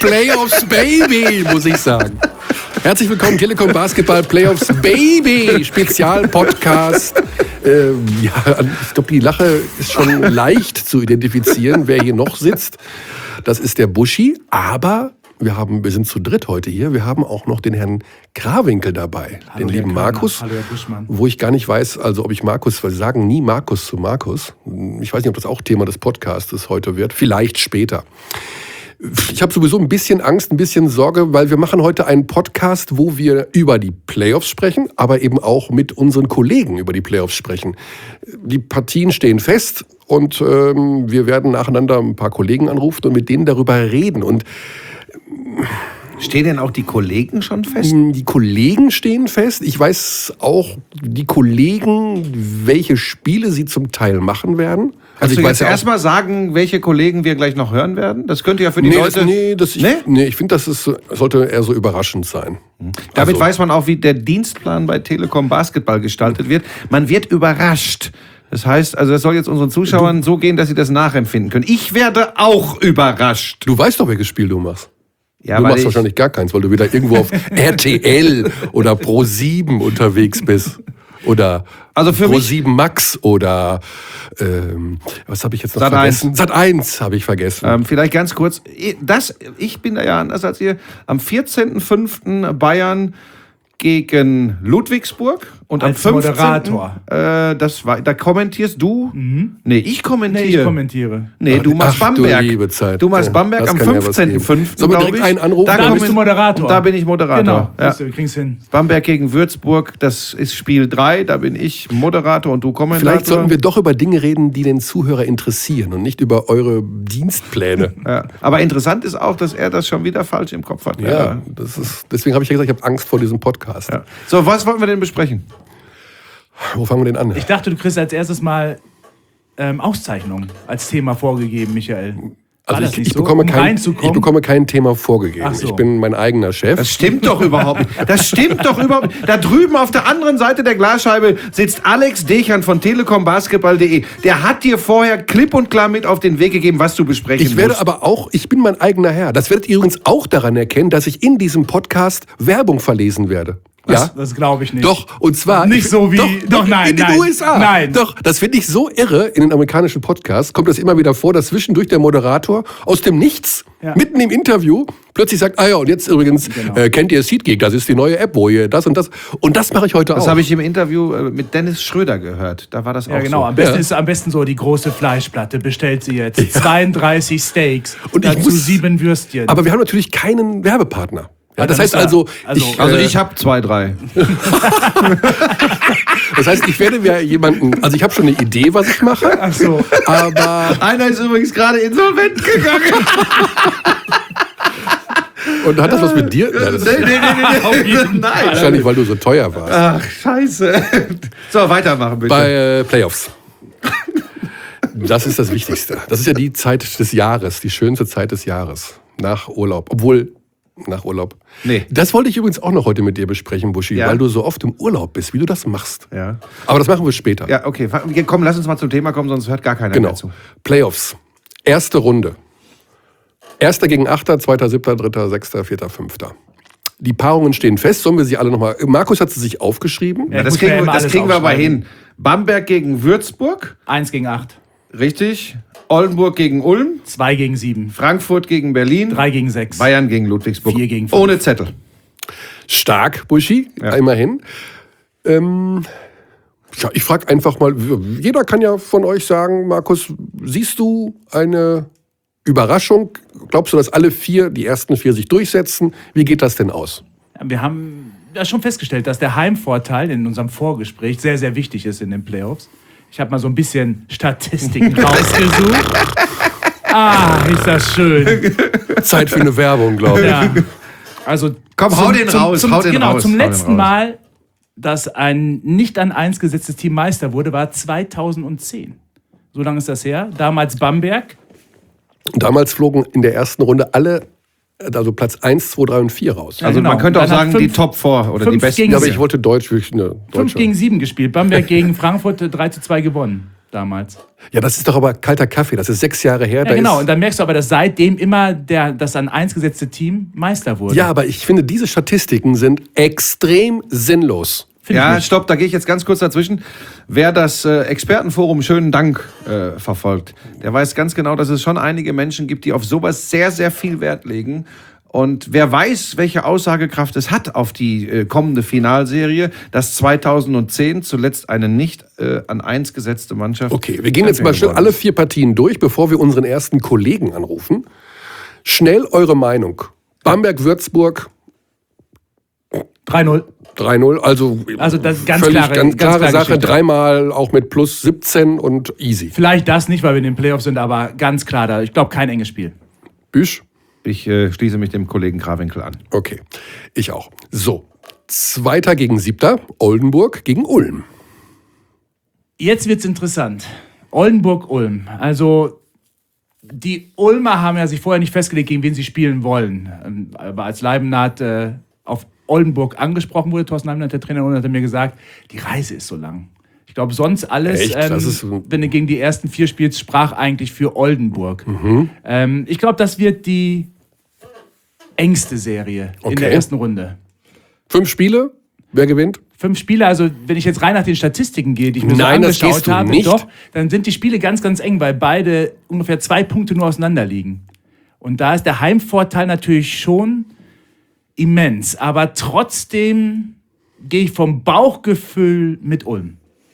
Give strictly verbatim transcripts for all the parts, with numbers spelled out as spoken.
Playoffs Baby, muss ich sagen. Herzlich willkommen, Telekom Basketball Playoffs Baby, Spezial-Podcast. Ähm, ja, ich glaube, die Lache ist schon leicht zu identifizieren, wer hier noch sitzt. Das ist der Buschi, aber wir, haben, wir sind zu dritt heute hier. Wir haben auch noch den Herrn Krawinkel dabei, Hallo, den lieben Markus. Hallo, Herr Buschmann. Wo ich gar nicht weiß, also ob ich Markus, weil sie sagen nie Markus zu Markus. Ich weiß nicht, ob das auch Thema des Podcasts heute wird. Vielleicht später. Ich habe sowieso ein bisschen Angst, ein bisschen Sorge, weil wir machen heute einen Podcast, wo wir über die Playoffs sprechen, aber eben auch mit unseren Kollegen über die Playoffs sprechen. Die Partien stehen fest und ähm, wir werden nacheinander ein paar Kollegen anrufen und mit denen darüber reden. Und stehen denn auch die Kollegen schon fest? Die Kollegen stehen fest. Ich weiß auch, die Kollegen, welche Spiele sie zum Teil machen werden. Also ich ich weiß jetzt ja erstmal sagen, welche Kollegen wir gleich noch hören werden? Das könnte ja für die nee, Leute... Das, nee, das ich, nee? nee, ich finde, das ist, sollte eher so überraschend sein. Damit also, weiß man auch, wie der Dienstplan bei Telekom Basketball gestaltet wird. Man wird überrascht. Das heißt, also das soll jetzt unseren Zuschauern so gehen, dass sie das nachempfinden können. Ich werde auch überrascht. Du weißt doch, welches Spiel du machst. Ja, du weil machst ich, wahrscheinlich gar keins, weil du wieder irgendwo auf R T L oder Pro sieben unterwegs bist. Oder also für Pro sieben Max oder ähm, was habe ich jetzt noch Sat vergessen? Sat eins habe ich vergessen. Ähm, vielleicht ganz kurz. Das, ich bin da ja anders als ihr. Am vierzehnten fünften Bayern gegen Ludwigsburg und als am fünfzehnten Moderator. Äh, das war, da kommentierst du? Mhm. Nee, ich kommentiere. Nee, ich kommentiere. Nee, du machst Ach, Bamberg. Du, liebe Zeit. du machst Bamberg Das am kann ja was fünfzehnten geben. fünften Sollen wir direkt einen anrufen? Da, Da bist du Moderator. Und da bin ich Moderator. Genau, Ja. du kriegst hin. Bamberg gegen Würzburg, das ist Spiel drei, da bin ich Moderator und du Kommentator. Vielleicht sollten wir doch über Dinge reden, die den Zuhörer interessieren und nicht über eure Dienstpläne. Ja. Aber interessant ist auch, dass er das schon wieder falsch im Kopf hat. Ja, das ist, deswegen habe ich ja gesagt, ich habe Angst vor diesem Podcast. Ja. So, was wollten wir denn besprechen? Wo fangen wir denn an? Ich dachte, du kriegst als erstes mal ähm, Auszeichnung als Thema vorgegeben, Michael. War Also das ich, nicht ich, so? bekomme Um kein, reinzukommen? ich bekomme kein Thema vorgegeben. Ach so. Ich bin mein eigener Chef. Das stimmt doch überhaupt nicht. Das stimmt doch überhaupt nicht. Da drüben auf der anderen Seite der Glasscheibe sitzt Alex Dechern von telekom basketball punkt de. Der hat dir vorher klipp und klar mit auf den Weg gegeben, was du besprechen Ich werde musst. aber auch, ich bin mein eigener Herr. Das werdet ihr übrigens auch daran erkennen, dass ich in diesem Podcast Werbung verlesen werde. Das, Ja? das glaube ich nicht. Doch, und zwar... Nicht ich, so wie- Doch, doch, nein, in den nein, U S A. nein. Doch, das finde ich so irre. In den amerikanischen Podcasts kommt das immer wieder vor, dass zwischendurch der Moderator aus dem Nichts, Ja. mitten im Interview, plötzlich sagt, ah ja, und jetzt übrigens, Genau. äh, kennt ihr SeatGeek, das ist die neue App, wo ihr das und das... Und das mache ich heute Das auch. habe ich im Interview äh, mit Dennis Schröder gehört. Da war das Ja, auch genau. so. Am besten Ja. ist am besten so die große Fleischplatte. Bestellt sie jetzt. zweiunddreißig Steaks. Und ich dazu muss- sieben Würstchen. Aber wir haben natürlich keinen Werbepartner. Ja, Ja, das dann heißt ist er- also, also- ich, Also äh, ich habe zwei, drei. das heißt, ich werde mir jemanden, also ich habe schon eine Idee, was ich mache, Ach so. aber Einer ist übrigens gerade insolvent gegangen. und hat das was mit dir? Ja, das nee, ist nee, nee, Auf nee. jeden Nein. wahrscheinlich, weil du so teuer warst. Ach, scheiße. So, weitermachen bitte. Bei äh, Playoffs. Das ist das Wichtigste. Das ist ja die Zeit des Jahres, die schönste Zeit des Jahres. Nach Urlaub. Obwohl, nach Urlaub. Nee. Das wollte ich übrigens auch noch heute mit dir besprechen, Buschi, Ja? weil du so oft im Urlaub bist, wie du das machst. Ja. Aber das machen wir später. Ja, okay. Komm, lass uns mal zum Thema kommen, sonst hört gar keiner Genau. mehr zu. Playoffs. Erste Runde. Erster gegen Achter, Zweiter, Siebter, Dritter, Sechster, Vierter, Fünfter. Die Paarungen stehen fest. Sollen wir sie alle nochmal... Markus hat sie sich aufgeschrieben. Ja, Ja, das muss man kriegen, ja wir, immer das alles kriegen wir aber aufschreiben. hin. Bamberg gegen Würzburg. Eins gegen acht. Richtig. Oldenburg gegen Ulm. Zwei gegen sieben. Frankfurt gegen Berlin. Drei gegen sechs. Bayern gegen Ludwigsburg. Vier gegen fünf. Ohne Zettel. Stark, Buschi, Ja. immerhin. Ähm, ja, ich frage einfach mal, jeder kann ja von euch sagen, Markus, siehst du eine Überraschung? Glaubst du, dass alle vier, die ersten vier sich durchsetzen? Wie geht das denn aus? Wir haben ja schon festgestellt, dass der Heimvorteil in unserem Vorgespräch sehr, sehr wichtig ist in den Playoffs. Ich habe mal so ein bisschen Statistiken rausgesucht. Ah, ist das schön. Zeit für eine Werbung, glaube ich. Ja. Also Komm, hau den raus, Zum, hau den genau, raus, zum hau den letzten raus. Mal, dass ein nicht an eins gesetztes Team Meister wurde, war zweitausendzehn. So lange ist das her. Damals Bamberg. Damals flogen in der ersten Runde alle, also Platz eins, zwei, drei und vier raus. Also genau. man könnte auch Dann hat sagen, fünf- die Top vier oder die fünf besten. gegen Ja, aber sieben. ich wollte Deutsch, wirklich eine fünf Deutsche. gegen sieben gespielt. Bamberg gegen Frankfurt drei zu zwei gewonnen. damals. Ja, das ist doch aber kalter Kaffee. Das ist sechs Jahre her. Ja, da genau. Ist Und dann merkst du aber, dass seitdem immer der, das an eins gesetzte Team Meister wurde. ja, aber ich finde, diese Statistiken sind extrem sinnlos. Find ich Ja, nicht. stopp, da gehe ich jetzt ganz kurz dazwischen. Wer das äh, Expertenforum Schönen Dank äh, verfolgt, der weiß ganz genau, dass es schon einige Menschen gibt, die auf sowas sehr, sehr viel Wert legen. Und wer weiß, welche Aussagekraft es hat auf die äh, kommende Finalserie, dass zweitausendzehn zuletzt eine nicht äh, an eins gesetzte Mannschaft... Okay, wir gehen jetzt mal schnell alle vier Partien durch, bevor wir unseren ersten Kollegen anrufen. Schnell eure Meinung. Bamberg-Würzburg drei null. drei null, also, Also das ist ganz völlig klare- ganz ganz klare klare Sache. Geschichte. Dreimal auch mit plus siebzehn und easy. Vielleicht das nicht, weil wir in den Playoffs sind, aber ganz klar, da, ich glaube, kein enges Spiel. Büsch? Ich äh, schließe mich dem Kollegen Krawinkel an. Okay, ich auch. So, Zweiter gegen Siebter, Oldenburg gegen Ulm. Jetzt wird's interessant. Oldenburg-Ulm. Also die Ulmer haben ja sich vorher nicht festgelegt, gegen wen sie spielen wollen. Aber als Leibenhardt äh, auf Oldenburg angesprochen wurde, Thorsten Leibenhardt, der Trainer, hat er mir gesagt, die Reise ist so lang. Ich glaube, sonst alles, Echt? ähm, Das ist- wenn du gegen die ersten vier spielst, sprach eigentlich für Oldenburg. Mhm. Ähm, ich glaube, das wird die engste Serie in Okay. der ersten Runde. Fünf Spiele, wer gewinnt? Fünf Spiele, also wenn ich jetzt rein nach den Statistiken gehe, die ich mir Nein, so das angeschaut gehst du habe, nicht. doch, dann sind die Spiele ganz, ganz eng, weil beide ungefähr zwei Punkte nur auseinander liegen. Und da ist der Heimvorteil natürlich schon immens. Aber trotzdem gehe ich vom Bauchgefühl mit Ulm.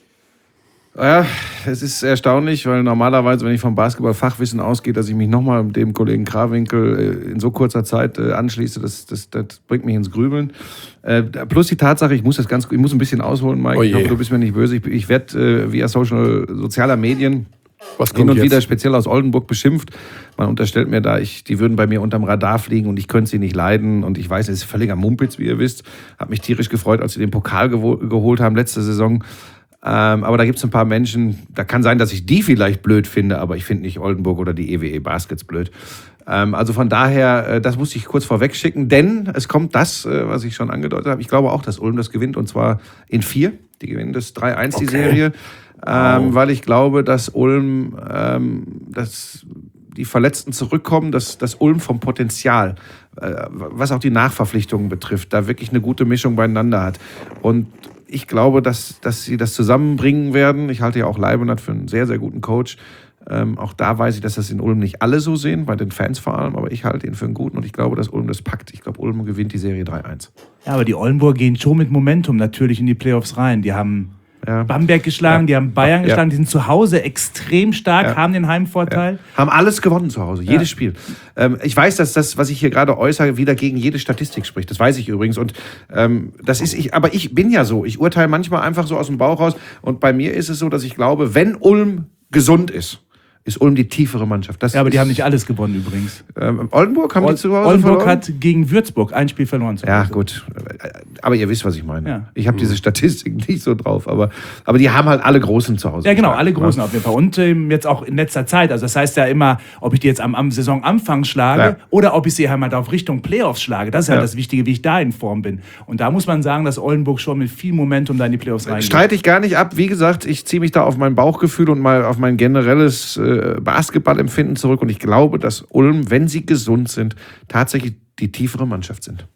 Ja, es ist erstaunlich, weil normalerweise, wenn ich vom Basketballfachwissen ausgehe, dass ich mich nochmal mit dem Kollegen Krawinkel äh, in so kurzer Zeit äh, anschließe, das, das, das bringt mich ins Grübeln. Äh, plus die Tatsache, ich muss das ganz, ich muss ein bisschen ausholen, Mike. Oh ich je. hoffe, du bist mir nicht böse. Ich, ich werde äh, via Social, sozialer Medien Was hin kommt und jetzt? wieder speziell aus Oldenburg beschimpft. Man unterstellt mir da, ich, die würden bei mir unterm Radar fliegen und ich könnte sie nicht leiden. Und ich weiß, es ist völliger Mumpitz, wie ihr wisst. Hab mich tierisch gefreut, als sie den Pokal gewo- geholt haben letzte Saison. Ähm, aber da gibt es ein paar Menschen, da kann sein, dass ich die vielleicht blöd finde, aber ich finde nicht Oldenburg oder die E W E Baskets blöd. Ähm, also von daher, äh, das muss ich kurz vorweg schicken, denn es kommt das, äh, was ich schon angedeutet habe. Ich glaube auch, dass Ulm das gewinnt und zwar in vier. Die gewinnen das drei eins, die Okay. Serie. Ähm, weil ich glaube, dass Ulm, ähm, dass die Verletzten zurückkommen, dass, dass Ulm vom Potenzial, äh, was auch die Nachverpflichtungen betrifft, da wirklich eine gute Mischung beieinander hat. Und ich glaube, dass, dass sie das zusammenbringen werden. Ich halte ja auch Leibenhardt für einen sehr, sehr guten Coach. Ähm, auch da weiß ich, dass das in Ulm nicht alle so sehen, bei den Fans vor allem, aber ich halte ihn für einen guten und ich glaube, dass Ulm das packt. Ich glaube, Ulm gewinnt die Serie drei eins. Ja, aber die Oldenburg gehen schon mit Momentum natürlich in die Playoffs rein. Die haben Ja. Bamberg geschlagen, Ja. die haben Bayern Ja. geschlagen, die sind zu Hause extrem stark, Ja. haben den Heimvorteil. Haben alles gewonnen zu Hause, jedes Spiel. Ähm, ich weiß, dass das, was ich hier gerade äußere, wieder gegen jede Statistik spricht. Das weiß ich übrigens. Und ähm, das ist ich, aber ich bin ja so. Ich urteile manchmal einfach so aus dem Bauch raus. Und bei mir ist es so, dass ich glaube, wenn Ulm gesund ist, ist Ulm die tiefere Mannschaft. Das Ja, aber die ist, haben nicht alles gewonnen übrigens. Ähm, Oldenburg haben die zu Hause Oldenburg verloren? hat gegen Würzburg ein Spiel verloren. Zu Ja, Hause. gut. Aber ihr wisst, was ich meine. Ja. Ich habe diese Statistiken nicht so drauf. Aber, aber die haben halt alle Großen zu Hause. Ja, genau, geschlagen. alle Großen auf jeden Fall. Und ähm, jetzt auch in letzter Zeit. Also das heißt ja immer, ob ich die jetzt am, am Saisonanfang schlage Ja. oder ob ich sie halt mal auf Richtung Playoffs schlage. Das ist halt Ja. das Wichtige, wie ich da in Form bin. Und da muss man sagen, dass Oldenburg schon mit viel Momentum da in die Playoffs reingeht. Streite ich gar nicht ab. Wie gesagt, ich ziehe mich da auf mein Bauchgefühl und mal auf mein generelles äh, Basketballempfinden zurück. Und ich glaube, dass Ulm, wenn sie gesund sind, tatsächlich die tiefere Mannschaft sind.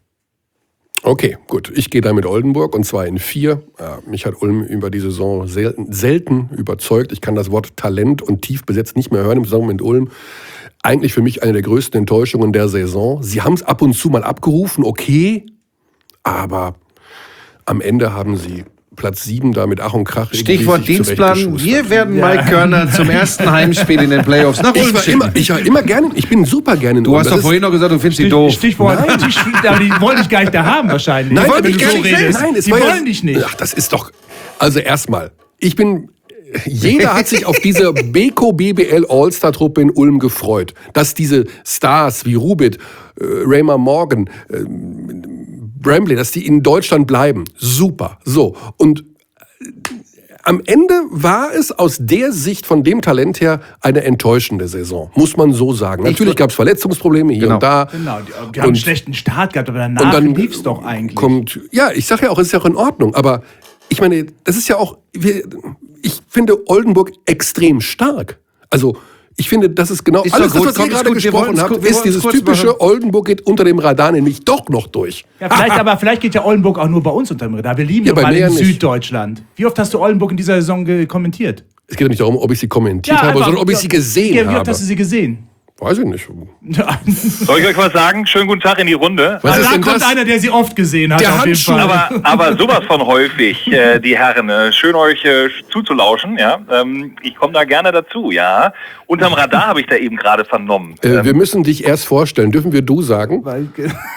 Okay, gut. Ich gehe da mit Oldenburg und zwar in vier. Ja, mich hat Ulm über die Saison selten, selten überzeugt. Ich kann das Wort Talent und tief besetzt nicht mehr hören im Zusammenhang mit Ulm. Eigentlich für mich eine der größten Enttäuschungen der Saison. Sie haben es ab und zu mal abgerufen, okay, aber am Ende haben sie Platz sieben da mit Ach und Krach. irgendwie Stichwort sich Dienstplan. zurechtgeschustert. Wir werden Mike Körner zum ersten Heimspiel in den Playoffs nach Ich Ulm war, schicken. immer, ich war immer gerne, ich bin super gerne in Du Ulm. hast Das doch ist- vorhin noch gesagt, du findest die Stich- doof. Stichwort, Stich- aber die wollen dich gar nicht da haben wahrscheinlich. Nein, wenn wollte du ich gar so nicht. redest. Nein, es die war wollen ja, dich nicht. Ach, das ist doch. Also erstmal, ich bin. Jeder hat sich auf diese Beko B B L All-Star-Truppe in Ulm gefreut. Dass diese Stars wie Rubit, äh, Raymar Morgan, äh, Bramley, dass die in Deutschland bleiben. Super. So. Und am Ende war es aus der Sicht von dem Talent her eine enttäuschende Saison, muss man so sagen. Natürlich gab es Verletzungsprobleme hier Genau. und da. Genau, die, die haben einen Und- schlechten Start gehabt, aber Und danach dann lief es doch eigentlich. kommt, ja, ich sage ja auch, es ist ja auch in Ordnung, aber ich meine, das ist ja auch, wir, ich finde Oldenburg extrem stark. Also ich finde, das ist genau ist alles, gut, das, was komm, ihr ist gerade gut, wir gesprochen wollen's habt, ku- wir ist dieses wollen's kurz typische machen. Oldenburg geht unter dem Radar nämlich doch noch durch. Ja, vielleicht, aber vielleicht geht ja Oldenburg auch nur bei uns unter dem Radar. Wir lieben Ja, doch bei mal mir in ja nicht. Süddeutschland. Wie oft hast du Oldenburg in dieser Saison ge- kommentiert? Es geht ja nicht darum, ob ich sie kommentiert habe, einfach- sondern ob ich sie gesehen ja, Wie habe. oft hast du sie gesehen? Weiß ich nicht. Soll ich euch was sagen? Schönen guten Tag in die Runde. Was Ah, ist da denn kommt das? einer, der sie oft gesehen hat. Der auf jeden Handschuh. Fall. Aber, aber sowas von häufig, äh, die Herren. Äh, schön euch äh, zuzulauschen. Ja, ähm, ich komme da gerne dazu. Ja, unterm Radar habe ich da eben gerade vernommen. Äh, wir müssen dich erst vorstellen. Dürfen wir du sagen? Weil-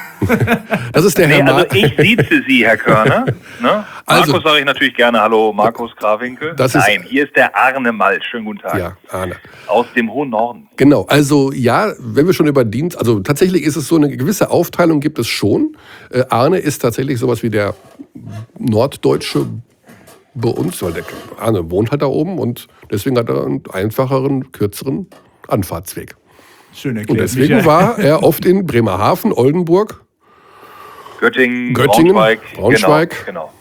Das ist der Nee, Herr also Mar ich sieze Sie, Herr Körner. Ne? Also- Markus sage ich natürlich gerne. Hallo, Markus Grawinkel. Das ist- Nein, hier ist der Arne Malt. Schönen guten Tag. Ja, Arne. Aus dem hohen Norden. Genau, also ja, wenn wir schon über Dienst, also tatsächlich ist es so, eine gewisse Aufteilung gibt es schon. Äh, Arne ist tatsächlich sowas wie der Norddeutsche bei uns, weil der Arne wohnt halt da oben und deswegen hat er einen einfacheren, kürzeren Anfahrtsweg. Schön erklärt. Und deswegen Michael. war er oft in Bremerhaven, Oldenburg Göttingen, Göttingen, Braunschweig. Braunschweig. Genau, genau.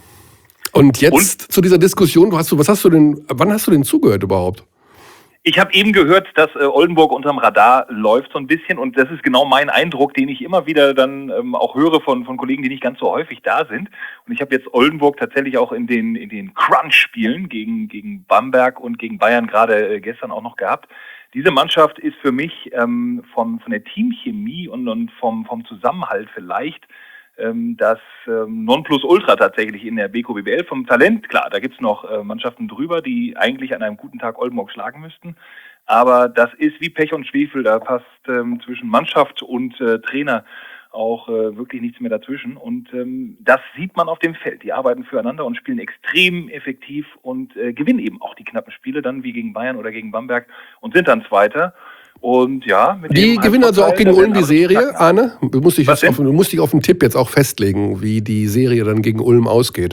und jetzt zu dieser Diskussion, hast du, was hast du denn, wann hast du denn zugehört überhaupt? Ich habe eben gehört, dass äh, Oldenburg unterm Radar läuft so ein bisschen und das ist genau mein Eindruck, den ich immer wieder dann ähm, auch höre von, von Kollegen, die nicht ganz so häufig da sind. Und ich habe jetzt Oldenburg tatsächlich auch in den, in den Crunch-Spielen gegen, gegen Bamberg und gegen Bayern gerade äh, gestern auch noch gehabt. Diese Mannschaft ist für mich ähm, von, von der Teamchemie und, und vom, vom Zusammenhalt vielleicht ähm, das ähm, Nonplusultra tatsächlich in der B K B B L. Vom Talent, klar, da gibt's noch äh, Mannschaften drüber, die eigentlich an einem guten Tag Oldenburg schlagen müssten. Aber das ist wie Pech und Schwefel, da passt ähm, zwischen Mannschaft und äh, Trainer auch äh, wirklich nichts mehr dazwischen. Und ähm, das sieht man auf dem Feld. Die arbeiten füreinander und spielen extrem effektiv und äh, gewinnen eben auch die knappen Spiele dann wie gegen Bayern oder gegen Bamberg und sind dann Zweiter. Und ja, mit Die dem gewinnen also auch gegen Heimvorteil, Ulm da die werden alle Serie, knacken. Arne? Du musst, dich Was jetzt auf, denn? du musst dich auf einen Tipp jetzt auch festlegen, wie die Serie dann gegen Ulm ausgeht.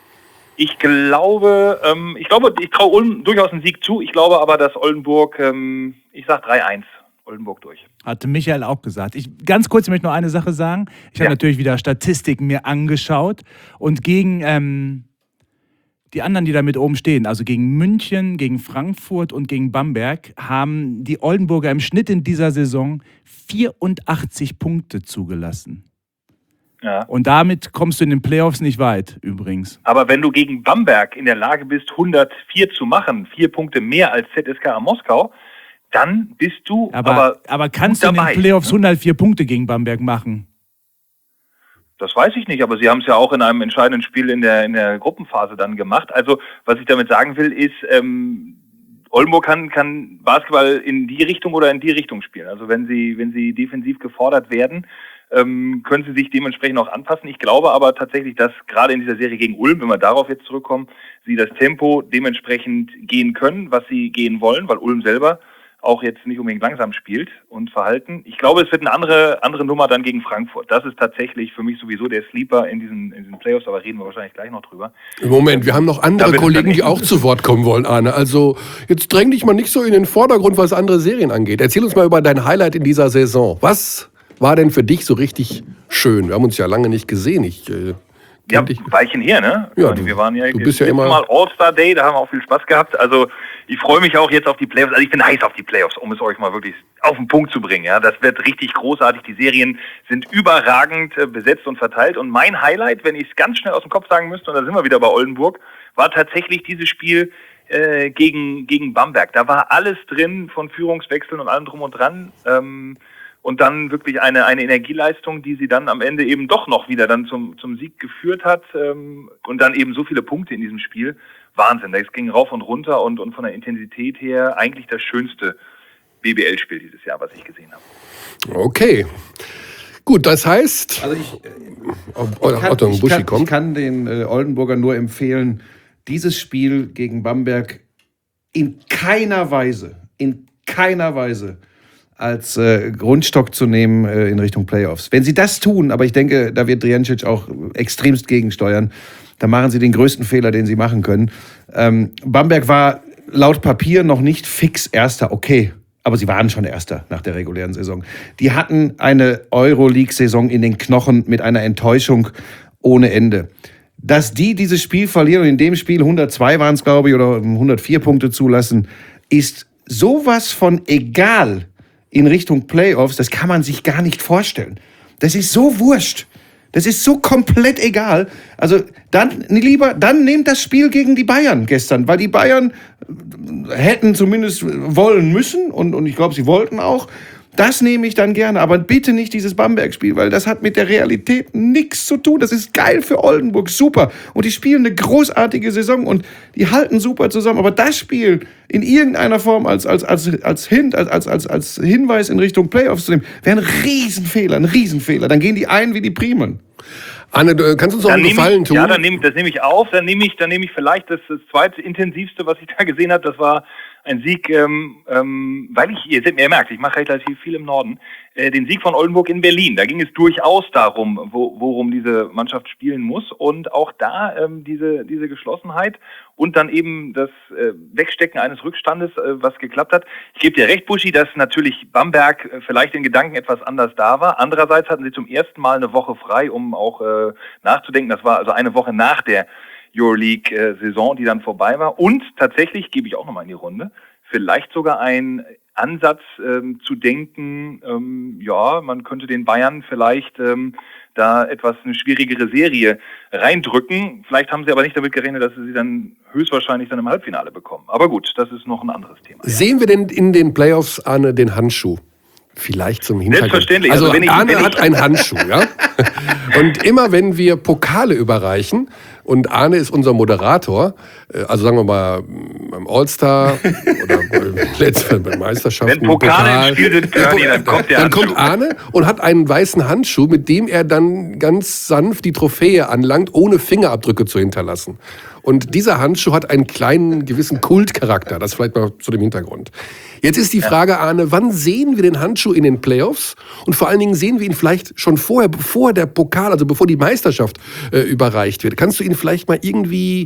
Ich glaube, ähm, ich glaube, ich traue Ulm durchaus einen Sieg zu. Ich glaube aber, dass Oldenburg, ähm, ich sag drei eins, Oldenburg durch. Hatte Michael auch gesagt. Ich, ganz kurz, ich möchte noch eine Sache sagen. Ich habe Ja. natürlich wieder Statistiken mir angeschaut und gegen ähm, die anderen, die da mit oben stehen, also gegen München, gegen Frankfurt und gegen Bamberg, haben die Oldenburger im Schnitt in dieser Saison vierundachtzig Punkte zugelassen. Ja. Und damit kommst du in den Playoffs nicht weit, übrigens. Aber wenn du gegen Bamberg in der Lage bist, hundertvier zu machen, vier Punkte mehr als Z S K A Moskau, dann bist du Aber, aber, aber, kannst gut du in den dabei, Playoffs ne? hundertvier Punkte gegen Bamberg machen? Das weiß ich nicht, aber sie haben es ja auch in einem entscheidenden Spiel in der, in der Gruppenphase dann gemacht. Also, was ich damit sagen will, ist, ähm, Oldenburg kann, kann Basketball in die Richtung oder in die Richtung spielen. Also, wenn sie, wenn sie defensiv gefordert werden, ähm, können sie sich dementsprechend auch anpassen. Ich glaube aber tatsächlich, dass gerade in dieser Serie gegen Ulm, wenn wir darauf jetzt zurückkommen, sie das Tempo dementsprechend gehen können, was sie gehen wollen, weil Ulm selber auch jetzt nicht unbedingt langsam spielt und verhalten. Ich glaube, es wird eine andere, andere Nummer dann gegen Frankfurt. Das ist tatsächlich für mich sowieso der Sleeper in diesen, in diesen Playoffs, aber reden wir wahrscheinlich gleich noch drüber. Moment, wir haben noch andere Da wird es Kollegen, dann die auch zu Wort kommen wollen, Arne. Also jetzt dräng dich mal nicht so in den Vordergrund, was andere Serien angeht. Erzähl uns mal über dein Highlight in dieser Saison. Was war denn für dich so richtig schön? Wir haben uns ja lange nicht gesehen. Ich äh, Ja, kenn dich. ein Weilchen her, ne? Ja, Ich meine, du- wir waren ja, du bist ja letztes immer- Mal All-Star Day, da haben wir auch viel Spaß gehabt. Also ich freue mich auch jetzt auf die Playoffs. Also ich bin heiß auf die Playoffs, um es euch mal wirklich auf den Punkt zu bringen. Ja, das wird richtig großartig. Die Serien sind überragend äh, besetzt und verteilt. Und mein Highlight, wenn ich es ganz schnell aus dem Kopf sagen müsste, und da sind wir wieder bei Oldenburg, war tatsächlich dieses Spiel äh, gegen gegen Bamberg. Da war alles drin von Führungswechseln und allem drum und dran. Ähm, Und dann wirklich eine, eine Energieleistung, die sie dann am Ende eben doch noch wieder dann zum, zum Sieg geführt hat. Ähm, und dann eben so viele Punkte in diesem Spiel. Wahnsinn. Das ging rauf und runter und, und von der Intensität her eigentlich das schönste B B L-Spiel dieses Jahr, was ich gesehen habe. Okay. Gut, das heißt, Also ich, oder, Ich kann, Otto ich, Buschi kann, ich kommt. kann den äh, Oldenburger nur empfehlen, dieses Spiel gegen Bamberg in keiner Weise, in keiner Weise als äh, Grundstock zu nehmen äh, in Richtung Playoffs. Wenn sie das tun, aber ich denke, da wird Drijancic auch extremst gegensteuern, dann machen sie den größten Fehler, den sie machen können. Ähm, Bamberg war laut Papier noch nicht fix Erster, okay. Aber sie waren schon Erster nach der regulären Saison. Die hatten eine Euroleague-Saison in den Knochen mit einer Enttäuschung ohne Ende. dass die dieses Spiel verlieren und in dem Spiel hundertzwei waren es, glaube ich, oder hundertvier Punkte zulassen, ist sowas von egal in Richtung Playoffs, das kann man sich gar nicht vorstellen. Das ist so wurscht. Das ist so komplett egal. Also dann lieber, dann nehmt das Spiel gegen die Bayern gestern, weil die Bayern hätten zumindest wollen müssen und, und ich glaube, sie wollten auch. Das nehme ich dann gerne, aber bitte nicht dieses Bamberg-Spiel, weil das hat mit der Realität nichts zu tun. Das ist geil für Oldenburg, super. Und die spielen eine großartige Saison und die halten super zusammen. Aber das Spiel in irgendeiner Form als, als, als, als, Hint, als, als, als Hinweis in Richtung Playoffs zu nehmen, wäre ein Riesenfehler, ein Riesenfehler. Dann gehen die ein wie die Primeln. Anne, kannst du uns noch einen Gefallen tun? Ja, dann nehm, das nehme ich auf. Dann nehme ich, dann nehme ich vielleicht das, das zweite intensivste, was ich da gesehen habe. Das war ein Sieg, ähm, ähm, weil ich, ihr, ihr merkt, ich mache relativ viel im Norden, äh, den Sieg von Oldenburg in Berlin. Da ging es durchaus darum, wo, worum diese Mannschaft spielen muss und auch da ähm, diese diese Geschlossenheit und dann eben das äh, Wegstecken eines Rückstandes, äh, was geklappt hat. Ich gebe dir recht, Buschi, dass natürlich Bamberg äh, vielleicht in Gedanken etwas anders da war. Andererseits hatten sie zum ersten Mal eine Woche frei, um auch äh, nachzudenken. Das war also eine Woche nach der Euroleague-Saison, die dann vorbei war. Und tatsächlich, gebe ich auch nochmal in die Runde, vielleicht sogar ein Ansatz ähm, zu denken, ähm, ja, man könnte den Bayern vielleicht ähm, da etwas eine schwierigere Serie reindrücken. Vielleicht haben sie aber nicht damit gerechnet, dass sie sie dann höchstwahrscheinlich dann im Halbfinale bekommen. Aber gut, das ist noch ein anderes Thema. Sehen wir denn in den Playoffs, Arne, den Handschuh? Vielleicht zum Hintergrund. Selbstverständlich. Also, also wenn ich, Arne wenn ich hat einen Handschuh, ja? Und immer wenn wir Pokale überreichen, und Arne ist unser Moderator, also sagen wir mal beim All-Star oder letzten bei Meisterschaften. Wenn Pokale Pokal, im Spiel sind, Körny, dann kommt der Dann kommt Arne und hat einen weißen Handschuh, mit dem er dann ganz sanft die Trophäe anlangt, ohne Fingerabdrücke zu hinterlassen. Und dieser Handschuh hat einen kleinen, gewissen Kultcharakter. Das vielleicht mal zu dem Hintergrund. Jetzt ist die Frage, Arne, wann sehen wir den Handschuh in den Playoffs? Und vor allen Dingen sehen wir ihn vielleicht schon vorher, bevor der Pokal, also bevor die Meisterschaft äh, überreicht wird. Kannst du ihn vielleicht mal irgendwie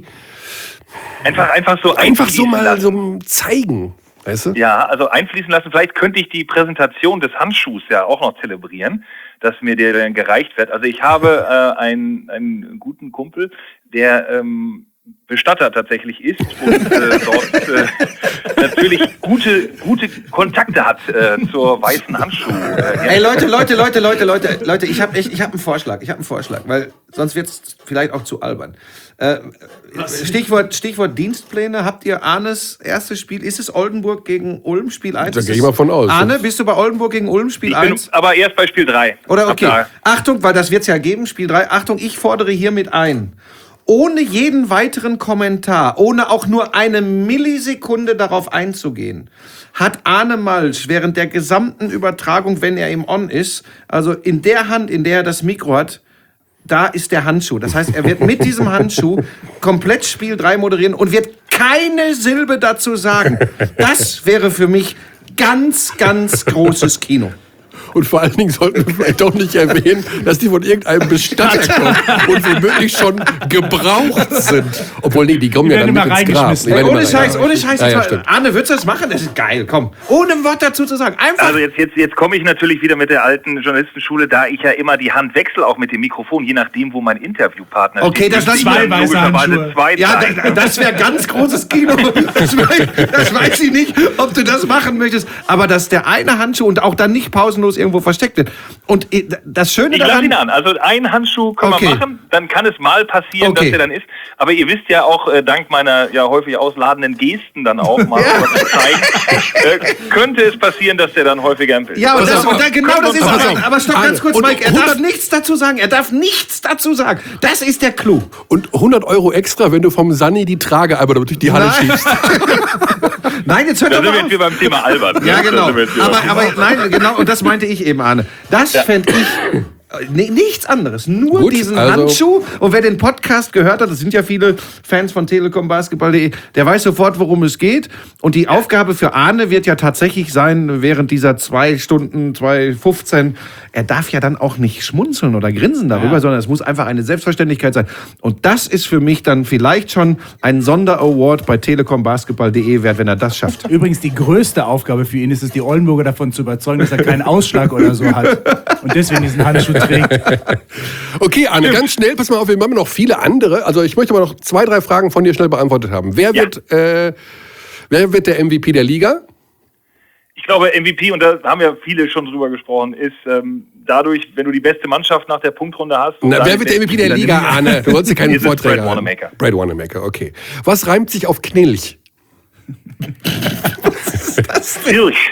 einfach, einfach so, einfach so mal lassen. so zeigen? Weißt du? Ja, also einfließen lassen. Vielleicht könnte ich die Präsentation des Handschuhs ja auch noch zelebrieren, dass mir der dann gereicht wird. Also ich habe äh, einen, einen guten Kumpel, der ähm, Bestatter tatsächlich ist und äh, dort äh, natürlich gute gute Kontakte hat äh, zur weißen Handschuh. Äh, Ey Leute, Leute, Leute, Leute, Leute, Leute, ich habe ich, ich hab einen Vorschlag, ich habe einen Vorschlag, weil sonst wird es vielleicht auch zu albern. Äh, Stichwort, Stichwort Dienstpläne, habt ihr Arnes erstes Spiel, ist es Oldenburg gegen Ulm, Spiel eins? Da gehe ich mal von aus. Arne, bist du bei Oldenburg gegen Ulm, Spiel ich bin eins? aber erst bei Spiel drei. Oder okay, Achtung, weil das wird es ja geben, Spiel drei, Achtung, ich fordere hiermit ein. Ohne jeden weiteren Kommentar, ohne auch nur eine Millisekunde darauf einzugehen, hat Arne Malsch während der gesamten Übertragung, wenn er im On ist, also in der Hand, in der er das Mikro hat, da ist der Handschuh. Das heißt, er wird mit diesem Handschuh komplett Spiel drei moderieren und wird keine Silbe dazu sagen. Das wäre für mich ganz, ganz großes Kino. Und vor allen Dingen sollten wir vielleicht auch nicht erwähnen, dass die von irgendeinem Bestatter kommen und womöglich schon gebraucht sind. Obwohl, nee, die kommen Die ja dann werden mit immer ins Grab. reingeschmissen. Ey, ohne Scheiß, ohne Scheiß. Ja, ja, mal, stimmt. Arne, würdest du das machen? Das ist geil, komm. Ohne ein Wort dazu zu sagen. Einfach. Also jetzt, jetzt, jetzt komme ich natürlich wieder mit der alten Journalistenschule, da ich ja immer die Hand wechsle, auch mit dem Mikrofon, je nachdem, wo mein Interviewpartner Okay, steht. das lass zwei ich weiße Handschuhe. Zwei Ja, sein. da, das wäre ganz großes Kino. Das weiß, das weiß ich nicht, ob du das machen möchtest. Aber dass der eine Handschuh und auch dann nicht pausenlos irgendwo versteckt wird. Und das Schöne Ich lasse daran... ihn an. Also einen Handschuh können Okay. wir machen, dann kann es mal passieren, Okay. dass er dann ist. Aber ihr wisst ja auch, äh, dank meiner ja häufig ausladenden Gesten dann auch mal Ja. was zu zeigen, äh, könnte es passieren, dass der dann häufiger im Bild Ja, aber, Pass das, auf, und da, genau können das wir ist uns aber, pass auf. aber stopp ganz Arne, kurz, und Mike. Er darf hundert nichts dazu sagen. Er darf nichts dazu sagen. Das ist der Clou. Und hundert Euro extra, wenn du vom Sunny die Trage einmal durch die Halle Nein. schiebst. Nein, jetzt hört Da doch sind wir mal jetzt wieder auf. beim Thema albern. Ja, Da genau. sind wir jetzt wieder Aber, beim aber Thema nein, genau, und das meinte ich eben, Arne. Das fände ich... Nee, nichts anderes, nur Gut, diesen also- Handschuh. Und wer den Podcast gehört hat, das sind ja viele Fans von telekom basketball punkt de, der weiß sofort, worum es geht. Und die Aufgabe für Arne wird ja tatsächlich sein, während dieser zwei Stunden, zwei fünfzehn, er darf ja dann auch nicht schmunzeln oder grinsen darüber, ja. sondern es muss einfach eine Selbstverständlichkeit sein. Und das ist für mich dann vielleicht schon ein Sonder-Award bei telekom basketball punkt de wert, wenn er das schafft. Übrigens, die größte Aufgabe für ihn ist es, die Oldenburger davon zu überzeugen, dass er keinen Ausschlag oder so hat. Und deswegen diesen Handschuh trägt. Okay, Arne, ganz schnell, pass mal auf, wir haben noch viele andere. Also ich möchte mal noch zwei, drei Fragen von dir schnell beantwortet haben. Wer, Ja. wird, äh, wer wird der M V P der Liga? Ich glaube, M V P, und da haben ja viele schon drüber gesprochen, ist ähm, dadurch, wenn du die beste Mannschaft nach der Punktrunde hast. Na, wer wird der M V P der Liga, Arne? Du wolltest ja keinen Ist es Vorträger Brad haben. Wanamaker. Brad Wanamaker, okay. Was reimt sich auf Knilch? Zirch.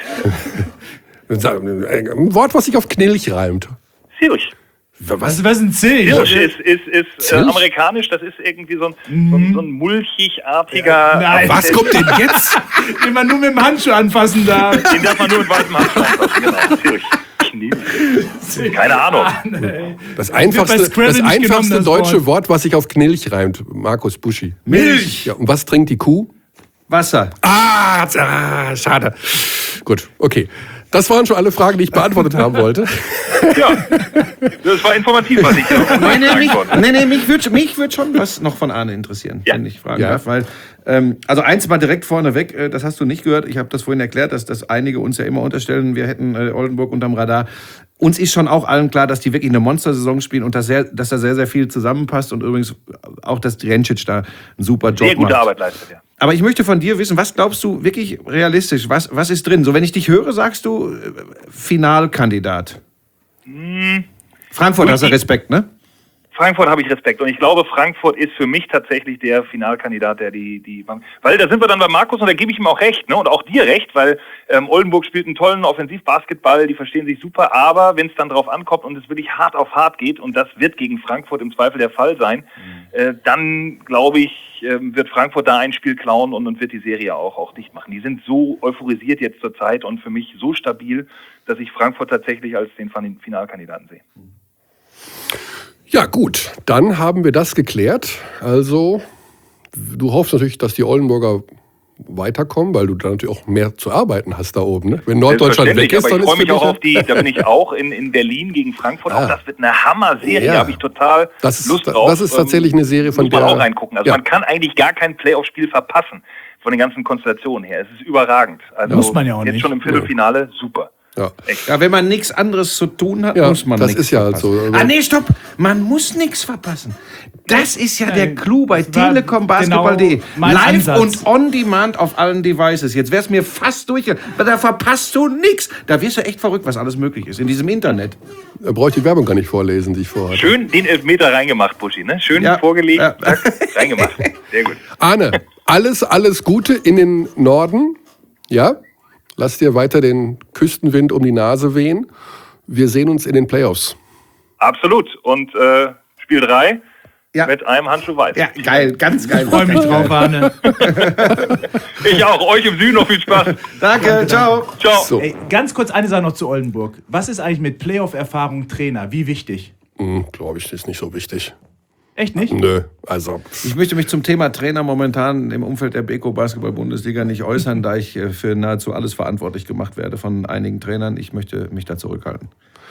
Ein Wort, was sich auf Knilch reimt. Zirch. Was, was ist ein Zilch? Zirch ist, ist, ist äh, Zilch? amerikanisch, das ist irgendwie so ein, so ein, so ein mulchigartiger... Nein. Was kommt denn jetzt? Den man nur mit dem Handschuh anfassen darf. Den darf man nur mit weißem Handschuh anfassen, genau. Zirch. Knilch. Keine Ahnung. Das einfachste, bei Scrabble das nicht einfachste genommen, das deutsche Wort. Wort, was sich auf Knilch reimt. Markus Buschi. Milch. Ja, und was trinkt die Kuh? Wasser. Ah, ah, schade. Gut, okay. Das waren schon alle Fragen, die ich beantwortet haben wollte. Ja, das war informativ, was ich noch Nee, nee, sagen mich, konnte. nee, nee, mich würde mich würd schon was noch von Arne interessieren, Ja. wenn ich fragen Ja. darf. Weil, ähm, also eins mal direkt vorneweg, äh, das hast du nicht gehört. Ich habe das vorhin erklärt, dass, dass einige uns ja immer unterstellen, wir hätten äh, Oldenburg unterm Radar. Uns ist schon auch allen klar, dass die wirklich eine Monstersaison spielen und dass, sehr, dass da sehr, sehr viel zusammenpasst. Und übrigens auch, dass Drencic da einen super Job Sehr gute macht. Arbeit leistet, ja. Aber ich möchte von dir wissen, was glaubst du wirklich realistisch? Was, was ist drin? So, wenn ich dich höre, sagst du äh, Finalkandidat. Frankfurt hast du Respekt, ne? Frankfurt habe ich Respekt und ich glaube, Frankfurt ist für mich tatsächlich der Finalkandidat, der die, die, weil da sind wir dann bei Markus und da gebe ich ihm auch recht, ne, und auch dir recht, weil ähm, Oldenburg spielt einen tollen Offensivbasketball, die verstehen sich super, aber wenn es dann drauf ankommt und es wirklich hart auf hart geht und das wird gegen Frankfurt im Zweifel der Fall sein, mhm. äh, dann glaube ich, äh, wird Frankfurt da ein Spiel klauen und, und wird die Serie auch, auch dicht machen. Die sind so euphorisiert jetzt zur Zeit und für mich so stabil, dass ich Frankfurt tatsächlich als den Finalkandidaten sehe. Ja, gut, dann haben wir das geklärt. Also, du hoffst natürlich, dass die Oldenburger weiterkommen, weil du da natürlich auch mehr zu arbeiten hast da oben. Ne? Wenn Norddeutschland weg ist, aber dann ich ist freue mich für auch dich auf die, da bin ich auch in, in Berlin gegen Frankfurt. Ah. Auch das wird eine Hammer-Serie, Ja. da habe ich total Das ist- Lust drauf. das ist tatsächlich eine Serie, von muss man der- auch reingucken. Also Ja. man kann eigentlich gar kein Playoff-Spiel verpassen von den ganzen Konstellationen her. Es ist überragend. Also Muss man ja auch jetzt nicht. schon im Viertelfinale, super. Ja. Echt. Ja, wenn man nichts anderes zu tun hat, Ja, muss man das nichts ist ja halt verpassen. so. Ah, nee, stopp! Man muss nichts verpassen. Das ist ja der Nein, Clou bei das war Telekom Basketball punkt de. genau mein Live Ansatz. und on demand auf allen Devices. Jetzt wär's mir fast durchgegangen. Da verpasst du nichts. Da wirst du echt verrückt, was alles möglich ist in diesem Internet. Da brauche ich die Werbung gar nicht vorlesen, die ich vorhatte. Schön den Elfmeter reingemacht, Buschi. Ne? Schön Ja. vorgelegt, Ja. zack, reingemacht. Sehr gut. Arne, alles, alles Gute in den Norden. Ja? Lass dir weiter den Küstenwind um die Nase wehen. Wir sehen uns in den Playoffs. Absolut. Und äh, Spiel drei Ja. mit einem Handschuh weiß. Ja, geil, ganz geil. Ich freue mich drauf, Arne. Ich auch. Euch im Süden noch viel Spaß. Danke, ciao. Ciao. So, Ey, ganz kurz eine Sache noch zu Oldenburg. Was ist eigentlich mit Playoff-Erfahrung Trainer? Wie wichtig? hm, glaube ich, ist nicht so wichtig. Echt nicht? Nö, also Ich möchte mich zum Thema Trainer momentan im Umfeld der Beko Basketball-Bundesliga nicht äußern, da ich äh, für nahezu alles verantwortlich gemacht werde von einigen Trainern. Ich möchte mich da zurückhalten.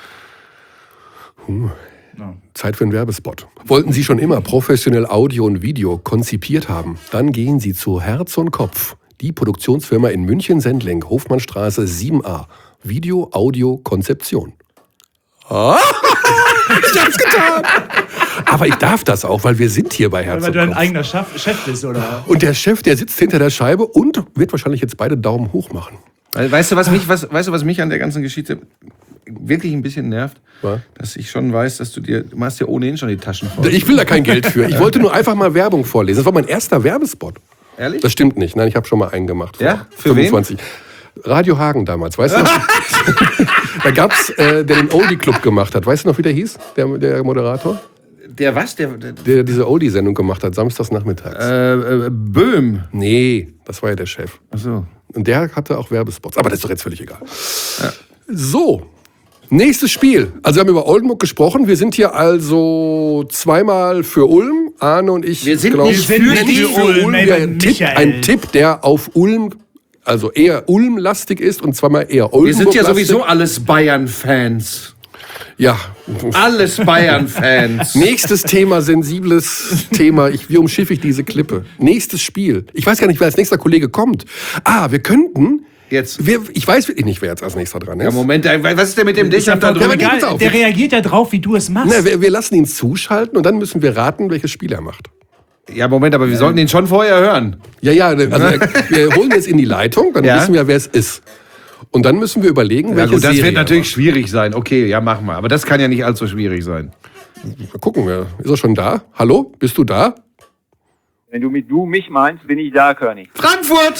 Zeit für einen Werbespot. Wollten Sie schon immer professionell Audio und Video konzipiert haben? Dann gehen Sie zu Herz und Kopf. Die Produktionsfirma in München-Sendling, Hofmannstraße sieben a. Video, Audio, Konzeption. Ah, ich hab's getan! Aber ich darf das auch, weil wir sind hier bei Herz Weil und du ein Kopf. eigener Chef, Chef bist, oder? Und der Chef, der sitzt hinter der Scheibe und wird wahrscheinlich jetzt beide Daumen hoch machen. Weil, Weißt du, was mich, was, weißt du, was mich an der ganzen Geschichte wirklich ein bisschen nervt? Was? Dass ich schon weiß, dass du dir, du machst dir ohnehin schon die Taschen voll. Ich will da kein Geld für. Ich wollte nur einfach mal Werbung vorlesen. Das war mein erster Werbespot. Ehrlich? Das stimmt nicht. Nein, ich habe schon mal einen gemacht. vor Ja? Für fünfundzwanzig. Radio Hagen damals, weißt du noch? Da gab's, äh, der den Oldie Club gemacht hat. Weißt du noch, wie der hieß, der, der Moderator? Der was? Der, der Der diese Oldie-Sendung gemacht hat, samstags nachmittags. äh, äh, Böhm. Nee, das war ja der Chef. Ach so. Und der hatte auch Werbespots. Aber das ist doch jetzt völlig egal. So, nächstes Spiel. Also wir haben über Oldenburg gesprochen. Wir sind hier also zweimal für Ulm. Arne und ich. Wir sind glaub, nicht Wir sind nicht für Ulm, Wir ey, ein, Tipp, Michael. ein Tipp, der auf Ulm, also eher Ulm-lastig ist und zweimal eher Oldenburg. Wir sind ja sowieso alles Bayern-Fans. Ja. Alles Bayern-Fans. Nächstes Thema, sensibles Thema. Ich, wie umschiffe ich diese Klippe? Nächstes Spiel. Ich weiß gar nicht, wer als nächster Kollege kommt. Ah, wir könnten Jetzt. Wir, ich weiß wirklich nicht, wer jetzt als nächster dran ist. Ja, Moment, was ist denn mit dem Dächern da Ja, drüben? egal, pass auf. der reagiert ja drauf, wie du es machst. Na, wir, wir lassen ihn zuschalten und dann müssen wir raten, welches Spiel er macht. Ja, Moment, aber wir sollten ihn schon vorher hören. Ja, ja, also wir holen jetzt in die Leitung, dann Ja. wissen wir, wer es ist. Und dann müssen wir überlegen, Ja welche gut, das Serie wird er natürlich macht. schwierig sein. Okay, ja, mach mal. Aber das kann ja nicht allzu schwierig sein. Mal gucken, wir. Ist er schon da? Hallo? Bist du da? Wenn du mit du mich meinst, bin ich da, Körny. Frankfurt!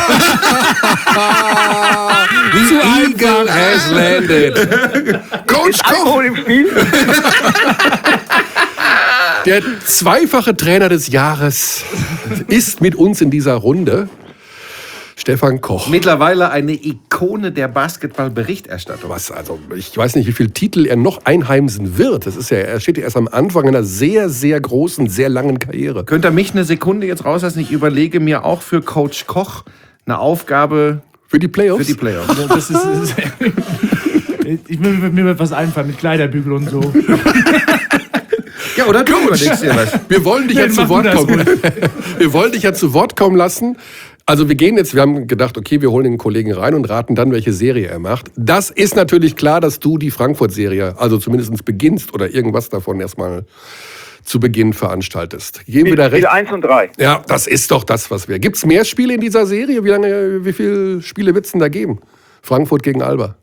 The Eagle has landed. Coach Koch, Alkohol im Spiel? der zweifache Trainer des Jahres, ist mit uns in dieser Runde. Stefan Koch. Mittlerweile eine Ikone der Basketball-Berichterstattung. Was, also, ich weiß nicht, wie viele Titel er noch einheimsen wird. Das ist ja, er steht ja erst am Anfang einer sehr, sehr großen, sehr langen Karriere. Könnt ihr mich eine Sekunde jetzt rauslassen? Ich überlege mir auch für Coach Koch eine Aufgabe Für die Playoffs? für die Playoffs. Das ist, das ist, ich, mir, mir wird was einfallen mit Kleiderbügel und so. Ja, oder du überlegst dir was. Wir wollen dich ja Nein, zu mach Wort du das kommen. Wir wollen dich ja zu Wort kommen lassen. Also wir gehen jetzt, wir haben gedacht, okay, wir holen den Kollegen rein und raten dann, welche Serie er macht. Das ist natürlich klar, dass du die Frankfurt-Serie, also zumindest beginnst oder irgendwas davon erstmal zu Beginn veranstaltest. Geben wir da recht? Spiel eins und drei. Ja, das ist doch das, was wir. Gibt es mehr Spiele in dieser Serie? Wie lange, wie viele Spiele wird es denn da geben? Frankfurt gegen Alba.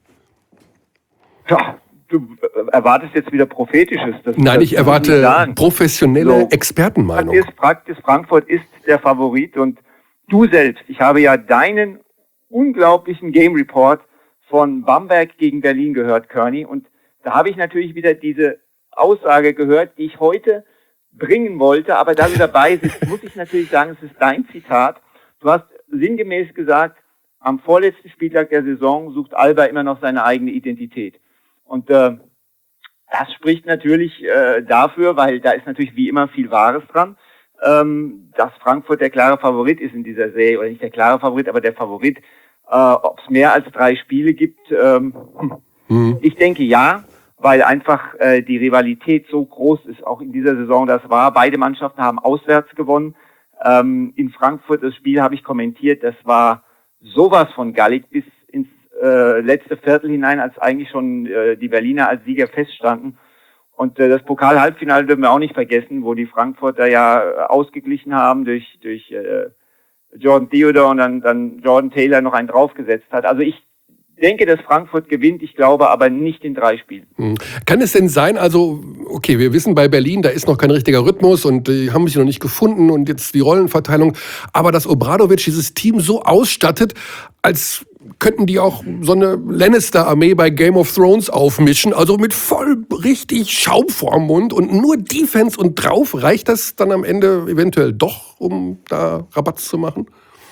Ja, du erwartest jetzt wieder Prophetisches. Das, Nein, das ich muss erwarte nicht sagen. professionelle So. Expertenmeinung. Fakt ist, Fakt ist, Frankfurt ist der Favorit und du selbst, ich habe ja deinen unglaublichen Game Report von Bamberg gegen Berlin gehört, Körny, und da habe ich natürlich wieder diese Aussage gehört, die ich heute bringen wollte, aber da du dabei sitzt, muss ich natürlich sagen, es ist dein Zitat. Du hast sinngemäß gesagt, am vorletzten Spieltag der Saison sucht Alba immer noch seine eigene Identität. Und äh, das spricht natürlich äh, dafür, weil da ist natürlich wie immer viel Wahres dran, ähm, dass Frankfurt der klare Favorit ist in dieser Serie, oder nicht der klare Favorit, aber der Favorit. Äh, ob es mehr als drei Spiele gibt, ähm, hm. ich denke ja, weil einfach äh, die Rivalität so groß ist, auch in dieser Saison das war. Beide Mannschaften haben auswärts gewonnen. Ähm, in Frankfurt, das Spiel habe ich kommentiert, das war sowas von gallig bis ins äh, letzte Viertel hinein, als eigentlich schon äh, die Berliner als Sieger feststanden. Und äh, das Pokal-Halbfinale dürfen wir auch nicht vergessen, wo die Frankfurter ja äh, ausgeglichen haben durch durch äh, Jordan Theodore und dann, dann Jordan Taylor noch einen draufgesetzt hat. Also ich denke, dass Frankfurt gewinnt, ich glaube aber nicht in drei Spielen. Hm. Kann es denn sein, also, okay, wir wissen bei Berlin, da ist noch kein richtiger Rhythmus und die haben sich noch nicht gefunden und jetzt die Rollenverteilung, aber dass Obradovic dieses Team so ausstattet, als könnten die auch so eine Lannister-Armee bei Game of Thrones aufmischen, also mit voll richtig Schaum vorm Mund und nur Defense und drauf, reicht das dann am Ende eventuell doch, um da Rabatz zu machen?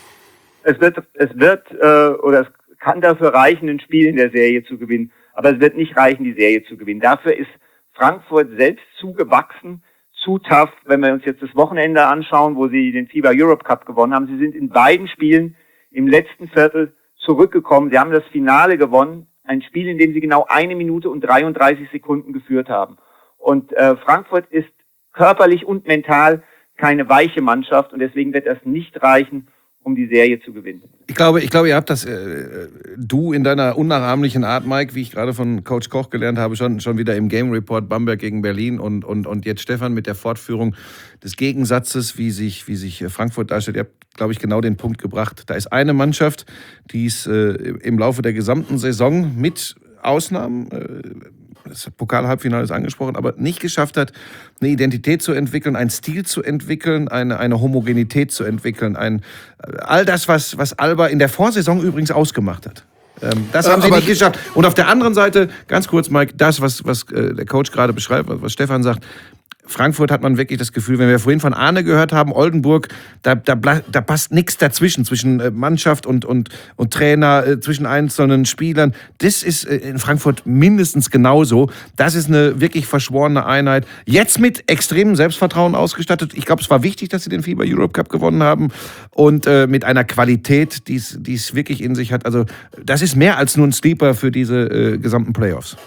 Es wird, es wird, äh, oder es kann dafür reichen, ein Spiel in der Serie zu gewinnen. Aber es wird nicht reichen, die Serie zu gewinnen. Dafür ist Frankfurt selbst zu gewachsen, zu tough. Wenn wir uns jetzt das Wochenende anschauen, wo sie den FIBA Europe Cup gewonnen haben, sie sind in beiden Spielen im letzten Viertel zurückgekommen. Sie haben das Finale gewonnen, ein Spiel, in dem sie genau eine Minute und dreiunddreißig Sekunden geführt haben. Und äh, Frankfurt ist körperlich und mental keine weiche Mannschaft und deswegen wird das nicht reichen, um die Serie zu gewinnen. Ich glaube, ich glaube, ihr habt das, äh, du in deiner unnachahmlichen Art, Mike, wie ich gerade von Coach Koch gelernt habe, schon, schon wieder im Game Report Bamberg gegen Berlin und, und, und jetzt Stefan mit der Fortführung des Gegensatzes, wie sich, wie sich Frankfurt darstellt. Ihr habt, glaube ich, genau den Punkt gebracht. Da ist eine Mannschaft, die es äh, im Laufe der gesamten Saison mit Ausnahmen, äh, das Pokal-Halbfinale ist angesprochen, aber nicht geschafft hat, eine Identität zu entwickeln, einen Stil zu entwickeln, eine, eine Homogenität zu entwickeln, ein, all das, was, was Alba in der Vorsaison übrigens ausgemacht hat. Ähm, das haben sie aber nicht geschafft. Und auf der anderen Seite, ganz kurz, Mike, das, was, was äh, der Coach gerade beschreibt, was, was Stefan sagt, Frankfurt hat man wirklich das Gefühl, wenn wir vorhin von Arne gehört haben, Oldenburg, da, da, da passt nichts dazwischen, zwischen Mannschaft und, und, und Trainer, zwischen einzelnen Spielern. Das ist in Frankfurt mindestens genauso. Das ist eine wirklich verschworene Einheit. Jetzt mit extremem Selbstvertrauen ausgestattet. Ich glaube, es war wichtig, dass sie den FIBA Europe Cup gewonnen haben und äh, mit einer Qualität, die es wirklich in sich hat. Also das ist mehr als nur ein Sleeper für diese äh, gesamten Playoffs.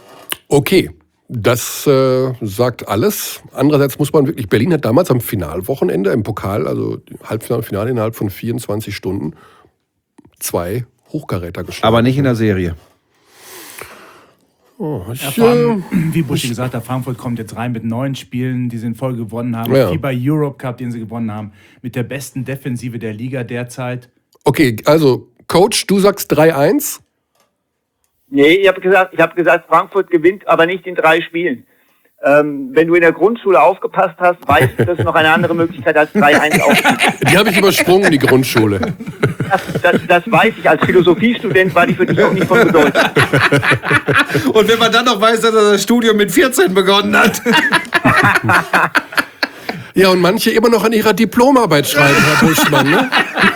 Okay. Das äh, sagt alles. Andererseits muss man wirklich, Berlin hat damals am Finalwochenende im Pokal, also Halbfinale, Finale innerhalb von vierundzwanzig Stunden, zwei Hochkaräter geschlagen. Aber nicht in der Serie. Oh, ich, Ja, vor allem, wie Buschi gesagt hat, Frankfurt kommt jetzt rein mit neun Spielen, die sie in Folge gewonnen haben. Ja. FIBA Europe Cup, den sie gewonnen haben. Mit der besten Defensive der Liga derzeit. okay, also Coach, du sagst drei eins. Nee, ich habe gesagt, ich habe gesagt, Frankfurt gewinnt, aber nicht in drei Spielen. Ähm, wenn du in der Grundschule aufgepasst hast, weißt du, dass es noch eine andere Möglichkeit als drei eins aufgibt. Die habe ich übersprungen, die Grundschule. Das, das, das weiß ich. Als Philosophiestudent war die für dich auch nicht von Bedeutung. Und wenn man dann noch weiß, dass er das Studium mit vierzehn begonnen hat. Ja, und manche immer noch an ihrer Diplomarbeit schreiben, Herr Buschmann. Ne?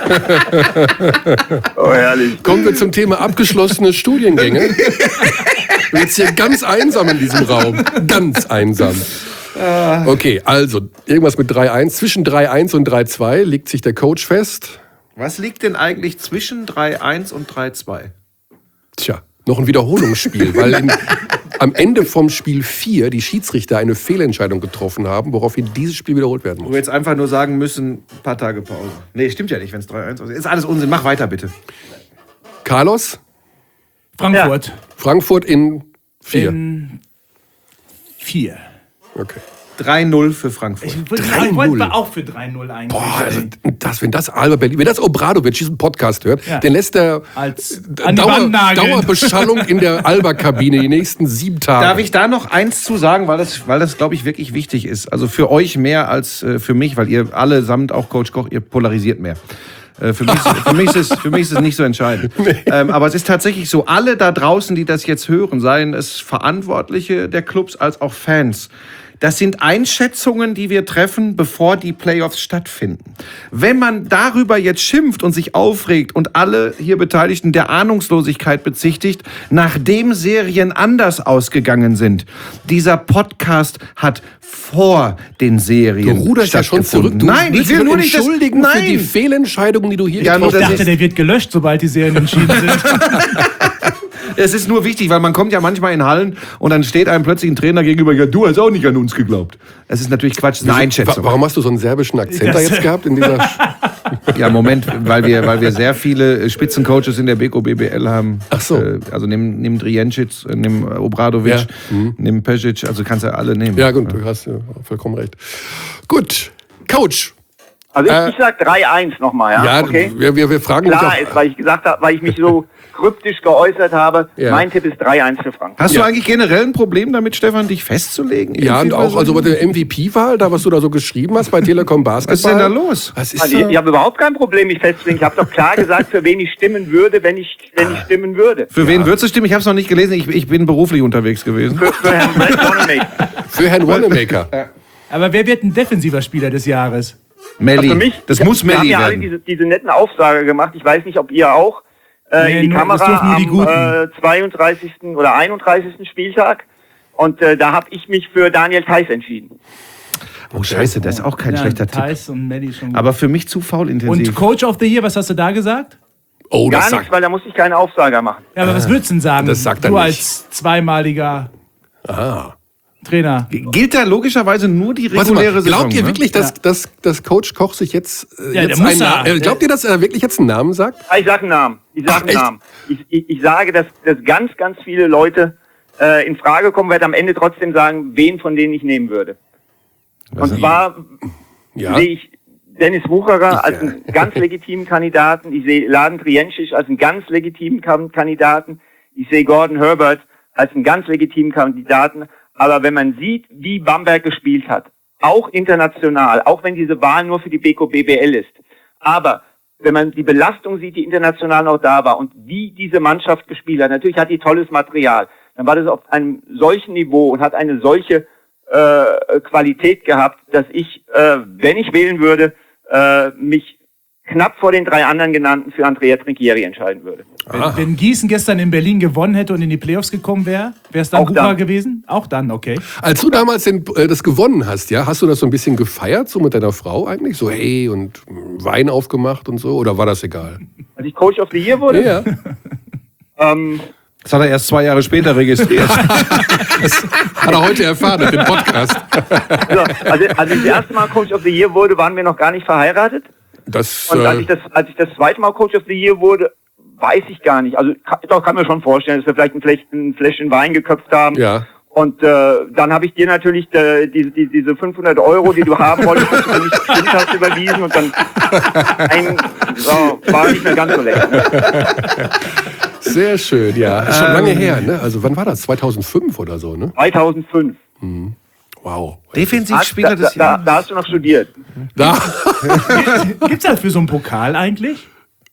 Oh, herrlich. Kommen wir zum Thema abgeschlossene Studiengänge. Jetzt hier ganz einsam in diesem Raum. Ganz einsam. Okay, also irgendwas mit drei eins. Zwischen drei eins und drei zwei legt sich der Coach fest. Was liegt denn eigentlich zwischen drei eins und drei zwei? Tja, noch ein Wiederholungsspiel, weil in, am Ende vom Spiel vier die Schiedsrichter eine Fehlentscheidung getroffen haben, woraufhin dieses Spiel wiederholt werden Wo muss. wir jetzt einfach nur sagen müssen, ein paar Tage Pause. Nee, stimmt ja nicht, wenn es drei eins ist. Ist alles Unsinn. Mach weiter, bitte. Carlos, Frankfurt Frankfurt in vier. in vier. Okay. drei null für Frankfurt. Ich wollte drei null. wollte auch für drei null eigentlich. Boah, also das, wenn das Alba Berlin, wenn das Obradovic diesen Podcast hört, Ja. dann lässt er Als äh, an die Dauer, Wand nageln. Dauerbeschallung in der Alba-Kabine die nächsten sieben Tage. Darf ich da noch eins zu sagen, weil das, weil das glaube ich, wirklich wichtig ist. Also für euch mehr als äh, für mich, weil ihr allesamt, auch Coach Koch, ihr polarisiert mehr. Äh, Für mich, für, mich ist es, für mich ist es nicht so entscheidend. Ähm, aber es ist tatsächlich so, alle da draußen, die das jetzt hören, seien es Verantwortliche der Clubs als auch Fans, das sind Einschätzungen, die wir treffen, bevor die Playoffs stattfinden. Wenn man darüber jetzt schimpft und sich aufregt und alle hier Beteiligten der Ahnungslosigkeit bezichtigt, nachdem Serien anders ausgegangen sind, dieser Podcast hat vor den Serien Du ruderst ja schon zurück. stattgefunden. Du Nein, ich willst will dich nur nicht das, entschuldigen für die nein. Fehlentscheidungen, die du hier Ja, nur getroffen Ich das hast. dachte, der wird gelöscht, sobald die Serien entschieden sind. Es ist nur wichtig, weil man kommt ja manchmal in Hallen und dann steht einem plötzlich ein Trainer gegenüber, ja, du hast auch nicht an uns geglaubt. Es ist natürlich Quatsch, es ist eine Einschätzung. Wa- Warum hast du so einen serbischen Akzent da Das- jetzt gehabt in dieser? Ja, Moment, weil wir, weil wir sehr viele Spitzencoaches in der B K B B L haben. Ach so. Äh, Also nimm, nimm Driencic, äh, nimm Obradovic, Ja. Mhm. nimm Pesic, also kannst du alle nehmen. Ja gut, du hast ja vollkommen recht. Gut, Coach. Also ich, Äh, ich sag drei eins nochmal, ja? Ja, okay? wir, wir, wir fragen dich Klar auch. ist, weil ich gesagt habe, weil ich mich so kryptisch geäußert habe, Ja. mein Tipp ist drei eins für Frankfurt. Hast Ja. du eigentlich generell ein Problem damit, Stefan, dich festzulegen? Ja, und Irgendwie auch bei also so- bei der M V P-Wahl, da was du da so geschrieben hast bei Telekom Basketball. Was ist denn da los? Was ist Also ich da? ich habe überhaupt kein Problem, mich festzulegen. Ich habe doch klar gesagt, für wen ich stimmen würde, wenn ich, wenn ich stimmen würde. Für wen würdest du stimmen? Ich habe es noch nicht gelesen, ich, ich bin beruflich unterwegs gewesen. Für, für Herrn Brett Wanamaker. Für Herrn Wanamaker. Aber wer wird ein defensiver Spieler des Jahres? Melli, Für mich, das wir- muss wir haben Melli ja alle werden. diese, diese netten Aufsager gemacht. Ich weiß nicht, ob ihr auch äh, Nee, in die nur- das Kamera dürfen nur die am Guten. äh, zweiunddreißigsten oder einunddreißigsten Spieltag. Und äh, da habe ich mich für Daniel Theiss entschieden. Oh scheiße, das ist auch kein Ja, schlechter Tipp. Theiss und Melli schon gut. Aber für mich zu faulintensiv. Und Coach of the Year, was hast du da gesagt? Oh, Gar das nichts, sagt. weil da musste ich keine Aufsager machen. Ja, aber was würdest du denn sagen? das sagt er du nicht. als zweimaliger Ah. Trainer. Gilt da logischerweise nur die Warte reguläre mal, Saison? glaubt ihr ne? wirklich, dass, Ja. dass, dass Coach Koch sich jetzt, äh, Ja, jetzt der muss einen, er. äh, glaubt ihr, dass er wirklich jetzt einen Namen sagt? Ah, ich sage einen Namen. Ich Ach, sage einen echt? Namen. Ich, ich, ich sage, dass, dass ganz, ganz viele Leute äh, in Frage kommen, werde am Ende trotzdem sagen, wen von denen ich nehmen würde. Und zwar Ja. sehe ich Dennis Wucherer Ich, als äh, einen ganz legitimen Kandidaten. Ich sehe Laden Driencic als einen ganz legitimen Kam- Kandidaten. Ich sehe Gordon Herbert als einen ganz legitimen Kandidaten. Aber wenn man sieht, wie Bamberg gespielt hat, auch international, auch wenn diese Wahl nur für die B K B B L ist, aber wenn man die Belastung sieht, die international noch da war und wie diese Mannschaft gespielt hat, natürlich hat die tolles Material, dann war das auf einem solchen Niveau und hat eine solche äh, Qualität gehabt, dass ich, äh, wenn ich wählen würde, äh, mich knapp vor den drei anderen genannten für Andrea Trinchieri entscheiden würde. Wenn, wenn Gießen gestern in Berlin gewonnen hätte und in die Playoffs gekommen wäre, wäre es dann Auch Wucher dann. gewesen? Auch dann, okay. Als du damals den, äh, das gewonnen hast, ja, hast du das so ein bisschen gefeiert, so mit deiner Frau eigentlich? So, hey, und äh, Wein aufgemacht und so? Oder war das egal? Als ich Coach of the Year wurde, Ja, ähm, Das hat er erst zwei Jahre später registriert. hat er heute erfahren mit dem Podcast. so, also als ich das erste Mal Coach of the Year wurde, waren wir noch gar nicht verheiratet. Das, Und als äh, ich das, als ich das zweite Mal Coach of the Year wurde, weiß ich gar nicht. Also kann, doch, kann mir schon vorstellen, dass wir vielleicht ein Fläschchen, ein Fläschchen Wein geköpft haben. Ja. Und äh, dann habe ich dir natürlich äh, diese, die, diese fünfhundert Euro, die du haben wolltest, dass du nicht bestimmt hast, überwiesen. Und dann ein, so, war nicht mehr ganz so lecker. Ne? Sehr schön, ja. Ist schon lange her, ne? Also wann war das? zweitausendfünf oder so, ne? zweitausendfünf. Mhm. Wow. Defensivspieler da, des da, Jahres. da hast du noch studiert. Da. Gibt's das für so einen Pokal eigentlich?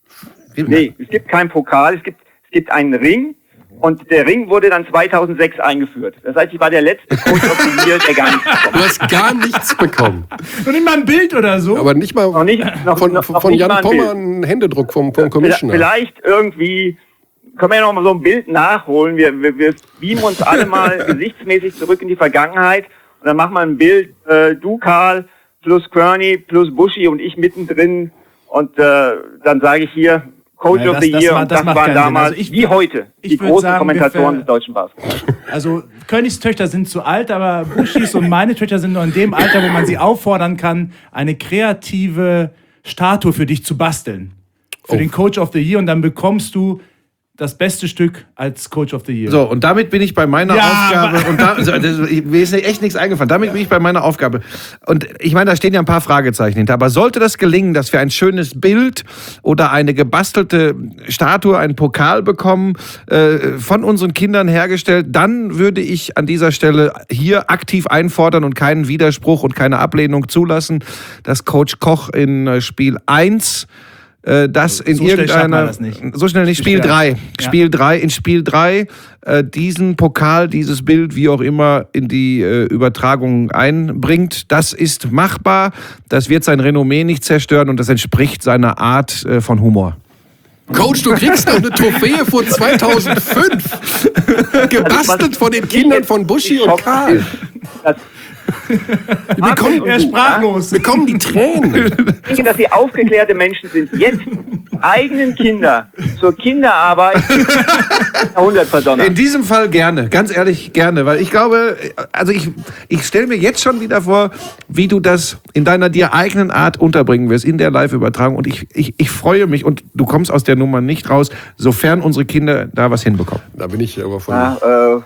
Nee, es gibt keinen Pokal, es gibt, es gibt einen Ring. Und der Ring wurde dann zweitausendsechs eingeführt. Das heißt, ich war der letzte Coach of the Year, der gar nichts bekommen Du hast gar nichts bekommen. Und nicht mal ein Bild oder so? Aber nicht mal Noch nicht, noch, von, noch, noch von nicht Jan mal ein Pommer Bild. einen Händedruck vom, vom Commissioner. Vielleicht irgendwie, können wir ja noch mal so ein Bild nachholen. Wir, wir, wir beamen uns alle mal gesichtsmäßig zurück in die Vergangenheit. Und dann machen wir ein Bild, äh, du Karl, plus Kearney, plus Buschi und ich mittendrin. Und äh, dann sage ich hier, Coach Ja, of das- the das Year. ma- und das das macht waren keinen Sinn. damals, Also ich- wie heute, ich die würd großen sagen, Kommentatoren ungefähr- des deutschen Basketballs. Also Königs Töchter sind zu alt, aber Buschis und meine Töchter sind noch in dem Alter, wo man sie auffordern kann, eine kreative Statue für dich zu basteln. Für Oh. den Coach of the Year und dann bekommst du das beste Stück als Coach of the Year. So, und damit bin ich bei meiner Ja, Aufgabe. aber- Und da, also, das, mir ist echt nichts eingefallen. Damit bin ich bei meiner Aufgabe. Und ich meine, da stehen ja ein paar Fragezeichen hinter. Aber sollte das gelingen, dass wir ein schönes Bild oder eine gebastelte Statue, einen Pokal bekommen, äh, von unseren Kindern hergestellt, dann würde ich an dieser Stelle hier aktiv einfordern und keinen Widerspruch und keine Ablehnung zulassen, dass Coach Koch in äh, Spiel eins äh, das in So schnell schafft man irgendeiner, das nicht. so schnell nicht, Spiel Schwer. drei, Ja. Spiel drei, in Spiel drei äh, diesen Pokal, dieses Bild, wie auch immer, in die äh, Übertragung einbringt. Das ist machbar, das wird sein Renommee nicht zerstören und das entspricht seiner Art äh, von Humor. Coach, du kriegst doch eine Trophäe von zweitausendfünf. Gebastelt von den Kindern von Buschi und Karl. Das, Wir bekommen, Er ist sprachlos. bekommen die Tränen. Ich denke, dass sie aufgeklärte Menschen sind. Jetzt eigenen Kinder zur Kinderarbeit Jahrhundert verdonnert. In diesem Fall gerne, ganz ehrlich gerne, weil ich glaube, also ich, ich stelle mir jetzt schon wieder vor, wie du das in deiner dir eigenen Art unterbringen wirst, in der Live-Übertragung und ich, ich, ich freue mich und du kommst aus der Nummer nicht raus, sofern unsere Kinder da was hinbekommen. Da bin ich aber von. Ja, äh,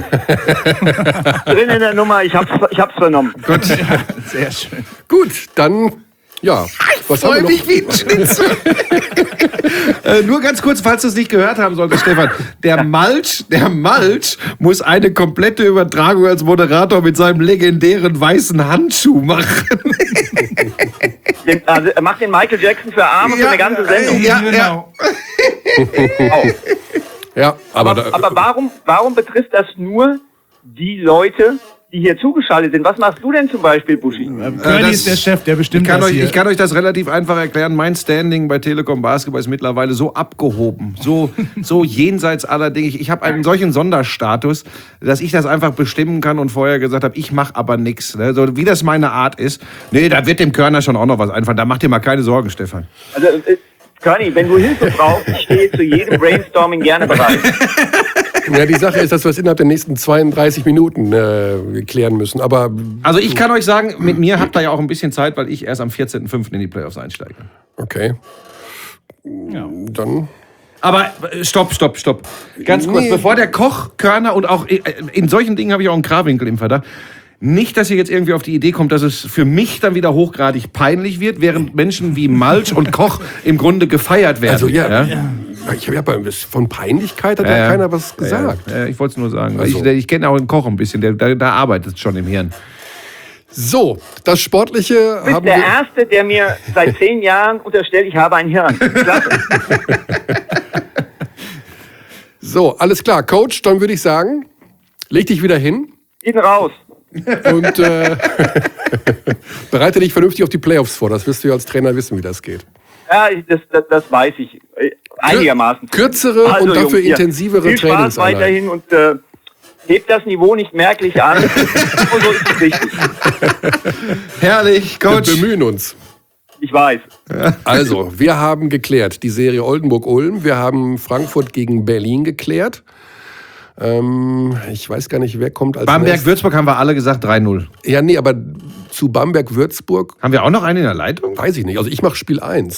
drin in der Nummer, ich hab's, ich hab's vernommen. Gott, Sehr schön. Gut, dann, ja. Was haben wir noch? wie ein Schnitzel. äh, nur ganz kurz, falls du es nicht gehört haben solltest, Stefan. Der Malch, der Malch muss eine komplette Übertragung als Moderator mit seinem legendären weißen Handschuh machen. Den, also, er macht den Michael Jackson für Arme für eine ganze Sendung. Ja, Genau. Auch. Ja, aber, Aber, da, aber warum, warum betrifft das nur die Leute, die hier zugeschaltet sind? Was machst du denn zum Beispiel, Buschi? Curly das- ist der Chef, der bestimmt Ich kann, das euch, hier. ich kann euch das relativ einfach erklären. Mein Standing bei Telekom Basketball ist mittlerweile so abgehoben, so, so jenseits aller Dinge. Ich, ich habe einen solchen Sonderstatus, dass ich das einfach bestimmen kann und vorher gesagt habe, ich mache aber nichts. Ne? So wie das meine Art ist. Nee, da wird dem Körner schon auch noch was einfallen. Da macht dir mal keine Sorgen, Stefan. Also, äh, Körny, wenn du Hilfe brauchst, ich stehe zu jedem Brainstorming gerne bereit. ja, die Sache ist, dass wir es innerhalb der nächsten zweiunddreißig Minuten äh, klären müssen. Aber Also ich kann euch sagen, mit mir habt ihr ja auch ein bisschen Zeit, weil ich erst am vierzehnten fünften in die Playoffs einsteige. okay, Ja. dann. Aber äh, stopp, stopp, stopp. Ganz kurz, Nee. bevor der Koch, Körner und auch äh, in solchen Dingen habe ich auch einen Krawinkel im Verdacht. Nicht, dass ihr jetzt irgendwie auf die Idee kommt, dass es für mich dann wieder hochgradig peinlich wird, während Menschen wie Malch und Koch im Grunde gefeiert werden. Also ja, ja? ja. Ich habe ja bei- von Peinlichkeit hat ja, Ja, ja. keiner was gesagt. Ja, ja, ich wollte es nur sagen. Also. Ich, ich kenne auch den Koch ein bisschen, der, der, der arbeitet schon im Hirn. So, das Sportliche Du bist haben der wir. Erste, der mir seit zehn Jahren unterstellt, ich habe ein Hirn. Klasse. So, alles klar, Coach, dann würde ich sagen, leg dich wieder hin Geht raus. und äh, bereite dich vernünftig auf die Playoffs vor. Das wirst du ja als Trainer wissen, wie das geht. Ja, ich- das, das, das weiß ich. Äh, Einigermaßen. Kürzere Also, und dafür Jungs, hier, intensivere viel Spaß Trainingseinheiten. weiterhin und äh, hebt das Niveau nicht merklich an. Und so ist es richtig. Herrlich, Wir Coach. bemühen uns. Ich weiß. Also, wir haben geklärt die Serie Oldenburg-Ulm. Wir haben Frankfurt gegen Berlin geklärt. Ähm, ich weiß gar nicht, wer kommt als nächstes. Bamberg-Würzburg haben wir alle gesagt drei null. Ja, nee, aber zu Bamberg-Würzburg Haben wir auch noch einen in der Leitung? weiß ich nicht. Also ich mache Spiel eins.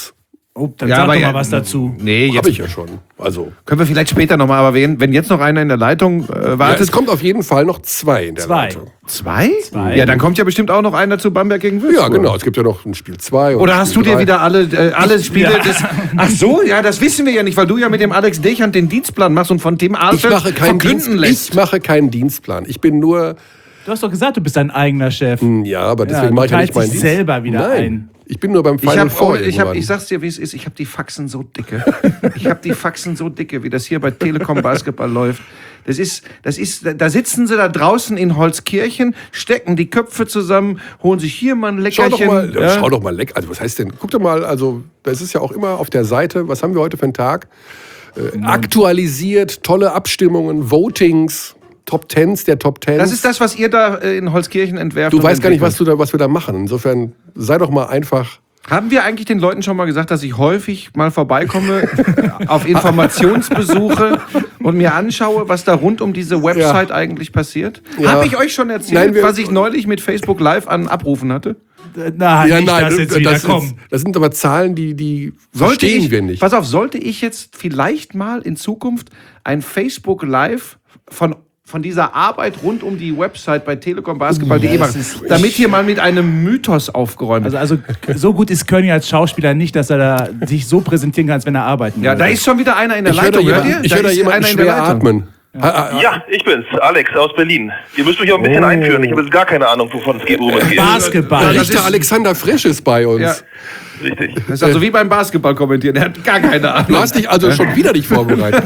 Oh, dann Ja, sag aber doch mal ja, was dazu. Nee, jetzt Habe ich ja schon. Also, können wir vielleicht später nochmal, aber wenn, wenn jetzt noch einer in der Leitung äh, ja, wartet. es kommt auf jeden Fall noch zwei in der Zwei. Leitung. Zwei? Zwei. Ja, dann kommt ja bestimmt auch noch einer zu Bamberg gegen Würzburg. Ja, genau. Es gibt ja noch ein Spiel zwei. Oder hast du dir wieder alle, äh, alle Spiele Ja. des. Ach so, ja, das wissen wir ja nicht, weil du ja mit dem Alex Dechand den Dienstplan machst und von Tim Ich Arthur mache keinen Dienst, verkünden lässt. ich mache keinen Dienstplan. Ich bin nur, Du hast doch gesagt, du bist dein eigener Chef. ja, aber deswegen du mache ich ja nicht teilst meinen dich Dienst. selber wieder Nein, ein. ich bin nur beim Ich, Final hab, Four ich, hab, irgendwann. ich sag's dir, wie es ist. Ich habe die Faxen so dicke. Ich habe die Faxen so dicke, wie das hier bei Telekom Basketball läuft. Das ist, das ist, da sitzen sie da draußen in Holzkirchen, stecken die Köpfe zusammen, holen sich hier mal ein Schau Leckerchen. doch mal, ja. schau doch mal leck. Also was heißt denn? Guck doch mal, also das ist ja auch immer auf der Seite. Was haben wir heute für einen Tag? Äh, aktualisiert, tolle Abstimmungen, Votings, Top Tens der Top Tens. Das ist das, was ihr da äh, in Holzkirchen entwerft. Du und weißt gar nicht, was entwickelt. du da, was wir da machen. Insofern sei doch mal einfach. Haben wir eigentlich den Leuten schon mal gesagt, dass ich häufig mal vorbeikomme auf Informationsbesuche und mir anschaue, was da rund um diese Website Ja. eigentlich passiert? Ja. Habe ich euch schon erzählt, Nein, wir- was ich neulich mit Facebook Live an Abrufen hatte? Äh, Nein, nicht das jetzt wieder, das, komm. ist, das sind aber Zahlen, die, die Sollte verstehen ich, wir nicht. Pass auf, sollte ich jetzt vielleicht mal in Zukunft ein Facebook Live von von dieser Arbeit rund um die Website bei telekom basketball punkt de das machen, ist- damit hier mal mit einem Mythos aufgeräumt wird. Also, also so gut ist König als Schauspieler nicht, dass er da sich so präsentieren kann, als wenn er arbeiten Ja, würde. da ist schon wieder einer in der Ich höre da Leitung. hört jemanden, ihr? ich höre da ist jemanden einer in der schwer Leitung. atmen. Ah, ah, Ja, ich bin's, Alex aus Berlin. Ihr müsst mich auch ein bisschen Oh. einführen. Ich habe jetzt gar keine Ahnung, wovon es geht, worum es geht. Basketball. Der Richter Alexander Frisch ist bei uns. Ja. Richtig. Das ist also wie beim Basketball kommentieren. Der hat gar keine Ahnung. Du hast dich also schon wieder nicht vorbereitet.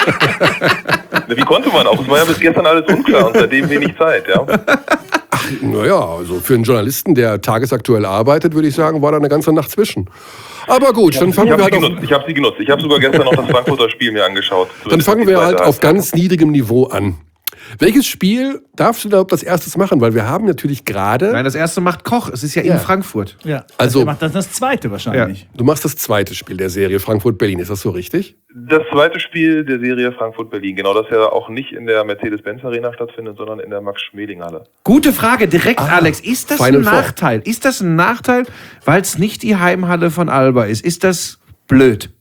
Wie konnte man auch? Es war ja bis gestern alles unklar und seitdem wenig Zeit, ja. Naja, also für einen Journalisten, der tagesaktuell arbeitet, würde ich sagen, war da eine ganze Nacht zwischen. Aber gut, dann Ich fangen wir habe sie halt auf, genutzt. Ich habe sie genutzt. Ich habe sogar gestern noch das Frankfurter Spiel mir angeschaut. dann fangen wir halt auf ganz ganz niedrigem Niveau an. Welches Spiel darfst du da als erstes machen? Weil wir haben natürlich gerade, Nein, das erste macht Koch. Es ist ja, Ja. in Frankfurt. Ja, Also- also macht das das zweite wahrscheinlich. du machst das zweite Spiel der Serie Frankfurt-Berlin, ist das so richtig? Das zweite Spiel der Serie Frankfurt-Berlin. Genau, das ja auch nicht in der Mercedes-Benz-Arena stattfindet, sondern in der Max-Schmeling-Halle. Gute Frage, direkt, Alex. Ist das Final ein Four. Nachteil? Ist das ein Nachteil, weil es nicht die Heimhalle von Alba ist? Ist das blöd?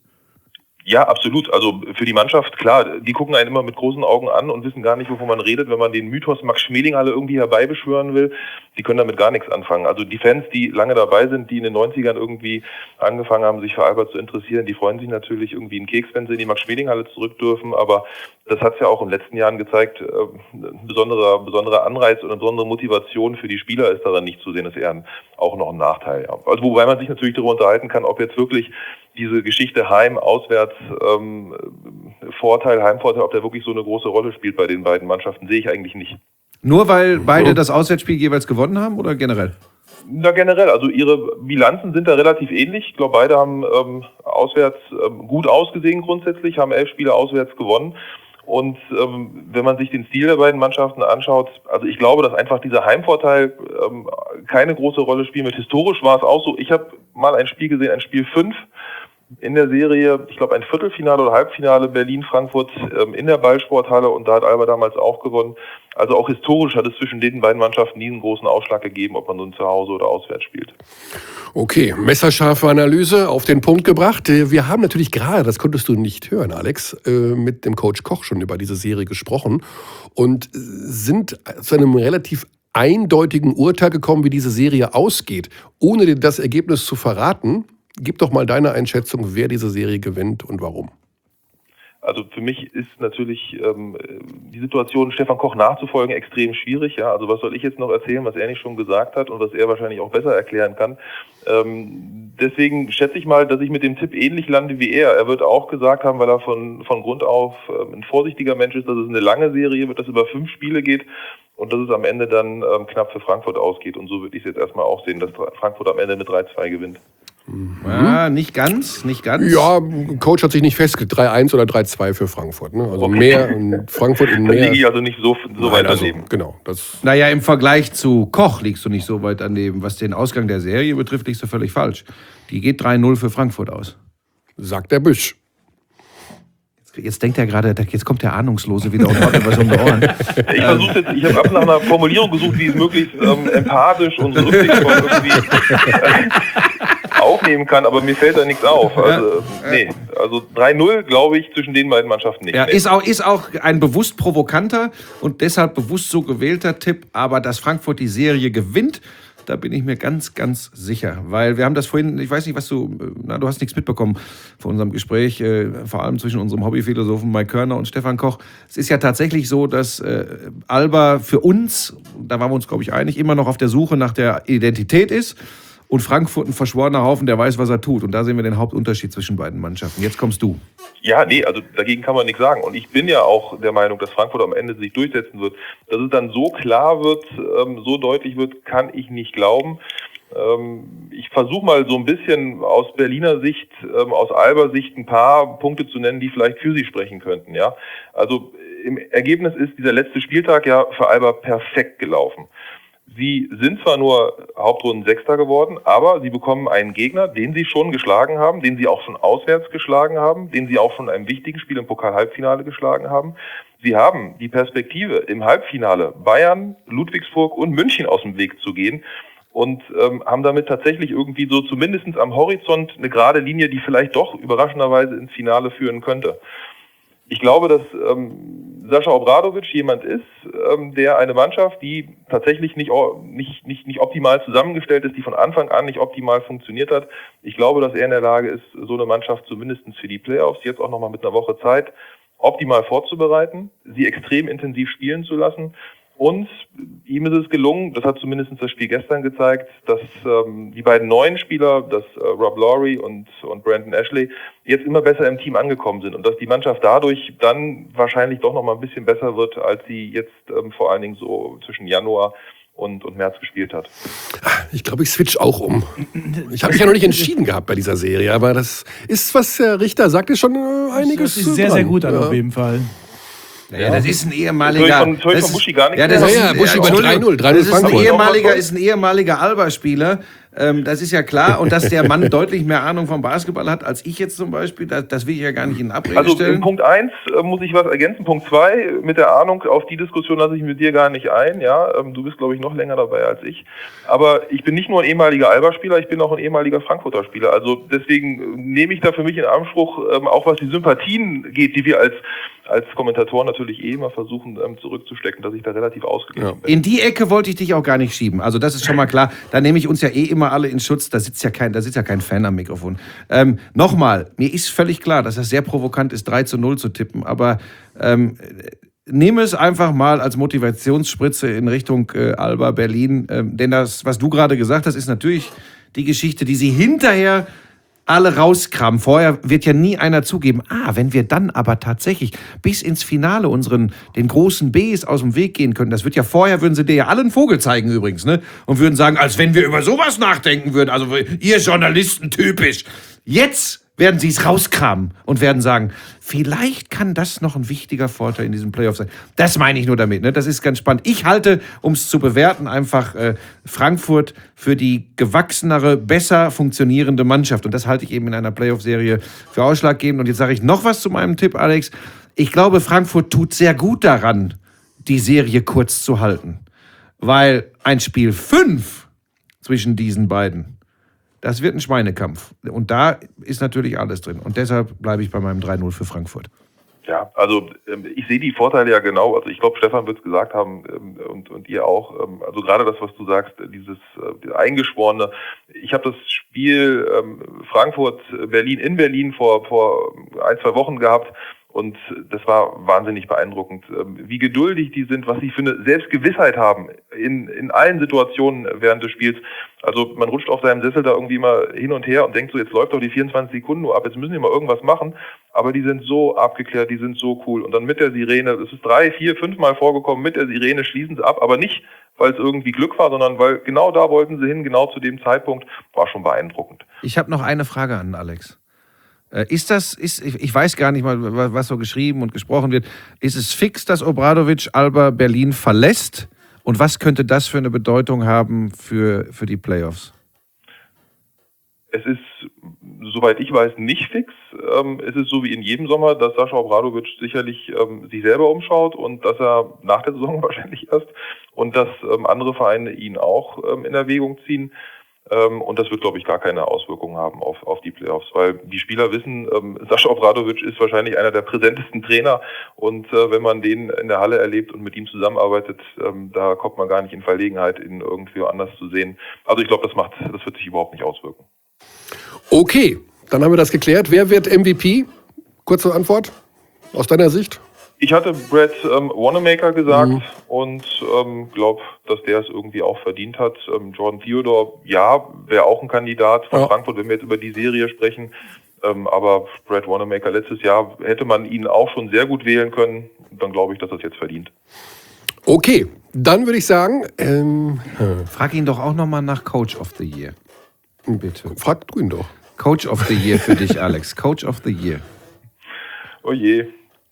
Ja, absolut. Also für die Mannschaft, klar, die gucken einen immer mit großen Augen an und wissen gar nicht, wovon man redet, wenn man den Mythos Max-Schmeling-Halle irgendwie herbeibeschwören will. Die können damit gar nichts anfangen. Also die Fans, die lange dabei sind, die in den neunzigern irgendwie angefangen haben, sich für Alba zu interessieren, die freuen sich natürlich irgendwie einen Keks, wenn sie in die Max-Schmeling-Halle zurück dürfen. Aber das hat es ja auch in den letzten Jahren gezeigt, äh, ein besonderer, besonderer Anreiz und eine besondere Motivation für die Spieler ist daran nicht zu sehen, ist eher ein, auch noch ein Nachteil. Ja. Also wobei man sich natürlich darüber unterhalten kann, ob jetzt wirklich diese Geschichte Heim, Auswärts, ähm, Vorteil, Heimvorteil, ob der wirklich so eine große Rolle spielt bei den beiden Mannschaften, sehe ich eigentlich nicht. Nur weil beide das Auswärtsspiel jeweils gewonnen haben oder generell? Na generell, also ihre Bilanzen sind da relativ ähnlich. Ich glaube, beide haben ähm, auswärts ähm, gut ausgesehen grundsätzlich, haben elf Spiele auswärts gewonnen. Und ähm, wenn man sich den Stil der beiden Mannschaften anschaut, also ich glaube, dass einfach dieser Heimvorteil ähm, keine große Rolle spielt. Mit historisch war es auch so. Ich habe mal ein Spiel gesehen, ein Spiel fünf in der Serie, ich glaube ein Viertelfinale oder Halbfinale Berlin-Frankfurt ähm, in der Ballsporthalle und da hat Alba damals auch gewonnen. Also auch historisch hat es zwischen den beiden Mannschaften nie einen großen Ausschlag gegeben, ob man nun zu Hause oder auswärts spielt. Okay, messerscharfe Analyse auf den Punkt gebracht. Wir haben natürlich gerade, das konntest du nicht hören, Alex, mit dem Coach Koch schon über diese Serie gesprochen und sind zu einem relativ eindeutigen Urteil gekommen, wie diese Serie ausgeht. Ohne dir das Ergebnis zu verraten, gib doch mal deine Einschätzung, wer diese Serie gewinnt und warum. Also für mich ist natürlich ähm, die Situation, Stefan Koch nachzufolgen, extrem schwierig. Ja, also was soll ich jetzt noch erzählen, was er nicht schon gesagt hat und was er wahrscheinlich auch besser erklären kann. Ähm, deswegen schätze ich mal, dass ich mit dem Tipp ähnlich lande wie er. Er wird auch gesagt haben, weil er von von Grund auf ähm, ein vorsichtiger Mensch ist, dass es eine lange Serie wird, dass es über fünf Spiele geht und dass es am Ende dann ähm, knapp für Frankfurt ausgeht. Und so würde ich es jetzt erstmal auch sehen, dass Frankfurt am Ende mit drei zwei gewinnt. Ja, nicht ganz, nicht ganz. Ja, Coach hat sich nicht festgelegt, drei eins oder drei zwei für Frankfurt. Ne? Also Okay. mehr, in Frankfurt in Da mehr. liege ich also nicht so, so Nein, weit also, daneben. genau, das Naja, im Vergleich zu Koch liegst du nicht so weit daneben. Was den Ausgang der Serie betrifft, liegst du völlig falsch. Die geht drei null für Frankfurt aus. sagt der Büsch. Jetzt denkt er gerade, jetzt kommt der Ahnungslose wieder und haut was um die Ohren. Ich versuche jetzt, ich habe ab nach einer Formulierung gesucht, die es möglichst ähm, empathisch und so rücksichtsvoll irgendwie äh, aufnehmen wegnehmen kann, aber mir fällt da nichts auf. Also, Ja. nee, also drei null glaube ich zwischen den beiden Mannschaften nicht. Ja, Nee. ist auch, ist auch ein bewusst provokanter und deshalb bewusst so gewählter Tipp, aber dass Frankfurt die Serie gewinnt, da bin ich mir ganz, ganz sicher. Weil wir haben das vorhin, ich weiß nicht, was du, na, du hast nichts mitbekommen von unserem Gespräch, äh, vor allem zwischen unserem Hobbyphilosophen Mike Körner und Stefan Koch. Es ist ja tatsächlich so, dass äh, Alba für uns, da waren wir uns, glaube ich, einig, immer noch auf der Suche nach der Identität ist. Und Frankfurt ein verschworener Haufen, der weiß, was er tut. Und da sehen wir den Hauptunterschied zwischen beiden Mannschaften. Jetzt kommst du. Ja, nee, also dagegen kann man nichts sagen. Und ich bin ja auch der Meinung, dass Frankfurt am Ende sich durchsetzen wird. Dass es dann so klar wird, ähm, so deutlich wird, kann ich nicht glauben. Ähm, ich versuche mal so ein bisschen aus Berliner Sicht, ähm, aus Alber Sicht ein paar Punkte zu nennen, die vielleicht für sie sprechen könnten. Ja, also im Ergebnis ist dieser letzte Spieltag ja für Alba perfekt gelaufen. Sie sind zwar nur Hauptrunden-Sechster geworden, aber sie bekommen einen Gegner, den sie schon geschlagen haben, den sie auch schon auswärts geschlagen haben, den sie auch schon in einem wichtigen Spiel im Pokal-Halbfinale geschlagen haben. Sie haben die Perspektive, im Halbfinale Bayern, Ludwigsburg und München aus dem Weg zu gehen und ähm, haben damit tatsächlich irgendwie so zumindest am Horizont eine gerade Linie, die vielleicht doch überraschenderweise ins Finale führen könnte. Ich glaube, dass ähm, Sascha Obradovic jemand ist, ähm, der eine Mannschaft, die tatsächlich nicht, nicht, nicht, nicht optimal zusammengestellt ist, die von Anfang an nicht optimal funktioniert hat. Ich glaube, dass er in der Lage ist, so eine Mannschaft zumindest für die Playoffs, jetzt auch nochmal mit einer Woche Zeit, optimal vorzubereiten, sie extrem intensiv spielen zu lassen. Und ihm ist es gelungen, das hat zumindest das Spiel gestern gezeigt, dass ähm, die beiden neuen Spieler, dass äh, Rob Lawry und, und Brandon Ashley, jetzt immer besser im Team angekommen sind und dass die Mannschaft dadurch dann wahrscheinlich doch noch mal ein bisschen besser wird, als sie jetzt ähm, vor allen Dingen so zwischen Januar und, und März gespielt hat. Ich glaube, ich switch auch um. Ich habe mich ja noch nicht entschieden gehabt bei dieser Serie, aber das ist, was der Richter sagt, ist schon äh, einiges Das ist sehr, dran. sehr gut an, Ja. auf jeden Fall. Ja, das ist ein Das höre ehemaliger. ich von, das höre ich das von Buschi gar nicht ja, das mehr. ist, Ja, ja, Buschi bei Entschuldigung, drei null, drei null das ist ein Frankfurt. ehemaliger, ist ein ehemaliger Alba-Spieler. Ähm, das ist ja klar. Und dass der Mann deutlich mehr Ahnung vom Basketball hat als ich jetzt zum Beispiel, das, das will ich ja gar nicht in Abrede Also stellen. in Punkt eins äh, muss ich was ergänzen. Punkt zwei, mit der Ahnung, auf die Diskussion lasse ich mit dir gar nicht ein. Ja, ähm, du bist, glaube ich, noch länger dabei als ich. Aber ich bin nicht nur ein ehemaliger Alba-Spieler, ich bin auch ein ehemaliger Frankfurter Spieler. Also deswegen äh, nehme ich da für mich in Anspruch, ähm, auch was die Sympathien geht, die wir als als Kommentatoren natürlich eh immer versuchen ähm, zurückzustecken, dass ich da relativ ausgeglichen Ja. bin. In die Ecke wollte ich dich auch gar nicht schieben. Also das ist schon mal klar. Da nehme ich uns ja eh immer alle in Schutz. Da sitzt ja kein, da sitzt ja kein Fan am Mikrofon. Ähm, Nochmal, mir ist völlig klar, dass das sehr provokant ist, drei zu null zu tippen. Aber ähm, nehme es einfach mal als Motivationsspritze in Richtung äh, Alba Berlin. Ähm, denn das, was du gerade gesagt hast, ist natürlich die Geschichte, die sie hinterher alle rauskramen. Vorher wird ja nie einer zugeben. Ah, wenn wir dann aber tatsächlich bis ins Finale unseren, den großen Bs aus dem Weg gehen können, das wird ja vorher, würden sie dir ja alle einen Vogel zeigen übrigens, ne? Und würden sagen, als wenn wir über sowas nachdenken würden. Also ihr Journalisten typisch. Jetzt werden sie es rauskramen und werden sagen, vielleicht kann das noch ein wichtiger Vorteil in diesem Playoff sein. Das meine ich nur damit. Ne? Das ist ganz spannend. Ich halte, um es zu bewerten, einfach äh, Frankfurt für die gewachsenere, besser funktionierende Mannschaft. Und das halte ich eben in einer Playoff-Serie für ausschlaggebend. Und jetzt sage ich noch was zu meinem Tipp, Alex. Ich glaube, Frankfurt tut sehr gut daran, die Serie kurz zu halten. Weil ein Spiel fünf zwischen diesen beiden, das wird ein Schweinekampf. Und da ist natürlich alles drin. Und deshalb bleibe ich bei meinem drei null für Frankfurt. Ja, also ähm, ich sehe die Vorteile ja genau. Also ich glaube, Stefan wird es gesagt haben ähm, und, und ihr auch. Ähm, also gerade das, was du sagst, dieses äh, Eingeschworene. Ich habe das Spiel ähm, Frankfurt-Berlin in Berlin vor, vor ein, zwei Wochen gehabt. Und das war wahnsinnig beeindruckend, wie geduldig die sind, was sie für eine Selbstgewissheit haben in, in allen Situationen während des Spiels. Also man rutscht auf seinem Sessel da irgendwie immer hin und her und denkt so, jetzt läuft doch die vierundzwanzig Sekunden nur ab, jetzt müssen die mal irgendwas machen. Aber die sind so abgeklärt, die sind so cool. Und dann mit der Sirene, es ist drei, vier, fünf Mal vorgekommen, mit der Sirene schließen sie ab, aber nicht, weil es irgendwie Glück war, sondern weil genau da wollten sie hin, genau zu dem Zeitpunkt, war schon beeindruckend. Ich habe noch eine Frage an Alex. Ist das, ist, ich weiß gar nicht mal, was so geschrieben und gesprochen wird. Ist es fix, dass Obradovic Alba Berlin verlässt? Und was könnte das für eine Bedeutung haben für, für die Playoffs? Es ist, soweit ich weiß, nicht fix. Ähm, es ist so wie in jedem Sommer, dass Sascha Obradovic sicherlich ähm, sich selber umschaut und dass er nach der Saison wahrscheinlich erst und dass ähm, andere Vereine ihn auch ähm, in Erwägung ziehen. Ähm, und das wird, glaube ich, gar keine Auswirkungen haben auf, auf die Playoffs, weil die Spieler wissen, ähm, Sascha Obradovic ist wahrscheinlich einer der präsentesten Trainer und äh, wenn man den in der Halle erlebt und mit ihm zusammenarbeitet, ähm, da kommt man gar nicht in Verlegenheit, ihn irgendwie anders zu sehen. Also ich glaube, das macht, das wird sich überhaupt nicht auswirken. Okay, dann haben wir das geklärt. Wer wird M V P? Kurze Antwort aus deiner Sicht. Ich hatte Brad ähm, Wanamaker gesagt Mhm. und ähm, glaube, dass der es irgendwie auch verdient hat. Ähm, Jordan Theodore, ja, wäre auch ein Kandidat von Ja. Frankfurt, wenn wir jetzt über die Serie sprechen. Ähm, aber Brad Wanamaker letztes Jahr hätte man ihn auch schon sehr gut wählen können. Dann glaube ich, dass er es jetzt verdient. Okay, dann würde ich sagen, ähm, Frag ihn doch auch nochmal nach Coach of the Year. Bitte. frag du ihn doch. Coach of the Year für dich, Alex. Coach of the Year. Oh je.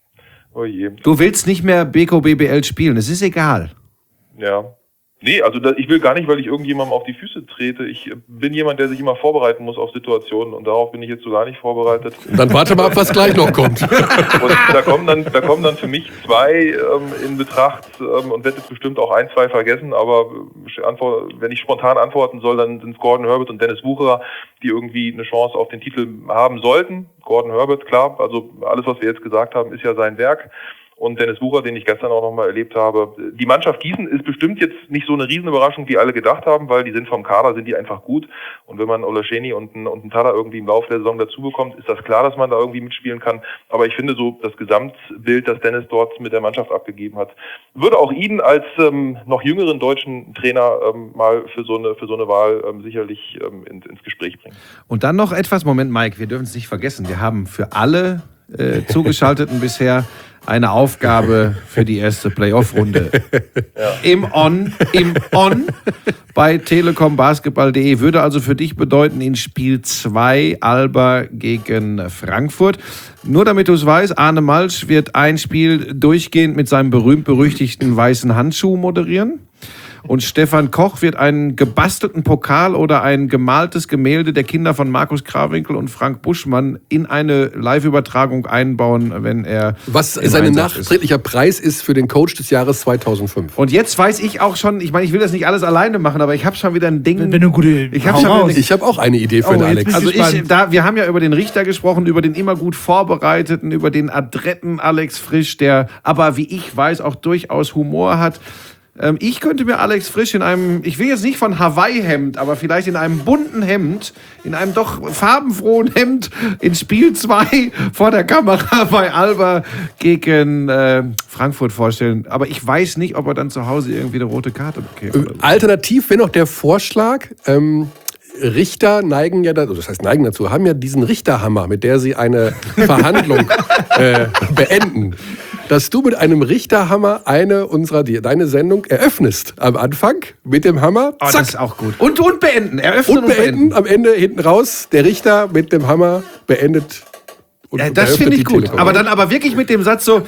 Oh je. Du willst nicht mehr B K B B L spielen, es ist egal. Ja. Nee, also da, ich will gar nicht, weil ich irgendjemandem auf die Füße trete. Ich bin jemand, der sich immer vorbereiten muss auf Situationen und darauf bin ich jetzt so gar nicht vorbereitet. Dann warte mal ab, was gleich noch kommt. Und da kommen dann, da kommen dann für mich zwei ähm, in Betracht ähm, und werde jetzt bestimmt auch ein, zwei vergessen, aber äh, antwort, wenn ich spontan antworten soll, dann sind es Gordon Herbert und Dennis Wucherer, die irgendwie eine Chance auf den Titel haben sollten. Gordon Herbert, klar, also alles, was wir jetzt gesagt haben, ist ja sein Werk. Und Dennis Wucherer, den ich gestern auch nochmal erlebt habe. Die Mannschaft Gießen ist bestimmt jetzt nicht so eine Riesenüberraschung, wie alle gedacht haben, weil die sind vom Kader, sind die einfach gut. Und wenn man Olascheni und einen, und einen Tada irgendwie im Laufe der Saison dazu bekommt, ist das klar, dass man da irgendwie mitspielen kann. Aber ich finde so, das Gesamtbild, das Dennis dort mit der Mannschaft abgegeben hat, würde auch ihn als ähm, noch jüngeren deutschen Trainer ähm, mal für so eine, für so eine Wahl ähm, sicherlich ähm, ins, ins Gespräch bringen. Und dann noch etwas, Moment, Mike, wir dürfen es nicht vergessen. Wir haben für alle äh, Zugeschalteten bisher eine Aufgabe für die erste Playoff-Runde. Ja. Im On, im On bei telekom basketball punkt de würde also für dich bedeuten, in Spiel zwei Alba gegen Frankfurt. Nur damit du es weißt, Arne Malsch wird ein Spiel durchgehend mit seinem berühmt-berüchtigten weißen Handschuh moderieren. Und Stefan Koch wird einen gebastelten Pokal oder ein gemaltes Gemälde der Kinder von Markus Krawinkel und Frank Buschmann in eine Live-Übertragung einbauen, wenn er Was im sein Einsatz ist. nachträglicher Preis ist für den Coach des Jahres zweitausendfünf. Und jetzt weiß ich auch schon, ich meine, ich will das nicht alles alleine machen, aber ich habe schon wieder ein Ding. Wenn, wenn du gute Ich hab hau schon raus. eine- Ich habe auch eine Idee für Oh, den jetzt Alex. bin Also ich, gespannt. da, wir haben ja über den Richter gesprochen, über den immer gut vorbereiteten, über den adretten Alex Frisch, der aber, wie ich weiß, auch durchaus Humor hat. Ähm, ich könnte mir Alex Frisch in einem, ich will jetzt nicht von Hawaii-Hemd, aber vielleicht in einem bunten Hemd, in einem doch farbenfrohen Hemd in Spiel zwei vor der Kamera bei Alba gegen äh, Frankfurt vorstellen. Aber ich weiß nicht, ob er dann zu Hause irgendwie eine rote Karte bekäme. oder so. Alternativ wäre noch der Vorschlag, ähm, Richter neigen ja, dazu, das heißt neigen dazu, haben ja diesen Richterhammer, mit der sie eine Verhandlung äh, beenden. Dass du mit einem Richterhammer eine unserer, die, deine Sendung eröffnest am Anfang mit dem Hammer, Oh, zack, das ist auch gut. Und, und beenden, eröffnen und und, beenden, beenden. am Ende hinten raus, der Richter mit dem Hammer beendet. Und Ja, das eröffnet finde ich die gut. Telekom. Aber dann aber wirklich mit dem Satz so,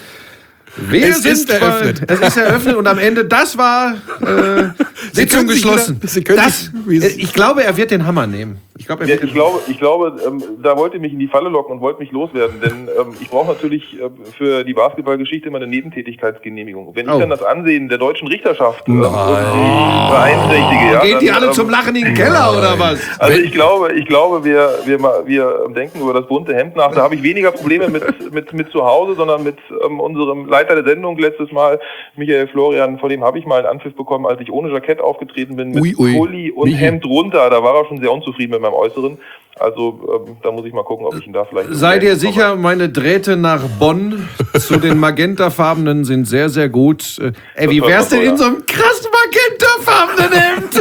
wir Es sind ist eröffnet. Bei, es ist eröffnet und am Ende, das war äh, Sie Sitzung können sich geschlossen. wieder- Sie können Das, sich- wie äh, es- ich glaube, er wird den Hammer nehmen. Ich glaube, er Ja, wird ich glaube, ich glaube ähm, da wollte ihr mich in die Falle locken und wollte mich loswerden, denn ähm, ich brauche natürlich ähm, für die Basketballgeschichte immer eine Nebentätigkeitsgenehmigung. Wenn ich Oh. dann das Ansehen der deutschen Richterschaft ähm, Nein. irgendwie beeinträchtige, ja, Gehen die dann, alle ähm, zum Lachen in den Keller oder was? Also ich glaube, ich glaube, wir, wir, ma- wir denken über das bunte Hemd nach. Da habe ich weniger Probleme mit, mit, mit zu Hause, sondern mit ähm, unserem Leiter der Sendung letztes Mal, Michael Florian, vor dem habe ich mal einen Anpfiff bekommen, als ich ohne Jackett aufgetreten bin, mit Ui, ui. Pulli und Michi. Hemd runter. Da war er schon sehr unzufrieden mit meinem Äußeren. Also ähm, da muss ich mal gucken, ob ich ihn da vielleicht... Sei dir sicher, meine Drähte nach Bonn zu den magentafarbenen sind sehr, sehr gut. Äh, Ey, wie Das wär's war denn in toll, so einem krass magentafarbenen Hemd?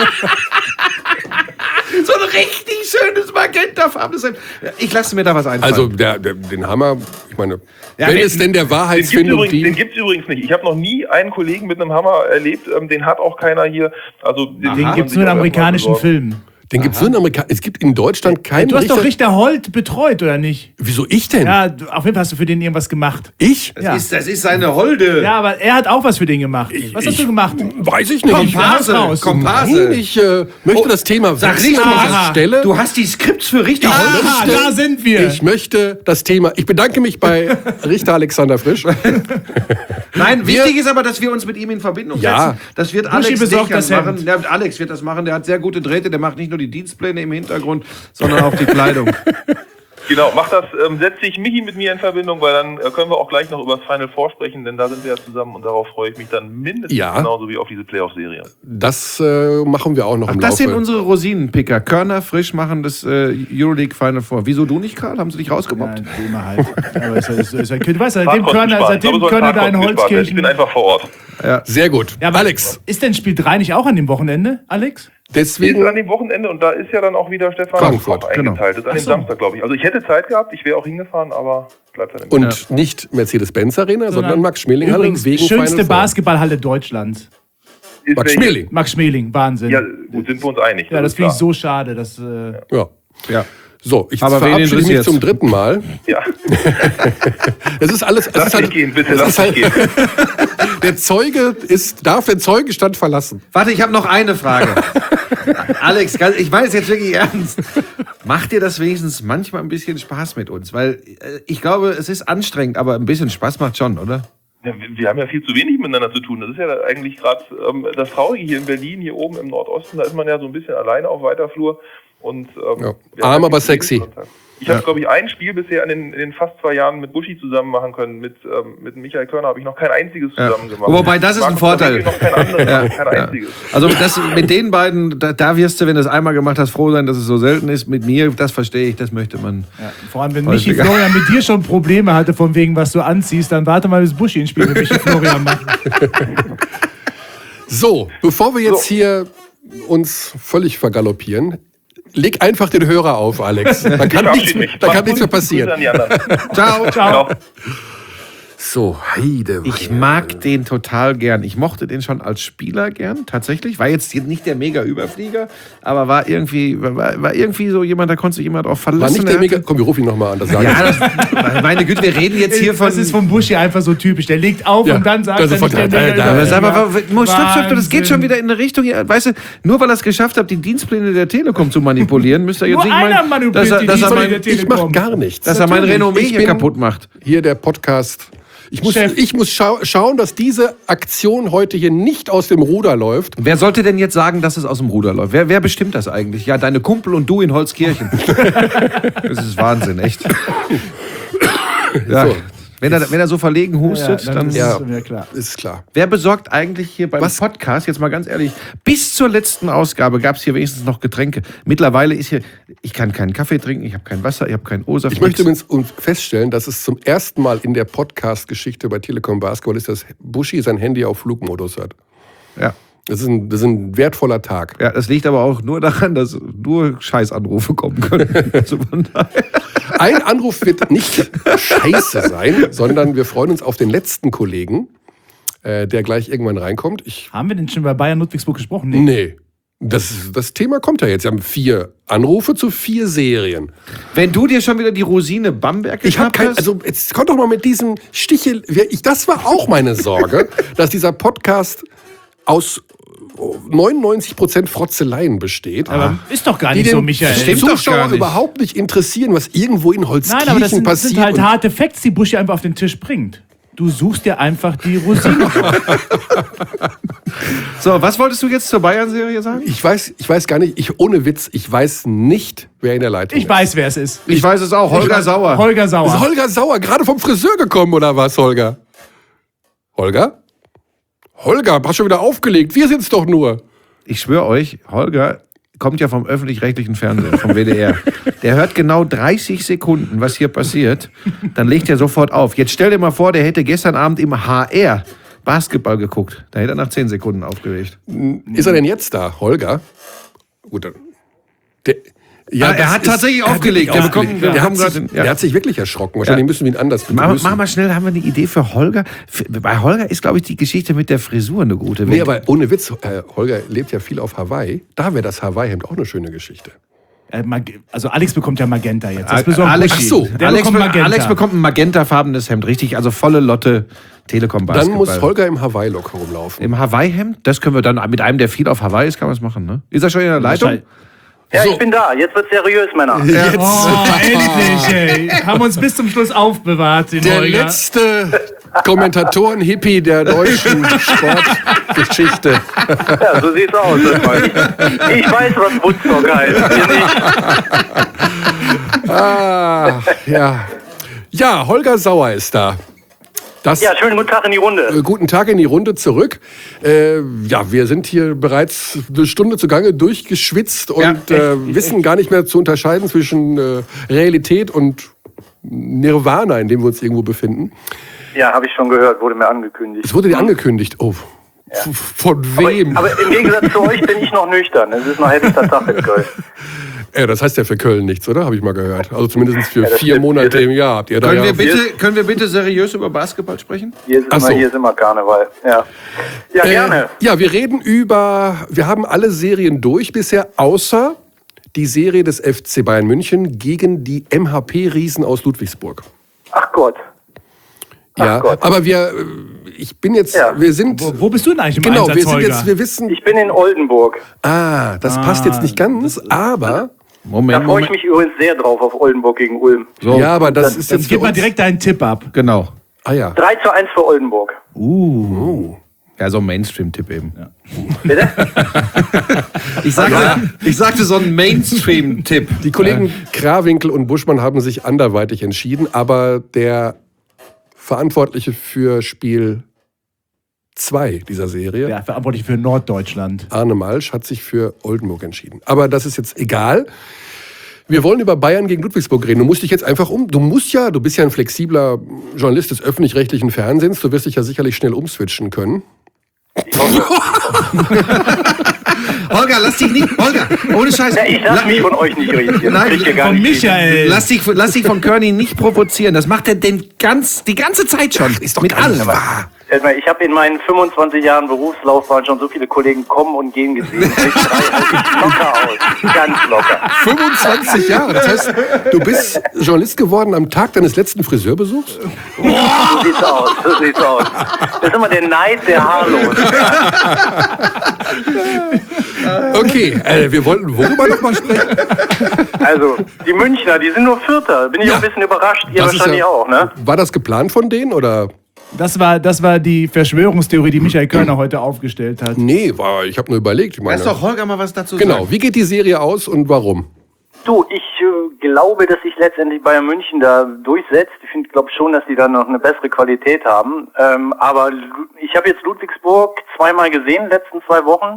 So ein richtig schönes magentafarbenes Hemd. Ich lasse mir da was einfallen. Also der, der, den Hammer, ich meine, Ja, wenn wenn- es denn der Den gibt's Wahrheitsfindung übrigens, den dient. gibt's übrigens nicht. Ich habe noch nie einen Kollegen mit einem Hammer erlebt. Ähm, den hat auch keiner hier. Also den, kann Den man gibt es sich nur in auch erstmal amerikanischen besorgen. Filmen. Den gibt's nur in Amerika. Es gibt in Deutschland keinen Du hast Richter. doch Richter Holt betreut, oder nicht? Wieso ich denn? Ja, du, auf jeden Fall hast du für den irgendwas gemacht. Ich? Ja. ist, das ist seine Holde. Ja, aber er hat auch was für den gemacht. Was hast ich- du gemacht? Weiß ich nicht. Komparse. raus. Komparse. Nein, ich äh, möchte das Thema Sag wechseln nicht, an du dieser hast- Stelle. Du hast die Skripts für richtig Ich Holde. Ah, möchte- da sind wir. Ich möchte das Thema. Ich bedanke mich bei Richter Alexander Frisch. Nein, wichtig ist aber, dass wir uns mit ihm in Verbindung Ja. setzen. Das wird Buschi Alex besorgt Dechern das Hemd. machen. Ja, Alex wird das machen. Der hat sehr gute Drähte. Der macht nicht nur die die Dienstpläne im Hintergrund, sondern auch die Kleidung. Genau, mach das, ähm, setze ich Michi mit mir in Verbindung, weil dann äh, können wir auch gleich noch über das Final Four sprechen, denn da sind wir ja zusammen und darauf freue ich mich dann mindestens Ja. genauso wie auf diese Playoff-Serie. Das äh, machen wir auch noch Ach, im das Laufe. sind unsere Rosinenpicker. Körner frisch machen das äh, Euroleague Final Four. Wieso du nicht, Karl? Haben sie dich rausgemobbt? Ja, wie immer halt. Aber es ist, es ist, du weißt, seitdem Fahrtkosten Körner, sparen. seitdem Ich glaube, Körner es da soll in Fahrtkosten gespart werden. Ich bin Holzkirchen. einfach vor Ort. Sehr gut. Ja, aber Alex, ist denn Spiel drei nicht auch an dem Wochenende, Alex? deswegen... Ist an dem Wochenende und da ist ja dann auch wieder Stefan Frankfurt, Koch eingeteilt. Das ist an dem Ach so. Samstag, glaube ich. Also ich hätte Zeit gehabt, ich wäre auch hingefahren, aber bleibt halt im Und nicht Mercedes-Benz Arena, sondern Max-Schmeling-Halle Übrigens, wegen schönste Final Four. Basketballhalle Deutschlands. Ist Max welche- Schmeling. Max Schmeling, Wahnsinn. Ja, Ja, gut, sind wir uns einig. das ist finde ich klar. so schade. Dass, äh, Ja. Ja. So, ich Aber wen verabschiede mich interessiert's? zum dritten Mal. Ja, Es ist alles... Es lass ist halt, dich gehen, bitte, es lass ist halt, dich gehen. der Zeuge ist, darf den Zeugenstand verlassen. Warte, ich habe noch eine Frage. Alex, ganz- ich meine es jetzt wirklich ernst. Macht dir das wenigstens manchmal ein bisschen Spaß mit uns? Weil äh, ich glaube, es ist anstrengend, aber ein bisschen Spaß macht schon, oder? Ja, wir- wir haben ja viel zu wenig miteinander zu tun. Das ist ja eigentlich gerade ähm, das Traurige hier in Berlin, hier oben im Nordosten. Da ist man ja so ein bisschen alleine auf weiter Flur. Und, ähm, Ja. wir Arm, haben aber viel zu wenig sexy. Kontakt. Ich habe, glaube ich, ein Spiel bisher in den, in den fast zwei Jahren mit Buschi zusammen machen können. Mit, ähm, mit Michael Körner habe ich noch kein einziges Ja. zusammen gemacht. Wobei, das ist ein Markus Vorteil. Kaminski noch kein anderes, Ja, kein ja. einziges. Also das, mit den beiden, da, da wirst du, wenn du es einmal gemacht hast, froh sein, dass es so selten ist. Mit mir, das verstehe ich, das möchte man. ja, vor allem, wenn Michi Häufiger. Florian mit dir schon Probleme hatte, von wegen, was du anziehst, dann warte mal, bis Buschi ein Spiel mit Michi Florian macht. So, bevor wir jetzt So. hier uns völlig vergaloppieren, leg einfach den Hörer auf, Alex. Da kann Ich nichts, verabschiede mich. da kann Macht's nichts mehr gut. Grüße passieren. an die anderen. Ciao. Ciao. So, Heide. Ich mag den total gern. Ich mochte den schon als Spieler gern, tatsächlich. War jetzt nicht der Mega-Überflieger, aber war irgendwie, war, war irgendwie so jemand, da konnte sich jemand drauf verlassen. War nicht der Er Mega... hatte- Komm, wir rufen ihn nochmal an. Das sage Ja, ich. das, meine Güte, wir reden jetzt hier von. Das ist von Buschi einfach so typisch. Der legt auf Ja, und dann sagt das er ist nicht von- der da- Mega- da- Aber Ja. sag mal, stopp, stopp, stopp, das geht Wahnsinn. schon wieder in eine Richtung. Ja, weißt du, nur weil er es geschafft hat, die Dienstpläne der Telekom zu manipulieren, müsste er jetzt Nur nicht einer meinen, manipuliert dass er, die dass er, Dienstpläne mein, der Ich mache Telekom. gar nichts. dass er mein Natürlich. Renommee Ich hier bin kaputt macht. Hier der Podcast. Ich muss, Chef. ich muss schau schauen, dass diese Aktion heute hier nicht aus dem Ruder läuft. Wer sollte denn jetzt sagen, dass es aus dem Ruder läuft? Wer, wer bestimmt das eigentlich? Ja, deine Kumpel und du in Holzkirchen. Das ist Wahnsinn, echt. Ja. So. Wenn, er, wenn er so verlegen hustet, Ja, dann. ist Ja. es mir klar. Ist klar. Wer besorgt eigentlich hier beim Was? Podcast, jetzt mal ganz ehrlich, bis zur letzten Ausgabe gab es hier wenigstens noch Getränke. Mittlerweile ist hier, ich kann keinen Kaffee trinken, ich habe kein Wasser, ich habe keinen O-Saft. Ich möchte nix. übrigens feststellen, dass es zum ersten Mal in der Podcast-Geschichte bei Telekom Basketball ist, dass Buschi sein Handy auf Flugmodus hat. Ja. Das ist ein, das ist ein wertvoller Tag. Ja, das liegt aber auch nur daran, dass nur Scheißanrufe kommen können. Also von daher. Ein Anruf wird nicht scheiße sein, sondern wir freuen uns auf den letzten Kollegen, äh, der gleich irgendwann reinkommt. Ich, Haben wir denn schon bei Bayern Ludwigsburg gesprochen? nee, das, das Thema kommt ja jetzt. Wir haben vier Anrufe zu vier Serien. Wenn du dir schon wieder die Rosine Bamberg Ich habe geschnappt kein, hast, also jetzt kommt doch mal mit diesem Stichel. Ich, das war auch meine Sorge, dass dieser Podcast aus neunundneunzig Prozent Frotzeleien besteht. Aber ist doch gar die nicht so, den Michael. Stimmt doch Zuschauer gar nicht. überhaupt nicht interessieren, was irgendwo in Holzkirchen Nein, aber das sind, das passiert. sind halt und- harte Facts, die Buschi einfach auf den Tisch bringt. Du suchst dir einfach die Rosine. so, was wolltest du jetzt zur Bayern-Serie sagen? Ich weiß, ich weiß gar nicht, ich, ohne Witz, ich weiß nicht, wer in der Leitung Ich ist. weiß, wer es ist. Ich weiß es auch, Holger Sauer. Holger Ist Sauer. Holger Sauer gerade vom Friseur gekommen oder was, Holger? Holger? Holger, hast schon wieder aufgelegt. Wir sind's doch nur. Ich schwöre euch, Holger kommt ja vom öffentlich-rechtlichen Fernsehen, vom W D R. Der hört genau dreißig Sekunden, was hier passiert. Dann legt er sofort auf. Jetzt stell dir mal vor, der hätte gestern Abend im H R Basketball geguckt. Da hätte er nach zehn Sekunden aufgelegt. Ist er denn jetzt da, Holger? Gut, dann. Der, ja, Ah, er das hat ist- tatsächlich er hat aufgelegt. wirklich Wir bekommen- aufgelegt. wir der, hat bekommen sich, gerade den- ja. der hat sich wirklich erschrocken. Wahrscheinlich Ja. müssen wir ihn anders Mach, begrüßen. mach mal schnell, haben wir eine Idee für Holger? Für, bei Holger ist, glaube ich, die Geschichte mit der Frisur eine gute. Nee, aber ohne Witz, äh, Holger lebt ja viel auf Hawaii. Da wäre das Hawaii-Hemd auch eine schöne Geschichte. Äh, Mag- Also Alex bekommt ja Magenta jetzt. Das Alex, besorgt Alex, Buschi. ach so. Der Alex, bekommt be- Magenta. Alex bekommt ein magentafarbenes Hemd, richtig, also volle Lotte Telekom Dann Basketball. muss Holger im Hawaii-Look rumlaufen. Im Hawaii-Hemd, das können wir dann mit einem, der viel auf Hawaii ist, kann man es machen, ne? Ist er schon in der Leitung? Ja, So. ich bin da. Jetzt wird seriös, Männer. Oh, endlich, ey. Haben uns bis zum Schluss aufbewahrt, den Der Holger. letzte Kommentatoren-Hippie der deutschen Sportgeschichte. Ja, so sieht's aus. Ich, ich weiß, was Woodstock heißt. Ihr nicht. Ah, ja. Ja, Holger Sauer ist da. Das, Ja, schönen guten Tag in die Runde. äh, guten Tag in die Runde zurück. Äh, ja, wir sind hier bereits eine Stunde zugange durchgeschwitzt und Ja, äh, wissen gar nicht mehr zu unterscheiden zwischen äh, Realität und Nirvana, in dem wir uns irgendwo befinden. Ja, habe ich schon gehört, wurde mir angekündigt. Es wurde dir angekündigt. Oh, f- von wem? Aber, aber im Gegensatz zu euch bin ich noch nüchtern. Es ist noch helllichter Tag in Köln. Ja, das heißt ja für Köln nichts, oder? Habe ich mal gehört. Also zumindest für Ja, das vier stimmt. Monate im Jahr habt ihr da Können ja. wir, bitte, können wir bitte seriös über Basketball sprechen? Hier ist, Ach immer, so. hier ist immer Karneval. Ja, ja Äh, gerne. ja, wir reden über, wir haben alle Serien durch bisher, außer die Serie des F C Bayern München gegen die M H P-Riesen aus Ludwigsburg. Ach Gott. Ja, Gott. aber wir, äh, ich bin jetzt, Ja. wir sind, Wo, wo bist du denn eigentlich im genau, Einsatz, wir sind Holger? jetzt, wir wissen, Ich bin in Oldenburg. ah, das passt jetzt nicht ganz, aber, Da Moment, freue ich Moment. mich übrigens sehr drauf auf Oldenburg gegen Ulm. So, ja, aber das ist Dann jetzt für gib mal uns, direkt deinen Tipp ab. genau. ah ja, drei zu eins für Oldenburg. Ja, so ein Mainstream-Tipp eben. Bitte? Ich, sagte, ich sagte so ein Mainstream-Tipp. die Kollegen Krawinkel und Buschmann haben sich anderweitig entschieden, aber der Verantwortliche für Spiel zwei dieser Serie, Ja, verantwortlich für Norddeutschland. Arne Malsch, hat sich für Oldenburg entschieden. Aber das ist jetzt egal. Wir wollen über Bayern gegen Ludwigsburg reden. Du musst dich jetzt einfach um. Du musst ja, du bist ja ein flexibler Journalist des öffentlich-rechtlichen Fernsehens. Du wirst dich ja sicherlich schnell umswitchen können. Holger, lass dich nicht, Holger, ohne Scheiß. Ja, ich lasse La- mich von euch nicht reden. Nein, Kriegt ihr gar Von nicht hin. Michael. Lass dich, lass dich von Körny nicht provozieren. Das macht er den ganz, die ganze Zeit schon. Ist doch mit gar nicht allem. wahr. Erstmal, Ich habe in meinen fünfundzwanzig Jahren Berufslaufbahn schon so viele Kollegen kommen und gehen gesehen. Mit drei halte ich locker aus. Ganz locker. fünfundzwanzig Jahre. Das heißt, du bist Journalist geworden am Tag deines letzten Friseurbesuchs? So sieht's aus. So sieht's aus. Das ist immer der Neid der Haarlos. Okay, äh, wir wollten worüber noch mal sprechen? Also, die Münchner, die sind nur Vierter. Bin ich auch ein bisschen überrascht. Ihr Das ist wahrscheinlich ja- auch, ne? War das geplant von denen oder? Das war, das war die Verschwörungstheorie, die Michael Körner heute aufgestellt hat. Nee, war, ich habe nur überlegt. Ich meine, Lass doch Holger mal was dazu genau, sagen. wie geht die Serie aus und warum? Du, ich äh, glaube, dass sich letztendlich Bayern München da durchsetzt. Ich finde, glaube schon, dass die da noch eine bessere Qualität haben. Ähm, aber Lu- ich habe jetzt Ludwigsburg zweimal gesehen, letzten zwei Wochen.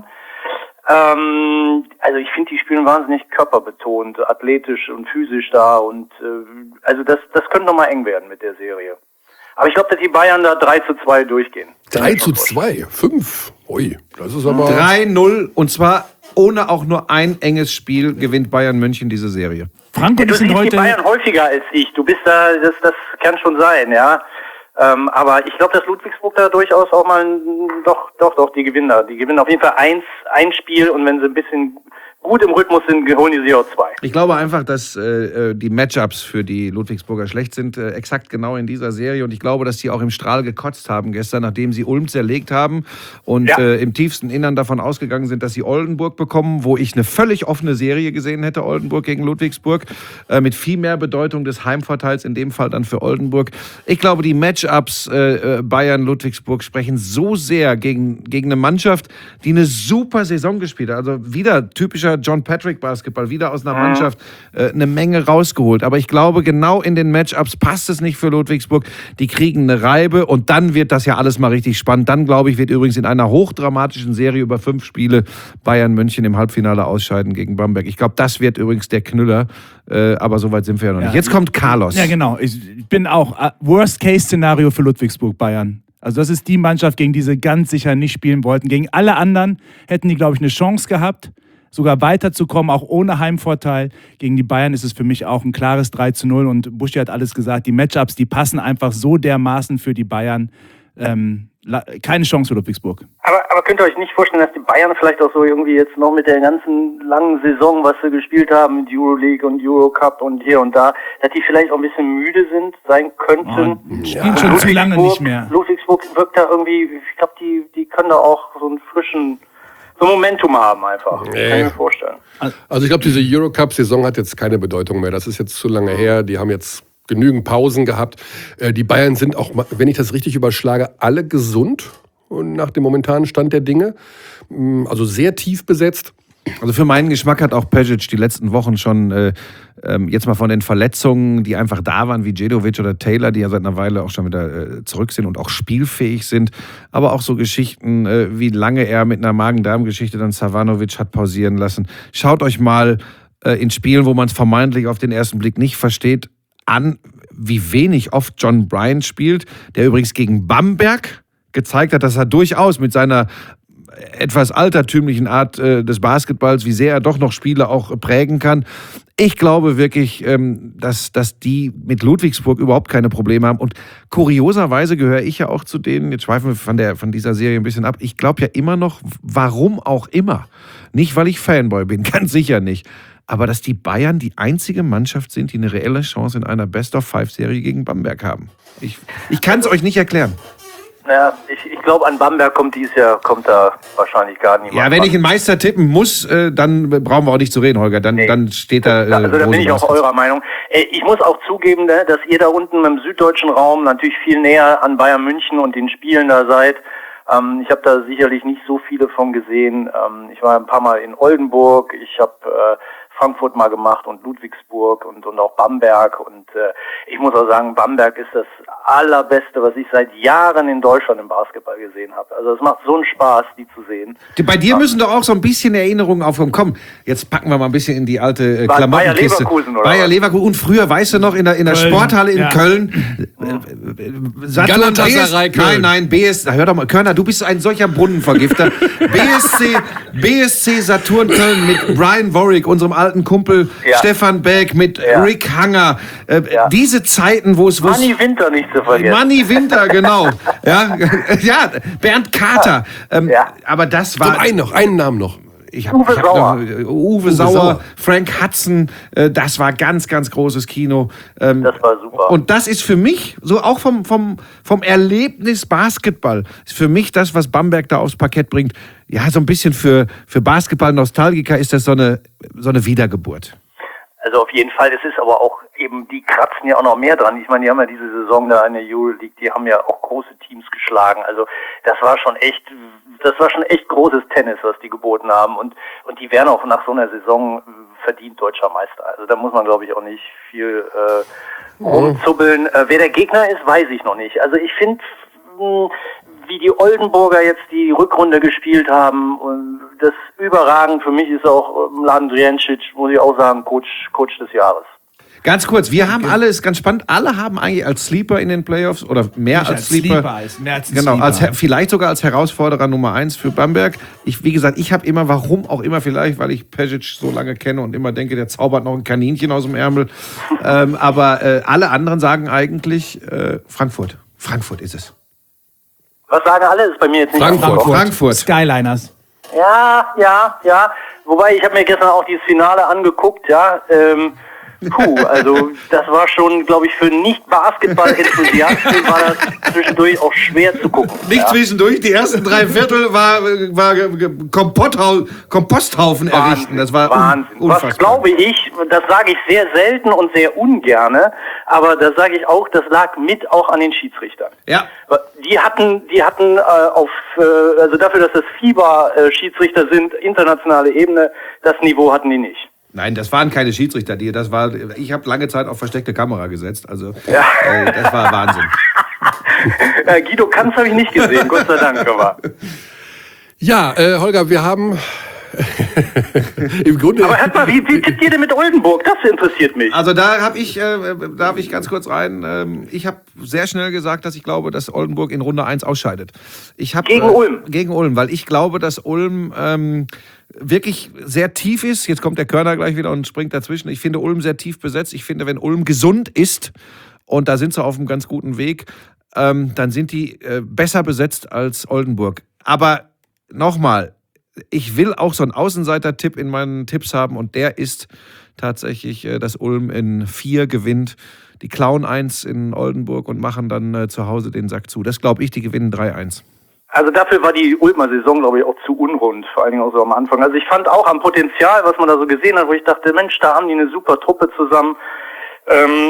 Ähm, also ich finde, die spielen wahnsinnig körperbetont, athletisch und physisch da. Und äh, also das, das könnte noch mal eng werden mit der Serie. Aber ich glaube, dass die Bayern da drei zu zwei durchgehen. drei zu zwei, fünf. Ui, das ist aber... drei null und zwar ohne auch nur ein enges Spiel gewinnt Bayern München diese Serie. Frank Ja, und du ich sind siehst die heute... Bayern häufiger als ich. Du bist da, das, das kann schon sein, ja. Ähm, aber ich glaube, dass Ludwigsburg da durchaus auch mal, ein- doch, doch, doch, die gewinnen da. Die gewinnen auf jeden Fall eins, ein Spiel und wenn sie ein bisschen gut im Rhythmus sind, holen die sie auch zwei. Ich glaube einfach, dass äh, die Matchups für die Ludwigsburger schlecht sind, äh, exakt genau in dieser Serie. Und ich glaube, dass die auch im Strahl gekotzt haben gestern, nachdem sie Ulm zerlegt haben und Ja. äh, im tiefsten Innern davon ausgegangen sind, dass sie Oldenburg bekommen, wo ich eine völlig offene Serie gesehen hätte, Oldenburg gegen Ludwigsburg, äh, mit viel mehr Bedeutung des Heimvorteils, in dem Fall dann für Oldenburg. Ich glaube, die Matchups äh, äh, Bayern-Ludwigsburg sprechen so sehr gegen, gegen eine Mannschaft, die eine super Saison gespielt hat. Also wieder typischer John Patrick Basketball, wieder aus einer Mannschaft äh, eine Menge rausgeholt. Aber ich glaube, genau in den Matchups passt es nicht für Ludwigsburg. Die kriegen eine Reibe und dann wird das ja alles mal richtig spannend. Dann, glaube ich, wird übrigens in einer hochdramatischen Serie über fünf Spiele Bayern München im Halbfinale ausscheiden gegen Bamberg. Ich glaube, das wird übrigens der Knüller. Äh, aber soweit sind wir ja noch nicht. Ja. Jetzt kommt Carlos. Ja, genau. Ich bin auch äh, Worst-Case-Szenario für Ludwigsburg, Bayern. Also das ist die Mannschaft, gegen die sie ganz sicher nicht spielen wollten. Gegen alle anderen hätten die, glaube ich, eine Chance gehabt, sogar weiterzukommen, auch ohne Heimvorteil. Gegen die Bayern ist es für mich auch ein klares drei zu null. Und Buschi hat alles gesagt, die Matchups, die passen einfach so dermaßen für die Bayern. Ähm, la- keine Chance für Ludwigsburg. Aber, aber könnt ihr euch nicht vorstellen, dass die Bayern vielleicht auch so irgendwie jetzt noch mit der ganzen langen Saison, was sie gespielt haben, mit Euroleague und Eurocup und hier und da, dass die vielleicht auch ein bisschen müde sind, sein könnten? Oh, spielen schon zu lange nicht mehr. Ludwigsburg wirkt da irgendwie, ich glaube, die, die können da auch so einen frischen, so ein Momentum haben einfach. Nee. Kann ich mir vorstellen. Also ich glaube, diese Eurocup-Saison hat jetzt keine Bedeutung mehr. Das ist jetzt zu lange her. Die haben jetzt genügend Pausen gehabt. Äh, die Bayern sind auch, wenn ich das richtig überschlage, alle gesund und nach dem momentanen Stand der Dinge. Also sehr tief besetzt. Also für meinen Geschmack hat auch Pešić die letzten Wochen schon, äh, ähm, jetzt mal von den Verletzungen, die einfach da waren, wie Djedovic oder Taylor, die ja seit einer Weile auch schon wieder äh, zurück sind und auch spielfähig sind, aber auch so Geschichten, äh, wie lange er mit einer Magen-Darm-Geschichte dann Savanovic hat pausieren lassen. Schaut euch mal äh, in Spielen, wo man es vermeintlich auf den ersten Blick nicht versteht, an, wie wenig oft John Bryant spielt, der übrigens gegen Bamberg gezeigt hat, dass er durchaus mit seiner etwas altertümlichen Art äh, des Basketballs, wie sehr er doch noch Spiele auch prägen kann. Ich glaube wirklich, ähm, dass, dass die mit Ludwigsburg überhaupt keine Probleme haben. Und kurioserweise gehöre ich ja auch zu denen, jetzt schweifen wir von, der, von dieser Serie ein bisschen ab, ich glaube ja immer noch, warum auch immer, nicht weil ich Fanboy bin, ganz sicher nicht, aber dass die Bayern die einzige Mannschaft sind, die eine reelle Chance in einer Best-of-Five-Serie gegen Bamberg haben. Ich, ich kann es euch nicht erklären. Naja, ich, ich glaube, an Bamberg kommt dieses Jahr, kommt da wahrscheinlich gar niemand. Ja, wenn ich einen Meister tippen muss, äh, dann brauchen wir auch nicht zu reden, Holger. Dann, nee. dann steht da. Äh, also da bin ich auch eurer Meinung. Äh, ich muss auch zugeben, ne, dass ihr da unten im süddeutschen Raum natürlich viel näher an Bayern München und den Spielen da seid. Ähm, ich habe da sicherlich nicht so viele von gesehen. Ähm, ich war ein paar Mal in Oldenburg. Ich habe äh, Frankfurt mal gemacht und Ludwigsburg und, und auch Bamberg. Und äh, ich muss auch sagen, Bamberg ist das Allerbeste, was ich seit Jahren in Deutschland im Basketball gesehen habe. Also es macht so einen Spaß, die zu sehen. Bei dir ja. müssen doch auch so ein bisschen Erinnerungen aufkommen. Komm, jetzt packen wir mal ein bisschen in die alte äh, Klamottenkiste. Bayer Leverkusen, oder? Bayer Leverkusen. Und früher, weißt du noch, in der, in der Köln. Sporthalle in Ja. Köln. Äh, Saturn, Galatasaray B S, Nein, nein, B S, hör doch mal, Körner, du bist ein solcher Brunnenvergifter. B S C, B S C Saturn Köln mit Brian Warwick, unserem alten Kumpel Ja. Stefan Beck, mit Ja. Rick Hanger. Äh, Ja. Diese Zeiten, wo es... wo es- Manni Winter nicht zu vergessen. Manni Winter, genau. ja, ja, Bernd Carter. Ähm, Ja. Aber das Und war... einen noch, einen Namen noch. Ich hab, Uwe ich hab Sauer. Noch, äh, Uwe, Sauer, Sauer. Frank Hudson, äh, das war ganz, ganz großes Kino. Ähm, Das war super. Und das ist für mich, so auch vom, vom, vom Erlebnis Basketball, ist für mich das, was Bamberg da aufs Parkett bringt. Ja, so ein bisschen für, für Basketball-Nostalgiker ist das so eine, so eine Wiedergeburt. Also auf jeden Fall, es ist aber auch eben, die kratzen ja auch noch mehr dran. Ich meine, die haben ja diese Saison da in der Euroleague, die haben ja auch große Teams geschlagen. Also das war schon echt, das war schon echt großes Tennis, was die geboten haben. Und und die wären auch nach so einer Saison verdient deutscher Meister. Also da muss man, glaube ich, auch nicht viel äh, rumzubbeln. Äh, wer der Gegner ist, weiß ich noch nicht. Also ich finde, wie die Oldenburger jetzt die Rückrunde gespielt haben, und das überragend. Für mich ist auch Mladen Drijancic, muss ich auch sagen, Coach, Coach des Jahres. Ganz kurz, wir haben alle, ist ganz spannend, alle haben eigentlich als Sleeper in den Playoffs oder mehr Nicht als, als Sleeper. Sleeper, als mehr als ein genau, Sleeper. als, Her- vielleicht sogar als Herausforderer Nummer eins für Bamberg. Ich, wie gesagt, ich habe immer, warum auch immer, vielleicht, weil ich Pešić so lange kenne und immer denke, der zaubert noch ein Kaninchen aus dem Ärmel. ähm, aber äh, alle anderen sagen eigentlich äh, Frankfurt. Frankfurt ist es. Was sagen alle? Ist bei mir jetzt nicht Frankfurt. angekommen. Frankfurt. Skyliners. Ja, ja, ja. Wobei, ich habe mir gestern auch dieses Finale angeguckt, ja. Ähm, puh, also das war schon, glaube ich, für Nicht-Basketball-Enthusiasten war das zwischendurch auch schwer zu gucken. Nicht ja. zwischendurch, die ersten drei Viertel war, war Komposthau- Komposthaufen errichten. Das war un- Wahnsinn. unfassbar. Was glaube ich, das sage ich sehr selten und sehr ungerne, aber das sage ich auch, das lag mit auch an den Schiedsrichtern. Ja. Die hatten, die hatten äh, auf, äh, also dafür, dass das FIBA-Schiedsrichter sind, internationale Ebene, das Niveau hatten die nicht. Nein, das waren keine Schiedsrichter, die, das war, ich habe lange Zeit auf versteckte Kamera gesetzt, also Ja. äh, das war Wahnsinn. Äh, Guido Kanz habe ich nicht gesehen, Gott sei Dank, aber. Ja, äh, Holger, wir haben im Grunde... Aber erstmal, wie, wie tippt ihr denn mit Oldenburg? Das interessiert mich. Also da habe ich, äh, darf ich ganz kurz rein, ähm, ich habe sehr schnell gesagt, dass ich glaube, dass Oldenburg in Runde eins ausscheidet. Ich hab, Gegen äh, Ulm? Gegen Ulm, weil ich glaube, dass Ulm ähm, wirklich sehr tief ist. Jetzt kommt der Körner gleich wieder und springt dazwischen. Ich finde Ulm sehr tief besetzt. Ich finde, wenn Ulm gesund ist, und da sind sie auf einem ganz guten Weg, ähm, dann sind die äh, besser besetzt als Oldenburg. Aber nochmal, ich will auch so einen Außenseiter-Tipp in meinen Tipps haben und der ist tatsächlich, äh, dass Ulm in vier gewinnt. Die klauen eins in Oldenburg und machen dann äh, zu Hause den Sack zu. Das glaube ich, die gewinnen drei eins. Also dafür war die Ulmer Saison, glaube ich, auch zu unrund, vor allen Dingen auch so am Anfang. Also ich fand auch am Potenzial, was man da so gesehen hat, wo ich dachte, Mensch, da haben die eine super Truppe zusammen. Ähm,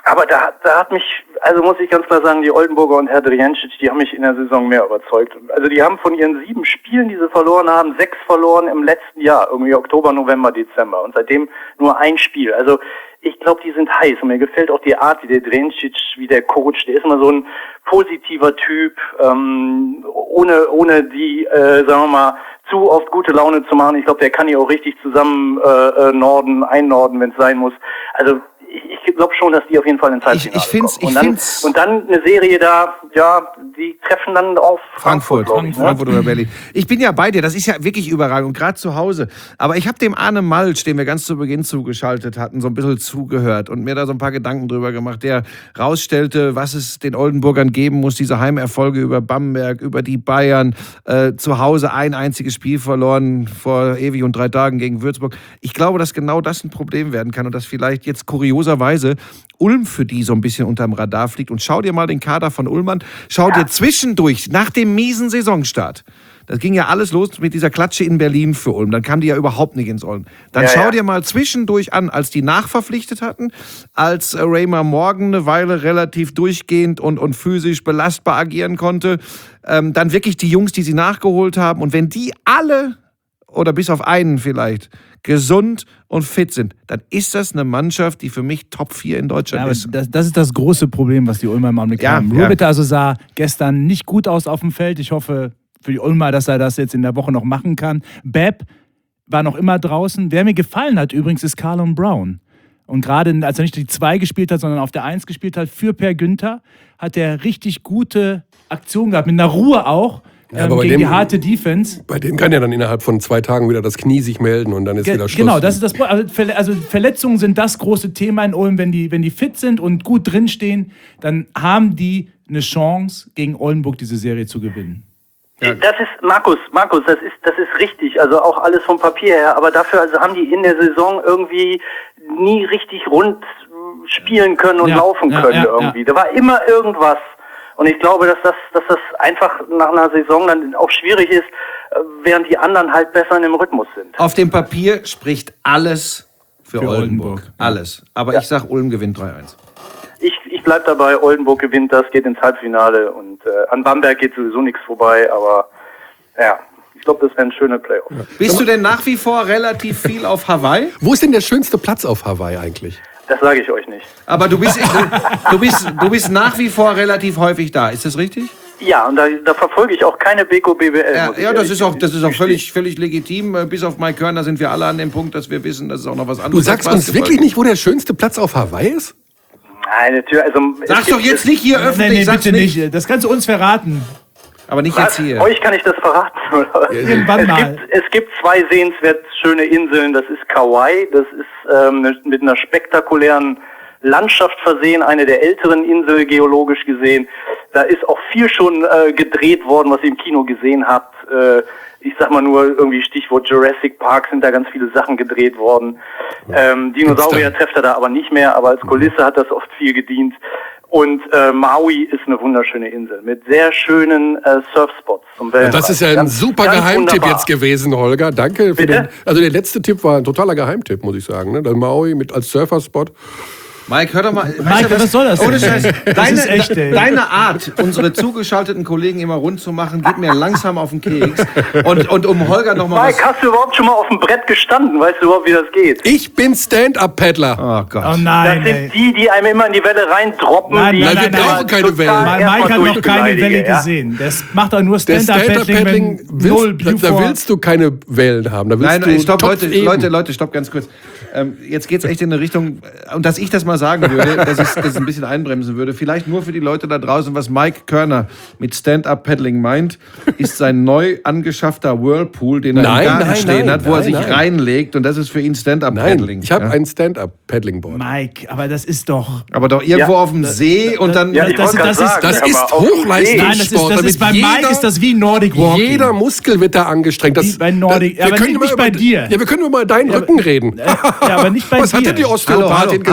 Aber da, da hat mich, also muss ich ganz klar sagen, die Oldenburger und Herr Drijancic, die haben mich in der Saison mehr überzeugt. Also die haben von ihren sieben Spielen, die sie verloren haben, sechs verloren im letzten Jahr, irgendwie Oktober, November, Dezember. Und seitdem nur ein Spiel. Also ich glaube, die sind heiß. Und mir gefällt auch die Art, wie der Drijancic, wie der Coach, der ist immer so ein positiver Typ, ähm, ohne ohne die, äh, sagen wir mal, zu oft gute Laune zu machen. Ich glaube, der kann die auch richtig zusammen äh, norden, einnorden, wenn es sein muss. Also ich glaube schon, dass die auf jeden Fall ins Halbfinale Ich, ich find's, kommen. ich Und dann, find's und dann eine Serie da, ja, die treffen dann auf Frankfurt, Frankfurt, glaub ich, ne? Frankfurt oder Berlin. Ich bin ja bei dir, das ist ja wirklich überragend und gerade zu Hause. Aber ich habe dem Arne Malsch, den wir ganz zu Beginn zugeschaltet hatten, so ein bisschen zugehört und mir da so ein paar Gedanken drüber gemacht, der rausstellte, was es den Oldenburgern geben muss, diese Heimerfolge über Bamberg, über die Bayern, äh, zu Hause ein einziges Spiel verloren vor ewig und drei Tagen gegen Würzburg. Ich glaube, dass genau das ein Problem werden kann und dass vielleicht jetzt kurioserweise Ulm für die so ein bisschen unterm Radar fliegt. Und schau dir mal den Kader von Ulm an. Schau ja. dir zwischendurch, nach dem miesen Saisonstart, das ging ja alles los mit dieser Klatsche in Berlin für Ulm. Dann kamen die ja überhaupt nicht ins Ulm. Dann ja, schau ja. dir mal zwischendurch an, als die nachverpflichtet hatten, als Raymer Morgan eine Weile relativ durchgehend und, und physisch belastbar agieren konnte. Ähm, dann wirklich die Jungs, die sie nachgeholt haben. Und wenn die alle, oder bis auf einen vielleicht, gesund und fit sind, dann ist das eine Mannschaft, die für mich Top vier in Deutschland ja, ist. Das, das ist das große Problem, was die Ulmer im Augenblick Ja, haben. ja. Rubita also sah gestern nicht gut aus auf dem Feld. Ich hoffe für die Ulmer, dass er das jetzt in der Woche noch machen kann. Bepp war noch immer draußen. Wer mir gefallen hat übrigens, ist Carlon Brown. Und gerade als er nicht die zwei gespielt hat, sondern auf der eins gespielt hat, für Per Günther, hat er richtig gute Aktionen gehabt. Mit einer Ruhe auch. Ja, ähm, aber bei gegen dem- die harte Defense. Bei dem kann ja dann innerhalb von zwei Tagen wieder das Knie sich melden und dann ist Ge- wieder Schluss. Genau, das ist das Pro- also, Verle- also Verletzungen sind das große Thema in Ulm. Wenn die, wenn die fit sind und gut drinstehen, dann haben die eine Chance, gegen Oldenburg diese Serie zu gewinnen. Das ist, Markus, Markus, das ist, das ist richtig, also auch alles vom Papier her, aber dafür also haben die in der Saison irgendwie nie richtig rund äh, spielen können und Ja, laufen ja, können ja, irgendwie. ja. Da war immer irgendwas. Und ich glaube, dass das, dass das einfach nach einer Saison dann auch schwierig ist, äh, während die anderen halt besser in dem Rhythmus sind. Auf dem Papier spricht alles für, Für Oldenburg. Oldenburg. Alles. Aber Ja. ich sag, Ulm gewinnt drei eins. Ich, ich bleib dabei, Oldenburg gewinnt das, geht ins Halbfinale und äh, an Bamberg geht sowieso nichts vorbei, aber ja, ich glaube, das wären schöne Playoffs. Bist du denn nach wie vor relativ viel auf Hawaii? Wo ist denn der schönste Platz auf Hawaii eigentlich? Das sage ich euch nicht. Aber du bist, du, bist, du bist nach wie vor relativ häufig da. Ist das richtig? Ja, und da, da verfolge ich auch keine B K B B L. Ja, muss ich ja das ehrlich ist auch, das ist auch gestehen. völlig, völlig legitim. Äh, Bis auf Mike Körner sind wir alle an dem Punkt, dass wir wissen, dass es auch noch was Du anderes sagst als uns Basketball wirklich nicht, wo der schönste Platz auf Hawaii ist? Nein, natürlich. Also, es Sag's gibt- doch jetzt nicht hier öffentlich. Nee, nee, sag's bitte nicht. Das kannst du uns verraten. Aber nicht Was? jetzt hier. Euch kann ich das verraten. Oder? Irgendwann es, mal. gibt, es gibt zwei sehenswert schöne Inseln. Das ist Kauai. Das ist ähm, ne- mit einer spektakulären Landschaft versehen. Eine der älteren Inseln geologisch gesehen. Da ist auch viel schon äh, gedreht worden, was ihr im Kino gesehen habt. Äh, ich sag mal nur irgendwie Stichwort Jurassic Park, sind da ganz viele Sachen gedreht worden. Ähm, Dinosaurier trefft er da aber nicht mehr, aber als Kulisse hat das oft viel gedient. Und äh, Maui ist eine wunderschöne Insel mit sehr schönen äh, Surfspots zum Wellenreiten. Das ist ja ein Ganz- super ganz Geheimtipp wunderbar. jetzt gewesen, Holger. Danke. Für Bitte? den, also der letzte Tipp war ein totaler Geheimtipp, muss ich sagen. Ne? Der Maui mit als Surferspot. Mike, hör doch mal. Mike, was soll das denn? Ohne Scheiß. Das Deine, ist echt, ey. deine Art, unsere zugeschalteten Kollegen immer rund zu machen, geht mir langsam auf den Keks. Und, und um Holger noch mal was... Mike, hast du überhaupt schon mal auf dem Brett gestanden? Weißt du überhaupt, wie das geht? Ich bin Stand-Up-Paddler. Oh Gott. Oh Das nein, sind ey. die, die einem immer in die Welle reindroppen. Nein, die nein, wir nein, brauchen nein. keine total Wellen. Weil erstmal Mike hat noch keine durchbeleidige, Welle ja? gesehen. Das macht doch nur Der Stand-Up-Paddling, Stand-Up-Paddling, wenn null willst, da, da View willst du keine Wellen haben. Da willst Nein, du stopp, Leute, Topfeben. Leute, Leute, stopp ganz kurz. Ähm, jetzt geht's echt in eine Richtung, äh, und dass ich das mal sagen würde, dass ich das ein bisschen einbremsen würde, vielleicht nur für die Leute da draußen, was Mike Körner mit Stand-Up-Paddling meint, ist sein neu angeschaffter Whirlpool, den er Nein, im Garten nein, stehen nein, hat, wo er nein, sich nein. reinlegt, und das ist für ihn Stand-Up-Paddling. Nein, ich habe ja? ein Stand-Up-Paddling-Board. Mike, aber das ist doch... Aber doch irgendwo Ja, auf dem See und dann... Ja, ich Das- wollte das gerade ist- sagen, das aber ist auf dem Hochleistung. See- Nein, das ist, das Sport, ist bei damit Mike jeder- ist das wie Nordic Walking. Jeder Muskel wird da angestrengt. Das, Wie bei Nordic- wir aber können nicht- mal nicht über, bei dir. Ja, wir können über deinen Ja, Rücken reden. Ja, aber nicht bei Was dir. hat denn die Hallo, hallo, Osteopathin hallo, gesagt?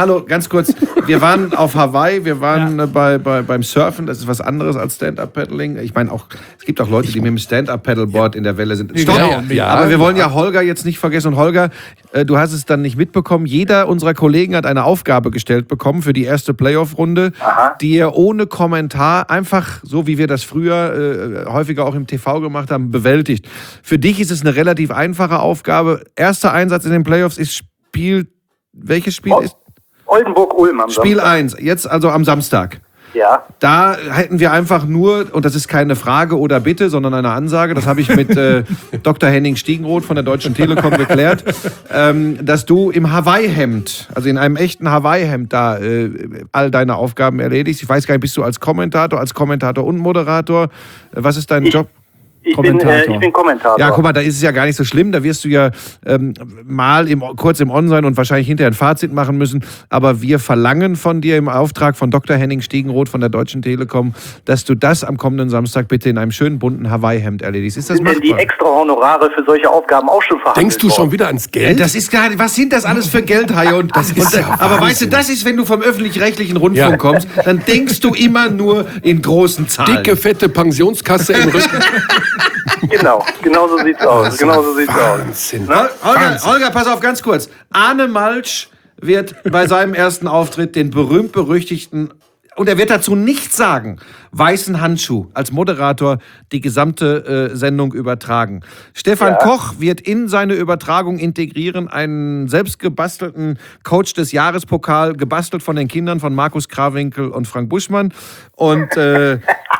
hallo, ganz kurz. Wir waren auf Hawaii, wir waren ja. bei, bei, beim Surfen, das ist was anderes als Stand-Up-Paddling. Ich meine, auch, es gibt auch Leute, die mit dem Stand-Up-Paddleboard ja. in der Welle sind. Stopp, ja, ja, aber wir wollen ja. ja Holger jetzt nicht vergessen. Und Holger, äh, du hast es dann nicht mitbekommen. Jeder unserer Kollegen hat eine Aufgabe gestellt bekommen für die erste Playoff-Runde, Aha. die er ohne Kommentar einfach, so wie wir das früher äh, häufiger auch im T V gemacht haben, bewältigt. Für dich ist es eine relativ einfache Aufgabe. Erster Einsatz in den Playoffs ist Spiel. Welches Spiel ist? Oldenburg-Ulm am Spiel eins, jetzt also am Samstag. Ja. Da hätten wir einfach nur, und das ist keine Frage oder Bitte, sondern eine Ansage, das habe ich mit äh, Doktor Henning Stiegenroth von der Deutschen Telekom geklärt, ähm, dass du im Hawaii-Hemd, also in einem echten Hawaii-Hemd da äh, all deine Aufgaben erledigst. Ich weiß gar nicht, bist du als Kommentator, als Kommentator und Moderator? Was ist dein ich Job? Ich bin, äh, ich bin Kommentator. Ja, guck mal, da ist es ja gar nicht so schlimm. Da wirst du ja ähm, mal im, kurz im On sein und wahrscheinlich hinterher ein Fazit machen müssen. Aber wir verlangen von dir im Auftrag von Doktor Henning Stiegenroth von der Deutschen Telekom, dass du das am kommenden Samstag bitte in einem schönen bunten Hawaii-Hemd erledigst. Ist das Sind denn die extra Honorare für solche Aufgaben auch schon verhandelt Denkst du schon wieder ans Geld? Das ist gar nicht, was sind das alles für Geldhaie? Und, das ist und, ja aber weißt du, das ist, wenn du vom öffentlich-rechtlichen Rundfunk ja. kommst, dann denkst du immer nur in großen Zahlen. Dicke, fette Pensionskasse im Rücken. Genau, genau so sieht's aus. Genau so sieht's Wahnsinn. aus. Na, Holger, Holger, pass auf, ganz kurz. Arne Malsch wird bei seinem ersten Auftritt den berühmt-berüchtigten, und er wird dazu nichts sagen, weißen Handschuh als Moderator die gesamte äh, Sendung übertragen. Stefan ja. Koch wird in seine Übertragung integrieren einen selbstgebastelten Coach des Jahrespokal, gebastelt von den Kindern von Markus Krawinkel und Frank Buschmann. Und, äh,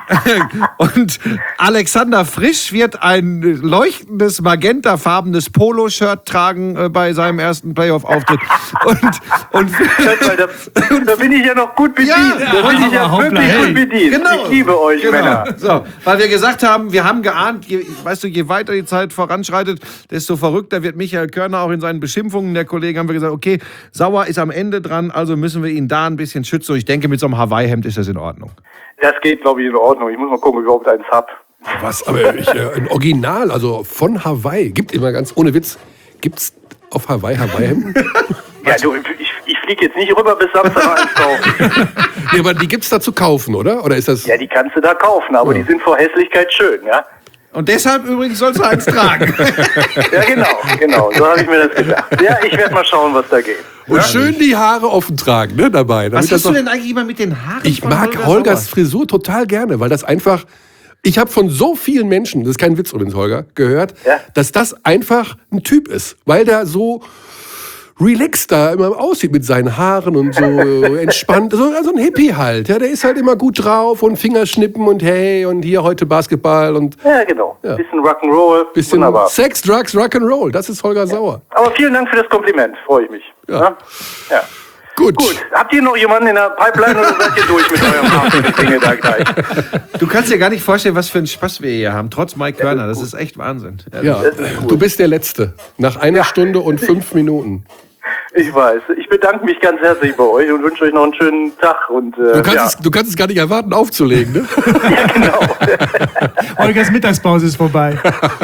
und Alexander Frisch wird ein leuchtendes, magentafarbenes Poloshirt tragen äh, bei seinem ersten Playoff-Auftritt. Und, und mal, da, da bin ich ja noch gut bedient. Ja, da bin ich ja hoppla, wirklich hey. gut bedient. Genau. Ich liebe euch, genau. Männer. So, weil wir gesagt haben, wir haben geahnt, je, weißt du, je weiter die Zeit voranschreitet, desto verrückter wird Michael Körner auch in seinen Beschimpfungen der Kollegen. Haben wir gesagt, okay, Sauer ist am Ende dran, also müssen wir ihn da ein bisschen schützen. Und ich denke, mit so einem Hawaii-Hemd ist das in Ordnung. Das geht, glaube ich, in Ordnung. Ich muss mal gucken, ob ich überhaupt eins habe. Was? Aber ich, äh, ein Original, also von Hawaii. Gibt immer ganz, ohne Witz, gibt's auf Hawaii Hawaii-Hemden? Ja, du, ich, ich fliege jetzt nicht rüber bis Samstag eins kaufen. Nee, aber die gibt's da zu kaufen, oder? Oder ist das? Ja, die kannst du da kaufen, aber ja. die sind vor Hässlichkeit schön, ja? Und deshalb übrigens sollst du eins tragen. Ja, genau, genau. So habe ich mir das gedacht. Ja, ich werde mal schauen, was da geht. Und ja? schön die Haare offen tragen, ne, dabei. Was hast das du denn eigentlich immer mit den Haaren? Ich mag Holger Holgers Sauer? Frisur total gerne, weil das einfach... Ich habe von so vielen Menschen, das ist kein Witz übrigens, Holger, gehört, ja? dass das einfach ein Typ ist, weil der so relaxed da immer aussieht mit seinen Haaren und so entspannt, so also ein Hippie halt. Ja, der ist halt immer gut drauf und Fingerschnippen und hey und hier heute Basketball und ja, genau. Ja. Bisschen Rock'n'Roll. Bisschen Wunderbar. Sex, Drugs, Rock'n'Roll. Das ist Holger Sauer. Aber vielen Dank für das Kompliment. Freue ich mich. Ja. Ja. ja. Gut. Gut. Habt ihr noch jemanden in der Pipeline oder seid ihr durch mit eurem Marketing da gleich? Du kannst dir gar nicht vorstellen, was für einen Spaß wir hier haben, trotz Mike Körner. Das ist echt Wahnsinn. Ja, du bist der Letzte. Nach einer ja. Stunde und fünf Minuten. Ich weiß. Ich bedanke mich ganz herzlich bei euch und wünsche euch noch einen schönen Tag. Und, äh, du, kannst ja. es, du kannst es gar nicht erwarten, aufzulegen, ne? Ja, genau. Holgers Mittagspause ist vorbei.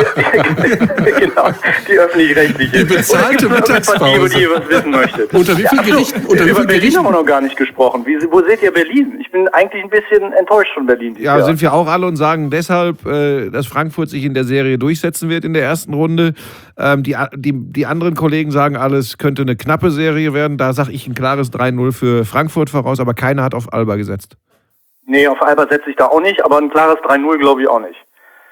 Genau, die öffentlich-rechtliche. Die bezahlte Mittagspause. Über die ihr was wissen möchtet. Unter wie vielen ja, Gerichten? Unter über wie vielen Berlin Gerichten? haben wir noch gar nicht gesprochen. Wie, wo seht ihr Berlin? Ich bin eigentlich ein bisschen enttäuscht von Berlin. Ja, Jahr. sind wir auch alle und sagen deshalb, äh, dass Frankfurt sich in der Serie durchsetzen wird in der ersten Runde. Ähm, die, die, die anderen Kollegen sagen alles, könnte eine knappe Serie werden. Da sage ich ein klares drei null für Frankfurt voraus, aber keiner hat auf Alba gesetzt. Nee, auf Alba setze ich da auch nicht, aber ein klares drei null glaube ich auch nicht.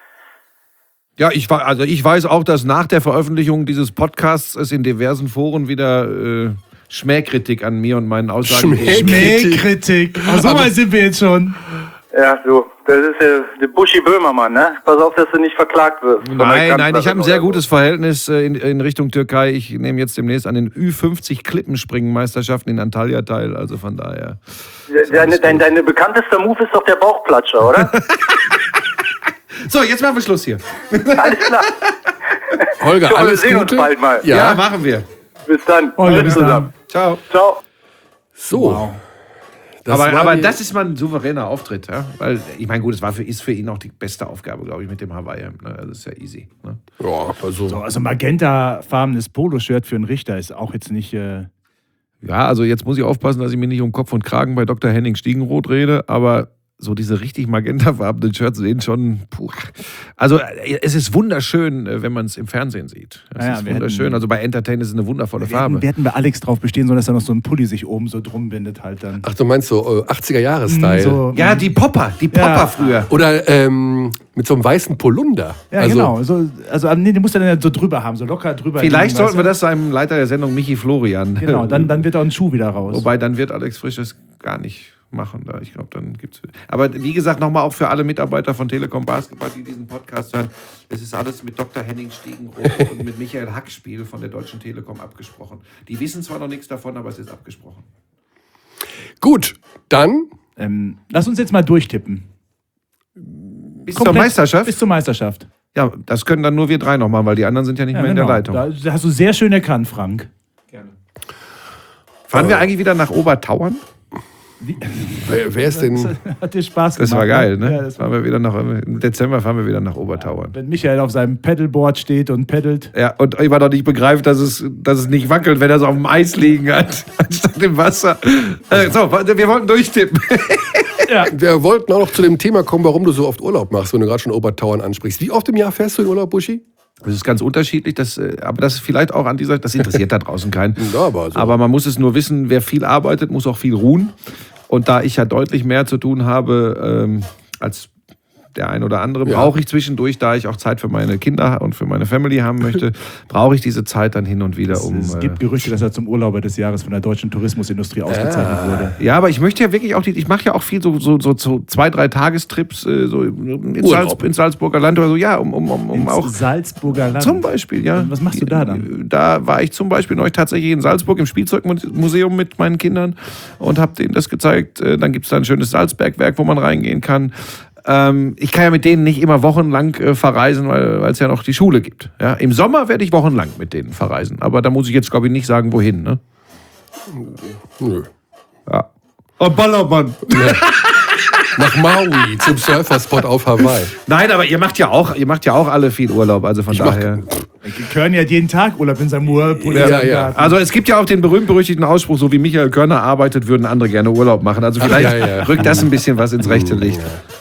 Ja, ich, also ich weiß auch, dass nach der Veröffentlichung dieses Podcasts es in diversen Foren wieder äh, Schmähkritik an mir und meinen Aussagen gibt. Schmähkritik. Ach, so weit sind wir jetzt schon. Ja, so, das ist ja der Buschi Böhmermann, ne? Pass auf, dass du nicht verklagt wirst. Nein, nein, ich habe ein sehr so. gutes Verhältnis in, in Richtung Türkei. Ich nehme jetzt demnächst an den Ü fünfzig Klippenspringen-Meisterschaften in Antalya teil, also von daher. Deine, deine, deine bekanntester Move ist doch der Bauchplatscher, oder? So, jetzt machen wir Schluss hier. Alles klar. Holger, Schon, alles wir sehen Gute. uns bald mal. Ja, ja, machen wir. Bis dann. Holger, bis dann. Ciao. Ciao. So. Wow. Das aber war aber die- das ist mal ein souveräner Auftritt, ja? Weil, ich meine, gut, es war für, ist für ihn auch die beste Aufgabe, glaube ich, mit dem Hawaii. Ne? Das ist ja easy. Ne? Ja, also, So, also magentafarbenes Poloshirt für einen Richter ist auch jetzt nicht. Äh, Ja, also jetzt muss ich aufpassen, dass ich mir nicht um Kopf und Kragen bei Doktor Henning Stiegenroth rede, aber so diese richtig magentafarbenen Shirts sehen schon, puh. Also es ist wunderschön, wenn man es im Fernsehen sieht. Es Ja, ist wir wunderschön. hätten- Also bei Entertain ist es eine wundervolle Wir Farbe. hätten, wir hätten bei Alex drauf bestehen sollen, dass er noch so ein Pulli sich oben so drum bindet halt dann. Ach, du meinst so äh, achtziger-Jahre-Style? So, Ja, die Popper, die Popper Ja. früher. Oder ähm, mit so einem weißen Polunder. Ja, also, genau. So, also nee, den muss er dann so drüber haben, so locker drüber. Vielleicht liegen, sollten wir weißt das seinem Leiter der Sendung Michi Florian. du? Genau, dann, dann wird auch ein Schuh wieder raus. Wobei, dann wird Alex Frisch das gar nicht machen. Da. Ich glaube, dann gibt's. Aber wie gesagt, nochmal auch für alle Mitarbeiter von Telekom Basketball, die diesen Podcast hören, es ist alles mit Doktor Henning Stiegenroth und mit Michael Hackspiel von der Deutschen Telekom abgesprochen. Die wissen zwar noch nichts davon, aber es ist abgesprochen. Gut, dann ähm, lass uns jetzt mal durchtippen. Bis zur Meisterschaft? Bis zur Meisterschaft. Ja, das können dann nur wir drei noch machen, weil die anderen sind ja nicht Ja, mehr genau. in der Leitung. Da, da hast du sehr schön erkannt, Frank. Fahren wir eigentlich wieder nach Obertauern? wer, wer ist denn? Hat dir Spaß gemacht? Das war geil, ne? Ja, das war, fahren wir wieder nach, Im Dezember fahren wir wieder nach Obertauern. wenn Michael auf seinem Pedalboard steht und peddelt. Ja, und ich war noch nicht begreift, dass es, dass es nicht wackelt, wenn er so auf dem Eis liegen hat, anstatt im Wasser. Äh, so, wir wollten durchtippen. Wir wollten auch noch zu dem Thema kommen, warum du so oft Urlaub machst, wenn du gerade schon Obertauern ansprichst. Wie oft im Jahr fährst du in Urlaub, Buschi? Das ist ganz unterschiedlich, das, äh, aber das ist vielleicht auch an dieser, das interessiert da draußen keinen. Ja, aber so. Aber man muss es nur wissen, wer viel arbeitet, muss auch viel ruhen. Und da ich ja deutlich mehr zu tun habe ähm, als der ein oder andere, Ja. brauche ich zwischendurch, da ich auch Zeit für meine Kinder und für meine Family haben möchte, brauche ich diese Zeit dann hin und wieder, um... es äh, gibt Gerüchte, dass er zum Urlauber des Jahres von der deutschen Tourismusindustrie ausgezeichnet wurde. Ja, aber ich möchte ja wirklich auch die, ich mache ja auch viel so, so, so, so zwei, drei Tagestrips äh, so ins, Salz, ins Salzburger Land oder so, ja, um, um, um, um Ins auch Salzburger Land. zum Beispiel, ja. Was machst du da dann? Da war ich zum Beispiel neulich tatsächlich in Salzburg im Spielzeugmuseum mit meinen Kindern und habe denen das gezeigt. Äh, Dann gibt es da ein schönes Salzbergwerk, wo man reingehen kann. Ähm, ich kann ja mit denen nicht immer wochenlang äh, verreisen, weil es ja noch die Schule gibt. Ja? Im Sommer werde ich wochenlang mit denen verreisen, aber da muss ich jetzt, glaube ich, nicht sagen, wohin. Ne? Nö. Ja. Oh, Ballermann. Nach Maui, zum Surferspot auf Hawaii. Nein, aber ihr macht ja auch, ihr macht ja auch alle viel Urlaub, also von Ich mach, daher. Körny hat jeden Tag Urlaub in seinem Whirlpool. Ja, in seinem ja. Garten. Also es gibt ja auch den berühmt-berüchtigten Ausspruch, so wie Michael Körner arbeitet, würden andere gerne Urlaub machen. Also vielleicht ja, ja. rückt das ein bisschen was ins rechte Licht.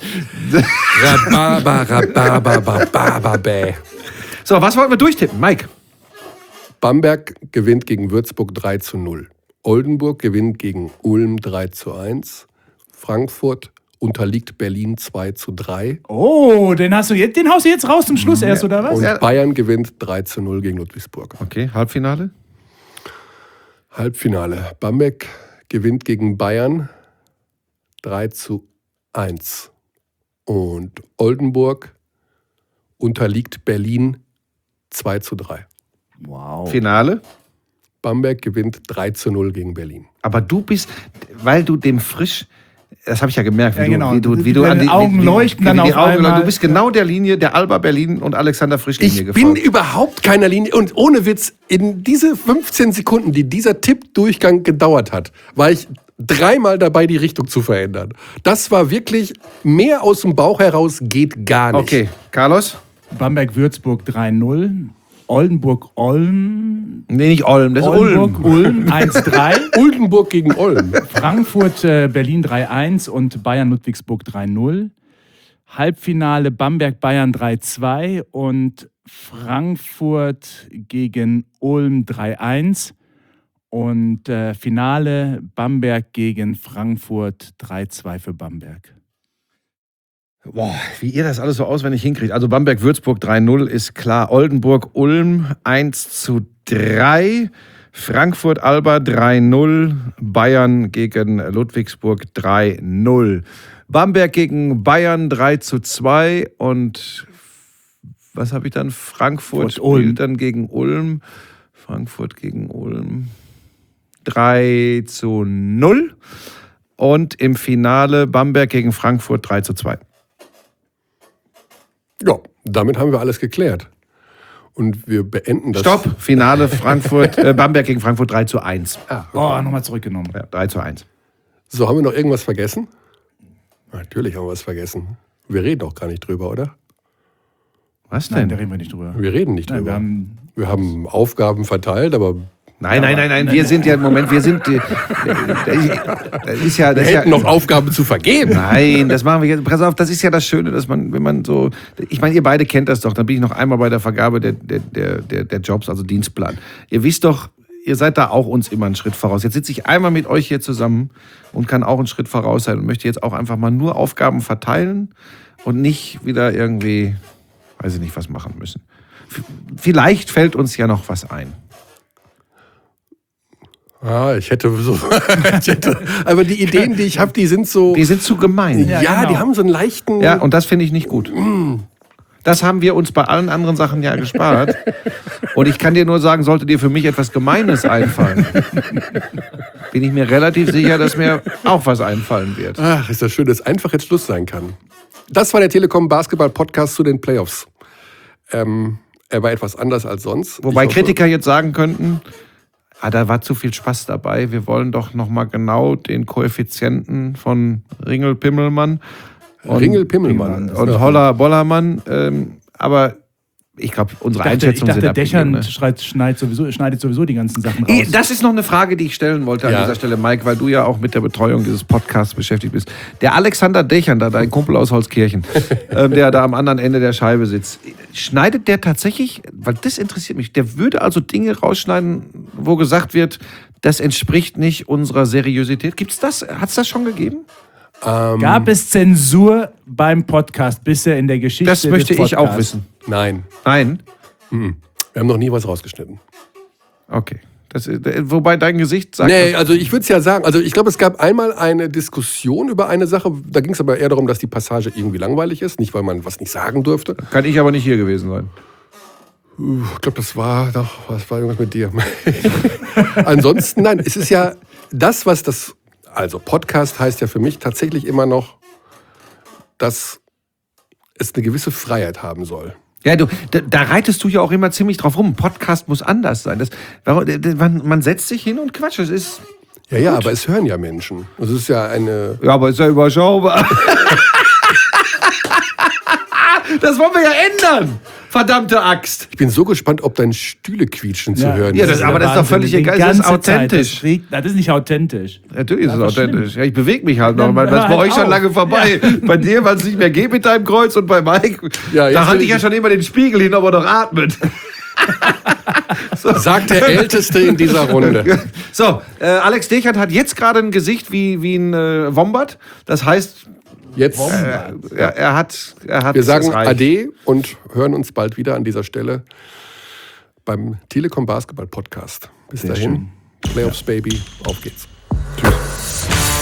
Rhababa, Rhababa, Rhababa, bäh. So, was wollten wir durchtippen, Mike? Bamberg gewinnt gegen Würzburg drei zu null. Oldenburg gewinnt gegen Ulm drei zu eins. Frankfurt unterliegt Berlin zwei zu drei. Oh, den hast du jetzt, den haust du jetzt raus zum Schluss erst, oder was? Und Bayern gewinnt drei zu null gegen Ludwigsburg. Okay, Halbfinale? Halbfinale. Bamberg gewinnt gegen Bayern drei zu eins. Und Oldenburg unterliegt Berlin zwei zu drei. Wow. Finale? Bamberg gewinnt drei zu null gegen Berlin. Aber du bist, weil du dem Frisch, das habe ich ja gemerkt, wie Ja, genau. du, wie du, wie du Deine an die Augen wie, leuchten wie, dann wie die auf Augen einmal. leuchten. Du bist genau der Linie der Alba Berlin und Alexander Frisch-Linie Ich gefolgt. bin überhaupt keiner Linie. Und ohne Witz, in diese fünfzehn Sekunden, die dieser Tippdurchgang gedauert hat, war ich dreimal dabei, die Richtung zu verändern. Das war wirklich mehr aus dem Bauch heraus, geht gar nicht. Okay, Carlos? Bamberg-Würzburg drei null. Oldenburg-Olm. Nee, nicht Olm, das ist Ulm. Oldenburg-Ulm eins drei. Oldenburg gegen Olm. Frankfurt-Berlin drei eins und Bayern-Ludwigsburg drei null. Halbfinale Bamberg-Bayern drei zwei und Frankfurt gegen Ulm drei eins. Und äh, Finale Bamberg gegen Frankfurt drei zwei für Bamberg. Boah, wie ihr das alles so auswendig hinkriegt. Also Bamberg-Würzburg drei null ist klar. Oldenburg-Ulm eins zu drei. Frankfurt-Alba drei null. Bayern gegen Ludwigsburg drei null. Bamberg gegen Bayern drei zu zwei. Und was habe ich dann? Frankfurt Furt, Ulm. spielt dann gegen Ulm. Frankfurt gegen Ulm drei zu null. Und im Finale Bamberg gegen Frankfurt drei zu zwei. Ja, damit haben wir alles geklärt. Und wir beenden das. Stopp! Finale Frankfurt, äh, Bamberg gegen Frankfurt drei zu eins. Ah, Oh, nochmal zurückgenommen. Ja, drei zu eins. So, haben wir noch irgendwas vergessen? Natürlich haben wir was vergessen. Wir reden auch gar nicht drüber, oder? Was Nein, denn? da reden wir nicht drüber. Wir reden nicht Nein, drüber. wir haben Wir haben Aufgaben verteilt, aber Nein, nein, nein, nein, wir sind ja im Moment, wir sind, äh, das ist ja, das Wir ist hätten ja, noch Aufgaben zu vergeben. Nein, das machen wir jetzt. Pass auf, das ist ja das Schöne, dass man, wenn man so, ich meine, ihr beide kennt das doch, dann bin ich noch einmal bei der Vergabe der, der, der, der, der Jobs, also Dienstplan. Ihr wisst doch, ihr seid da auch uns immer einen Schritt voraus. Jetzt sitze ich einmal mit euch hier zusammen und kann auch einen Schritt voraus sein und möchte jetzt auch einfach mal nur Aufgaben verteilen und nicht wieder irgendwie, weiß ich nicht, was machen müssen. V- Vielleicht fällt uns ja noch was ein. Ah, ich hätte so. ich hätte, aber die Ideen, die ich habe, die sind so. Die sind zu gemein. ja, Ja, genau. die haben so einen leichten. Ja, und das finde ich nicht gut. Das haben wir uns bei allen anderen Sachen ja gespart. Und ich kann dir nur sagen, sollte dir für mich etwas Gemeines einfallen, bin ich mir relativ sicher, dass mir auch was einfallen wird. Ach, ist das schön, dass einfach jetzt Schluss sein kann. Das war der Telekom Basketball Podcast zu den Playoffs. Ähm, er war etwas anders als sonst. Wobei Ich hoffe- Kritiker jetzt sagen könnten, ah, da war zu viel Spaß dabei. Wir wollen doch nochmal genau den Koeffizienten von Ringel Pimmelmann und, Ringel Pimmelmann. und Holler Bollermann. Ähm, aber ich glaube, unsere Ich dachte, ich Einschätzungen dachte sind Dächern abgegeben, ne? schreit, schneidet, sowieso, schneidet sowieso die ganzen Sachen raus. Eh, Das ist noch eine Frage, die ich stellen wollte an Ja. dieser Stelle, Mike, weil du ja auch mit der Betreuung dieses Podcasts beschäftigt bist. Der Alexander Dächernder, dein Kumpel aus Holzkirchen, ähm, der da am anderen Ende der Scheibe sitzt, schneidet der tatsächlich, weil das interessiert mich, der würde also Dinge rausschneiden, wo gesagt wird, das entspricht nicht unserer Seriosität. Gibt's das? Hat es das schon gegeben? Gab es Zensur beim Podcast bisher in der Geschichte Das möchte des ich auch Podcasts? wissen. Nein, Nein? wir haben noch nie was rausgeschnitten. Okay. Das, ist- wobei dein Gesicht sagt... Nee, also ich würde es ja sagen, also ich glaube, es gab einmal eine Diskussion über eine Sache, da ging es aber eher darum, dass die Passage irgendwie langweilig ist, nicht weil man was nicht sagen durfte. Kann ich aber nicht hier gewesen sein. Ich glaube, das war doch, was war irgendwas mit dir? Ansonsten, nein, es ist ja das, was das, also Podcast heißt ja für mich tatsächlich immer noch, dass es eine gewisse Freiheit haben soll. Ja, du, da, da reitest du ja auch immer ziemlich drauf rum. Ein Podcast muss anders sein. Das, man, man setzt sich hin und quatscht. Das ist, Ja, ja, aber es hören ja Menschen. Es ist ja eine, ja, aber ist ja überschaubar. Das wollen wir ja ändern. Verdammte Axt. ich bin so gespannt, ob dein Stühle quietschen zu Ja. hören Ja, ist. das- aber das ist doch Wahnsinn. völlig Die egal, das ist ganze Zeit. authentisch. Das, riecht- das ist nicht authentisch. Natürlich ist es Das ist authentisch. Ja, ich bewege mich halt noch. Dann Weil das ist bei hör halt euch schon auf. lange vorbei. Bei dir, weil es nicht mehr geht mit deinem Kreuz und bei Mike, Ja, jetzt da will halte ich ja ich- schon immer den Spiegel hin, ob er noch atmet. Sagt der Älteste in dieser Runde. So, äh, Alex Dechert hat jetzt gerade ein Gesicht wie, wie ein äh, Wombat. Das heißt, Jetzt, er, er hat, er hat wir sagen es reicht. Ade und hören uns bald wieder an dieser Stelle beim Telekom Basketball Podcast. Bis dahin, Playoffs Baby, auf geht's. Tschüss.